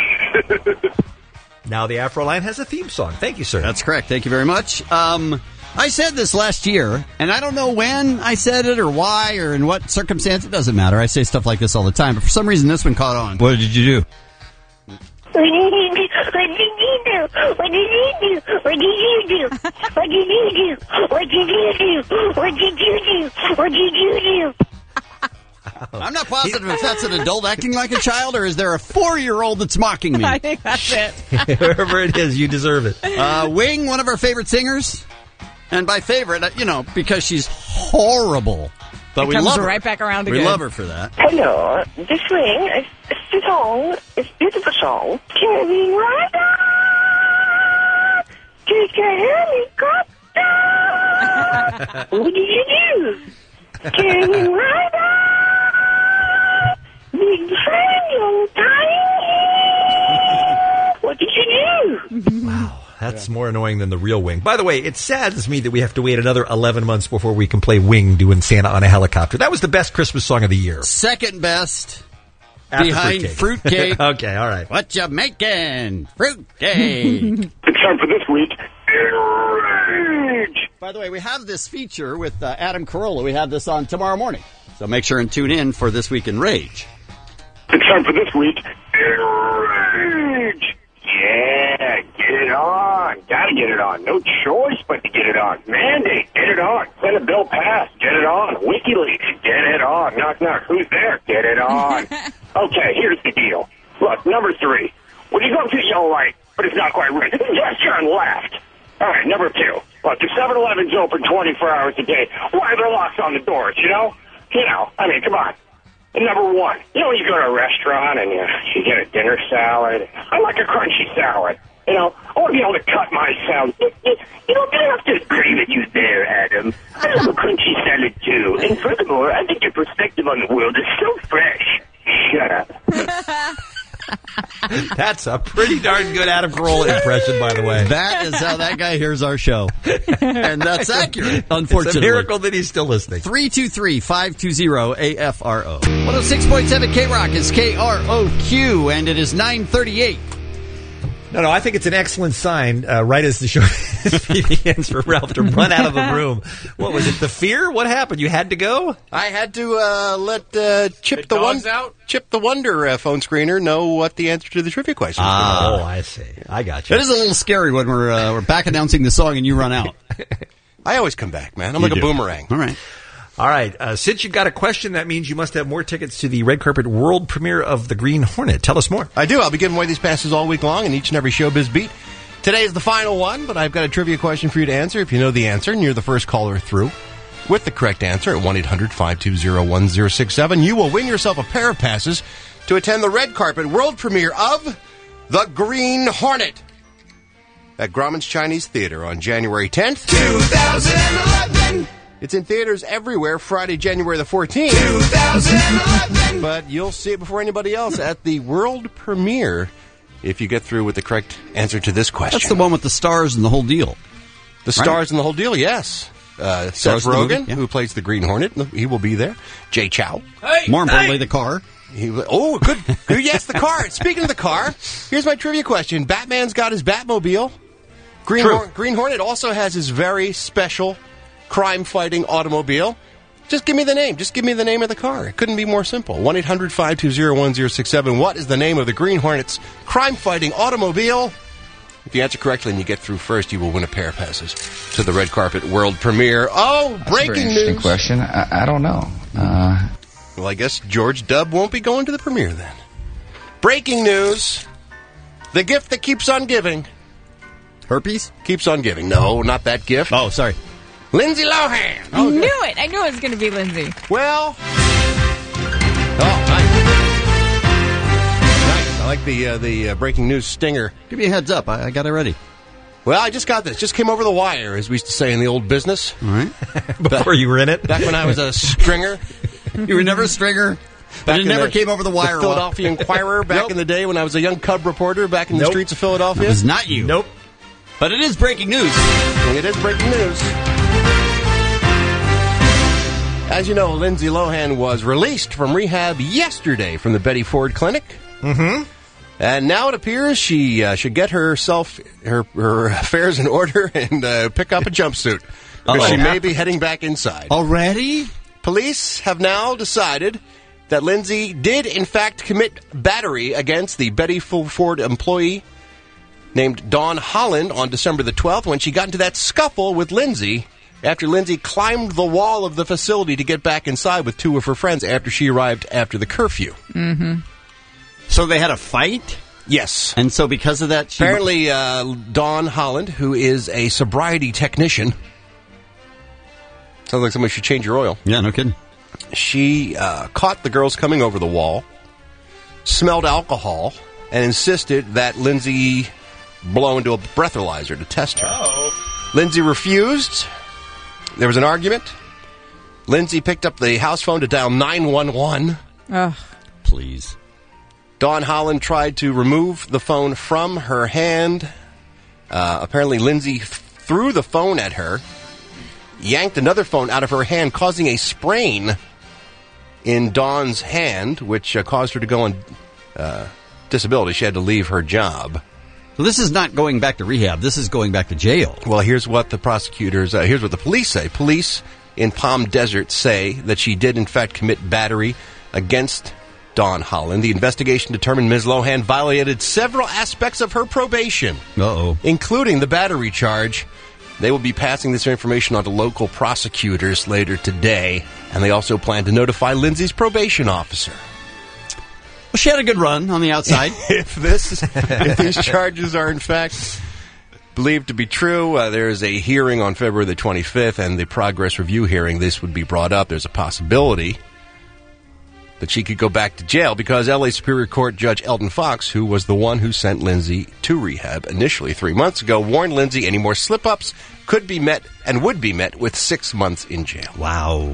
Now the Afro line has a theme song. Thank you, sir. That's correct. Thank you very much. I said this last year, and I don't know when I said it or why or in what circumstance. It doesn't matter. I say stuff like this all the time, but for some reason this one caught on. What did you do? What did you do? What did you do? What did you do? What did you do? What did you do? What did you do? What did you do? What did you do? I'm not positive if that's an adult acting like a child, or is there a 4-year-old that's mocking me? I think that's it. Whoever it is, you deserve it. Wing, one of our favorite singers. And by favorite, because she's horrible. But we love her. Right back around again. We love her for that. Hello, this Wing. It's the song. It's a beautiful song. Carrying right up. Take a helicopter. What did you do? Carrying right up. Big friend, long time. What did you do? Wow. That's more annoying than the real Wing. By the way, it saddens me that we have to wait another 11 months before we can play Wing doing Santa on a Helicopter. That was the best Christmas song of the year. Second best. After behind Fruitcake. Okay, all right. What you making? Fruitcake. It's time for this week. Enrage! By the way, we have this feature with Adam Carolla. We have this on tomorrow morning. So make sure and tune in for This Week in Rage. It's time for this week. Enrage! Yeah, get it on. Gotta get it on. No choice but to get it on. Mandate, get it on. Senate bill passed, get it on. WikiLeaks, get it on. Knock, knock, who's there? Get it on. Okay, here's the deal. Look, number 3. When you go to yellow light, but it's not quite right, just turn left. All right, number 2. Look, if 7-Eleven's open 24 hours a day, why are there locks on the doors, I mean, come on. And number 1, when you go to a restaurant and you get a dinner salad, I like a crunchy salad. I want to be able to cut my salad. You don't have to agree with you there, Adam. I love a crunchy salad, too. And furthermore, I think your perspective on the world is so fresh. Shut up. That's a pretty darn good Adam Carolla impression, by the way. That is how that guy hears our show. And that's accurate, unfortunately. It's a miracle that he's still listening. 323-520-AFRO. 106.7 K-Rock is KROQ, and it is 9:38. No, I think it's an excellent sign, right as the show begins, for Ralph to run out of the room. What was it, the fear? What happened? You had to go? I had to let Chip the Wonder phone screener know what the answer to the trivia question was. Oh, I see. I got you. It is a little scary when we're back announcing the song and you run out. I always come back, man. I'm like a boomerang. All right. Since you've got a question, that means you must have more tickets to the red carpet world premiere of The Green Hornet. Tell us more. I do. I'll be giving away these passes all week long in each and every Showbiz Beat. Today is the final one, but I've got a trivia question for you to answer. If you know the answer and you're the first caller through with the correct answer at 1-800-520-1067, you will win yourself a pair of passes to attend the red carpet world premiere of The Green Hornet at Grauman's Chinese Theater on January 10th, 2011. It's in theaters everywhere Friday, January the 14th. 2011. But you'll see it before anybody else at the world premiere if you get through with the correct answer to this question. That's the one with the stars and the whole deal. The stars and the whole deal, yes. Seth Rogen, who plays the Green Hornet, he will be there. Jay Chow. More importantly, the car. Good. Yes, the car. Speaking of the car, here's my trivia question. Batman's got his Batmobile. Green Hornet also has his very special crime-fighting automobile. Just give me the name. Just give me the name of the car. It couldn't be more simple. 1-800-520-1067. What is the name of the Green Hornet's crime-fighting automobile? If you answer correctly and you get through first, you will win a pair of passes to the red carpet world premiere. Oh, breaking news. Interesting question. I don't know. Well, I guess George Dubb won't be going to the premiere then. Breaking news. The gift that keeps on giving. Herpes? Keeps on giving. No, not that gift. Oh, sorry. Lindsay Lohan. I knew it. I knew it was going to be Lindsay. Well. Nice. I like the breaking news stinger. Give me a heads up. I got it ready. Well, I just got this. Just came over the wire, as we used to say in the old business. All right. Before you were in it? Back when I was a stringer. You were never a stringer? But it never came over the wire. The Philadelphia Inquirer back in the day when I was a young cub reporter back in the streets of Philadelphia. It was not you. Nope. But it is breaking news. It is breaking news. As you know, Lindsay Lohan was released from rehab yesterday from the Betty Ford Clinic. Mm-hmm. And now it appears she should get her affairs in order and pick up a jumpsuit. Because she may be heading back inside. Already? Police have now decided that Lindsay did, in fact, commit battery against the Betty Ford employee named Dawn Holland on December the 12th when she got into that scuffle with Lindsay after Lindsay climbed the wall of the facility to get back inside with two of her friends after she arrived after the curfew. Mm-hmm. So they had a fight? Yes. And so because of that... Apparently, Dawn Holland, who is a sobriety technician... Sounds like somebody should change your oil. Yeah, no kidding. She caught the girls coming over the wall, smelled alcohol, and insisted that Lindsay blow into a breathalyzer to test her. Uh-oh. Lindsay refused. There was an argument. Lindsay picked up the house phone to dial 911. Ugh. Please. Dawn Holland tried to remove the phone from her hand. Apparently, Lindsay threw the phone at her, yanked another phone out of her hand, causing a sprain in Dawn's hand, which caused her to go on disability. She had to leave her job. So this is not going back to rehab. This is going back to jail. Well, here's what the prosecutors, here's what the police say. Police in Palm Desert say that she did, in fact, commit battery against Dawn Holland. The investigation determined Ms. Lohan violated several aspects of her probation, including the battery charge. They will be passing this information on to local prosecutors later today, and they also plan to notify Lindsay's probation officer. Well, she had a good run on the outside. If these charges are in fact believed to be true, there is a hearing on February the 25th, and the progress review hearing, this would be brought up. There's a possibility that she could go back to jail because L.A. Superior Court Judge Eldon Fox, who was the one who sent Lindsay to rehab initially 3 months ago, warned Lindsay any more slip-ups could be met and would be met with 6 months in jail. Wow.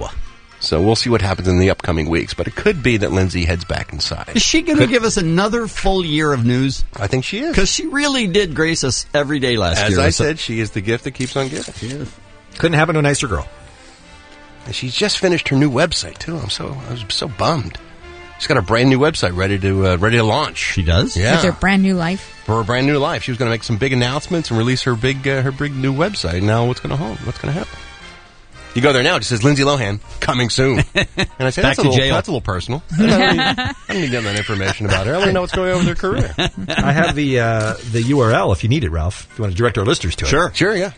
So we'll see what happens in the upcoming weeks, but it could be that Lindsay heads back inside. Is she going to give us another full year of news? I think she is. Because she really did grace us every day last year. As I said, she is the gift that keeps on giving. She is. Couldn't happen to a nicer girl. And she's just finished her new website, too. I was so bummed. She's got a brand new website ready to launch. She does? Yeah. With her brand new life? For her brand new life. She was going to make some big announcements and release her big new website. Now what's going to happen? You go there now, it just says Lindsay Lohan, coming soon. And I say, that's a little personal. I don't need that information about her. I want to know what's going on with her career. I have the URL if you need it, Ralph. If you want to direct our listeners to it. Sure, yeah.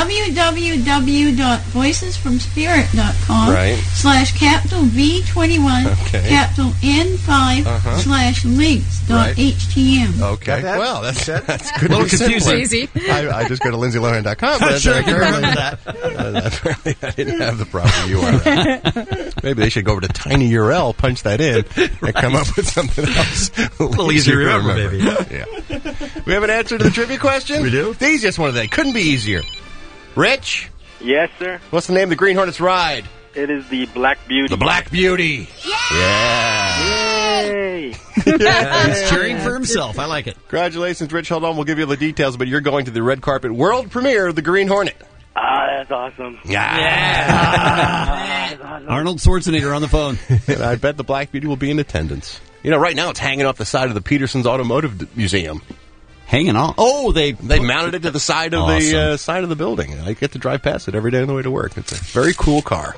www.voicesfromspirit.com /capital V21 capital N5 /links.htm. Okay. Well, that's good. A little confusing. I just go to lindsaylohan.com. I'm sure I can remember that. Apparently, I didn't have the proper URL. Maybe they should go over to TinyURL, punch that in, and come up with something else. A little easier to remember, maybe. Yeah. We have an answer to the trivia question? We do? The easiest one of the day. Couldn't be easier. Rich? Yes, sir. What's the name of the Green Hornets ride? It is the Black Beauty. The Black Beauty. Yeah. Yay! He's cheering for himself. I like it. Congratulations, Rich. Hold on. We'll give you the details, but you're going to the red carpet world premiere of the Green Hornet. That's awesome. Yeah. Awesome. Arnold Schwarzenegger on the phone. And I bet the Black Beauty will be in attendance. You know, right now it's hanging off the side of the Peterson's Automotive Museum. Hanging on. Oh, they mounted it to the side of the side of the building. I get to drive past it every day on the way to work. It's a very cool car.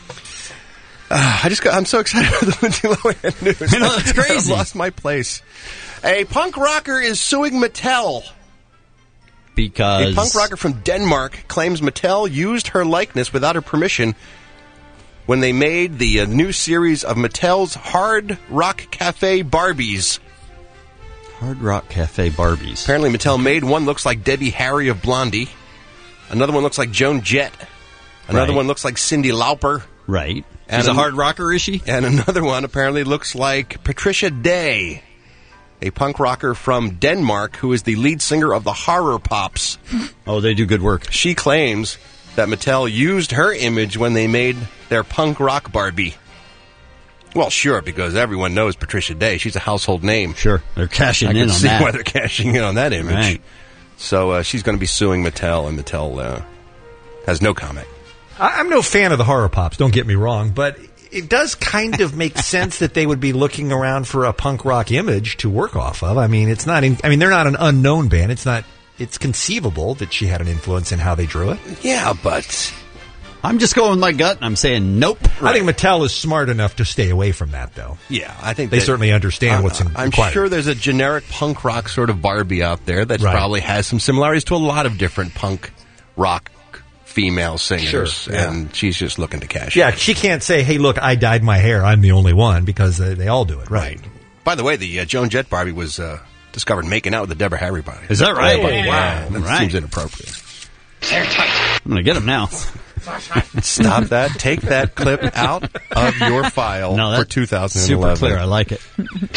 I'm so excited for the Lindsay Lohan news. I know, it's crazy. I lost my place. A punk rocker is suing Mattel. Because a punk rocker from Denmark claims Mattel used her likeness without her permission when they made the new series of Mattel's Hard Rock Cafe Barbies. Hard Rock Cafe Barbies. Apparently Mattel made one looks like Debbie Harry of Blondie. Another one looks like Joan Jett. Another one looks like Cyndi Lauper. Right. She's a hard rocker, is she? And another one apparently looks like Patricia Day, a punk rocker from Denmark who is the lead singer of the Horror Pops. Oh, they do good work. She claims that Mattel used her image when they made their punk rock Barbie. Well, sure, because everyone knows Patricia Day. She's a household name. Sure, they're cashing I in can on see that. why they're cashing in on that image. Right. So she's going to be suing Mattel, and Mattel has no comment. I'm no fan of the horror pops, don't get me wrong, but it does kind of make sense that they would be looking around for a punk rock image to work off of. I mean, it's not. They're not an unknown band. It's conceivable that she had an influence in how they drew it. Yeah, but I'm just going with my gut, and I'm saying nope. I think Mattel is smart enough to stay away from that, though. Yeah, I think they certainly understand what's required. I'm sure there's a generic punk rock sort of Barbie out there that probably has some similarities to a lot of different punk rock female singers, Sure, yeah. and she's just looking to cash Yeah, in. she can't say, hey, look, I dyed my hair. I'm the only one, because they all do it, right? By the way, the Joan Jett Barbie was discovered making out with the Deborah Harry Barbie. Is that right? Oh, wow. That Right. seems inappropriate. I'm going to get him now. Stop that. Take that clip out of your file for 2011. Super clear. I like it.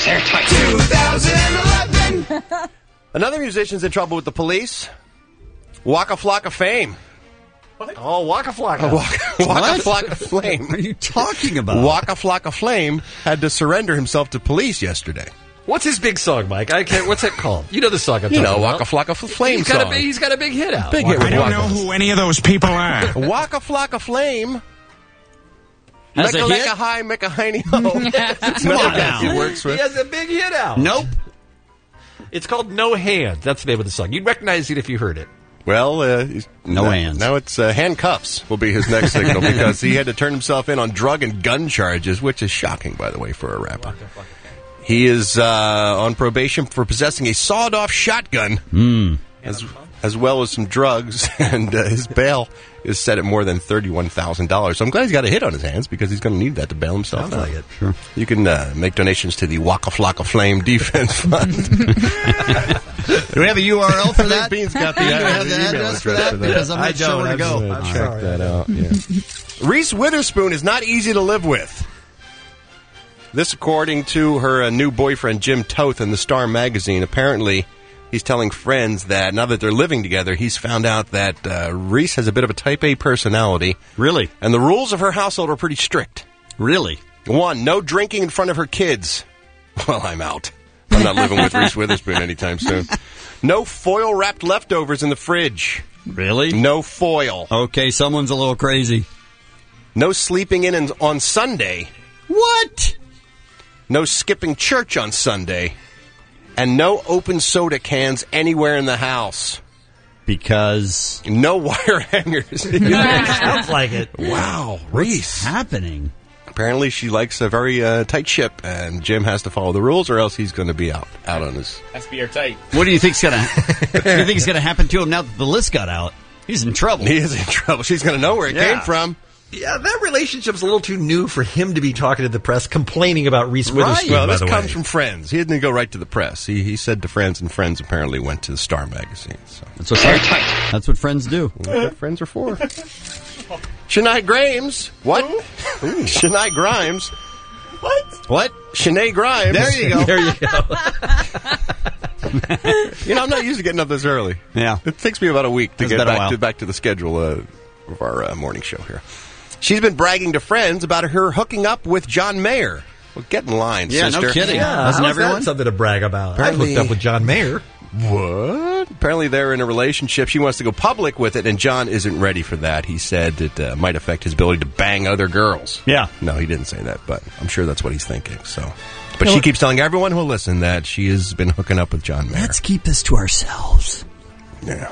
2011. Another musician's in trouble with the police. Waka Flocka Fame. Oh, Waka Flocka. Waka Flocka Flame. What are you talking about? Waka Flocka Flame had to surrender himself to police yesterday. What's his big song, Mike? I can't. What's that called? You know the song I'm talking about. Waka Flocka Flame song. He's got a big hit out. Big hit with I don't Waka. know who any of those people are. Waka Flocka Flame. Has a hit? Mecca High, Mecca Heiny Ho. Come on now. He works with. He has a big hit out. Nope. It's called No Hands. That's the name of the song. You'd recognize it if you heard it. Well, No hands. Now it's handcuffs will be his next signal because he had to turn himself in on drug and gun charges, which is shocking, by the way, for a rapper. He is on probation for possessing a sawed-off shotgun, as well as some drugs, and his bail is set at more than $31,000. So I'm glad he's got a hit on his hands because he's going to need that to bail himself Sounds out. like it. Sure. You can make donations to the Waka Flocka Flame Defense Fund. Do we have a URL for that? Bean's got the Do we have the email address for address that? Because I'm not sure where to go. Check that out. Yeah. Reese Witherspoon is not easy to live with. This, according to her new boyfriend, Jim Toth, in the Star magazine. Apparently, he's telling friends that now that they're living together, he's found out that Reese has a bit of a type A personality. Really? And the rules of her household are pretty strict. Really? 1, no drinking in front of her kids. Well, I'm out. I'm not living with Reese Witherspoon anytime soon. No foil-wrapped leftovers in the fridge. Really? No foil. Okay, someone's a little crazy. No sleeping in on Sunday. What? No skipping church on Sunday. And no open soda cans anywhere in the house. Because? No wire hangers. Sounds like it. Wow, Reese. What's happening? Apparently she likes a very tight ship, and Jim has to follow the rules or else he's going to be out on his... Has to be airtight. What do you think's gonna happen to him now that the list got out? He's in trouble. He is in trouble. She's going to know where it came from. Yeah, that relationship's a little too new for him to be talking to the press, complaining about Reese Witherspoon. Well, this by the comes way. from friends. He didn't go right to the press. He said to friends, and friends apparently went to the Star magazine. So. That's what friends do. That's what friends are for. Shania Grimes. What? Shania Grimes. What? Shania Grimes. There you go. There you go. I'm not used to getting up this early. Yeah. It takes me about a week to It's get been a while. back to the schedule of our morning show here. She's been bragging to friends about her hooking up with John Mayer. Well, get in line, Yeah, sister. no kidding. Yeah, Doesn't how's everyone? that something to brag about? Apparently- I hooked up with John Mayer. What? Apparently they're in a relationship. She wants to go public with it, and John isn't ready for that. He said it might affect his ability to bang other girls. Yeah. No, he didn't say that, but I'm sure that's what he's thinking. So, but she keeps telling everyone who'll listen that she has been hooking up with John Mayer. Let's keep this to ourselves. Yeah.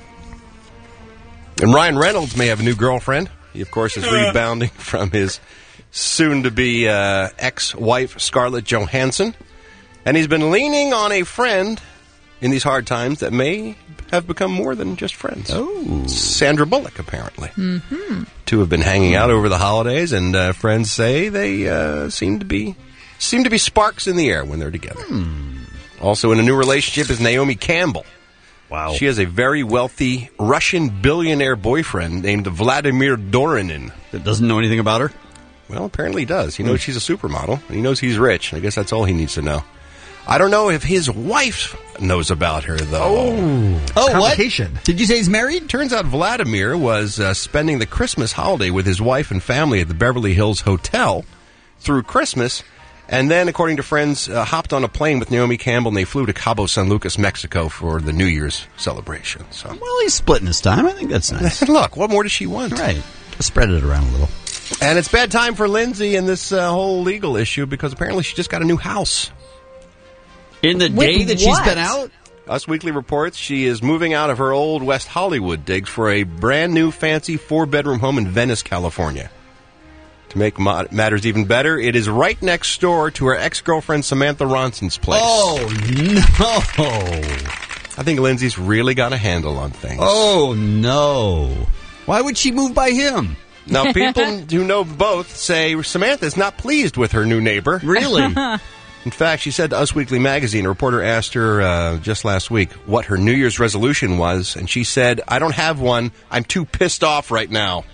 And Ryan Reynolds may have a new girlfriend. He, of course, is rebounding from his soon-to-be ex-wife, Scarlett Johansson. And he's been leaning on a friend in these hard times that may have become more than just friends. Oh. Sandra Bullock, apparently. Mm-hmm. Two have been hanging out over the holidays, and friends say they seem to be sparks in the air when they're together. Also in a new relationship is Naomi Campbell. Wow. She has a very wealthy Russian billionaire boyfriend named Vladimir Dorinin. That doesn't know anything about her? Well, apparently he does. He knows she's a supermodel, and he knows he's rich. I guess that's all he needs to know. I don't know if his wife knows about her, though. Oh, Complication. what? Did you say he's married? Turns out Vladimir was spending the Christmas holiday with his wife and family at the Beverly Hills Hotel. through Christmas. And then, according to friends, hopped on a plane with Naomi Campbell, and they flew to Cabo San Lucas, Mexico, for the New Year's celebration. So, well, he's splitting his time. I think that's nice. Look, what more does she want? Right. Spread it around a little. And it's bad time for Lindsay in this whole legal issue because apparently she just got a new house. In the day that she's been out? Us Weekly reports she is moving out of her old West Hollywood digs for a brand new fancy 4-bedroom home in Venice, California. To make matters even better, it is right next door to her ex-girlfriend Samantha Ronson's place. Oh, no. I think Lindsay's really got a handle on things. Oh, no. Why would she move by him? Now, people who know both say Samantha's not pleased with her new neighbor. Really? In fact, she said to Us Weekly magazine, a reporter asked her just last week what her New Year's resolution was, and she said, "I don't have one. I'm too pissed off right now."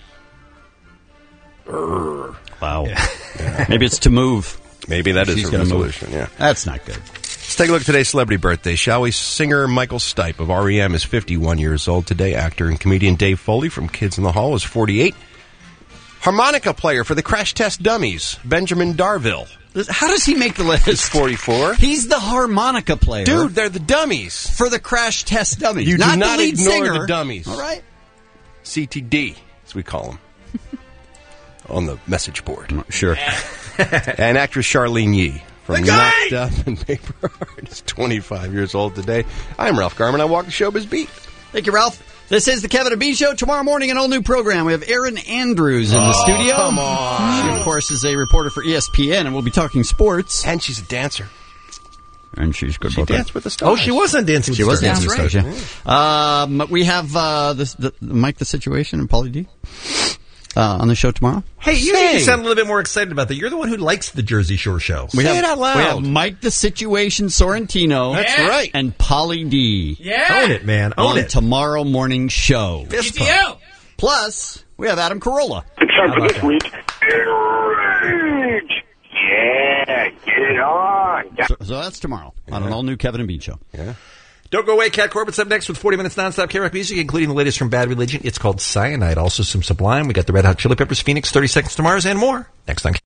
Wow. Yeah. Maybe it's to move. Maybe that is her resolution, yeah. That's not good. Let's take a look at today's celebrity birthday, shall we? Singer Michael Stipe of R.E.M. is 51 years old today. Actor and comedian Dave Foley from Kids in the Hall is 48. Harmonica player for the Crash Test Dummies, Benjamin Darville. How does he make the list? He's 44. He's the harmonica player. Dude, they're the dummies. For the Crash Test Dummies. You not do not the lead ignore singer. the dummies. All right. CTD, as we call them. On the message board. Sure. And actress Charlene Yee from Knocked Up and Paper Heart is 25 years old today. I'm Ralph Garman. I walk the showbiz beat. Thank you, Ralph. This is the Kevin and Bean Show. Tomorrow morning, an all-new program. We have Erin Andrews in the studio. Come on. She, of course, is a reporter for ESPN, and we'll be talking sports. And she's a dancer. And she's good. She danced with the Stars. Oh, she was on Dancing with the Stars. She was Dancing with the Stars, yeah. We have the Mike the Situation and Pauly D on the show tomorrow. Hey, you need to sound a little bit more excited about that. You're the one who likes the Jersey Shore show. Say it out loud. We have Mike the Situation Sorrentino. That's right. And Pauly D. Yeah. Own it, man. Own on it. tomorrow morning show. GTO. Plus, we have Adam Carolla. It's time for this week. Enrage. Yeah, get it on. So that's tomorrow on an all-new Kevin and Bean Show. Yeah. Don't go away. Cat Corbett's up next with 40 minutes nonstop K-Rock music, including the latest from Bad Religion. It's called Cyanide. Also some Sublime. We got the Red Hot Chili Peppers, Phoenix, 30 Seconds to Mars, and more. Next time.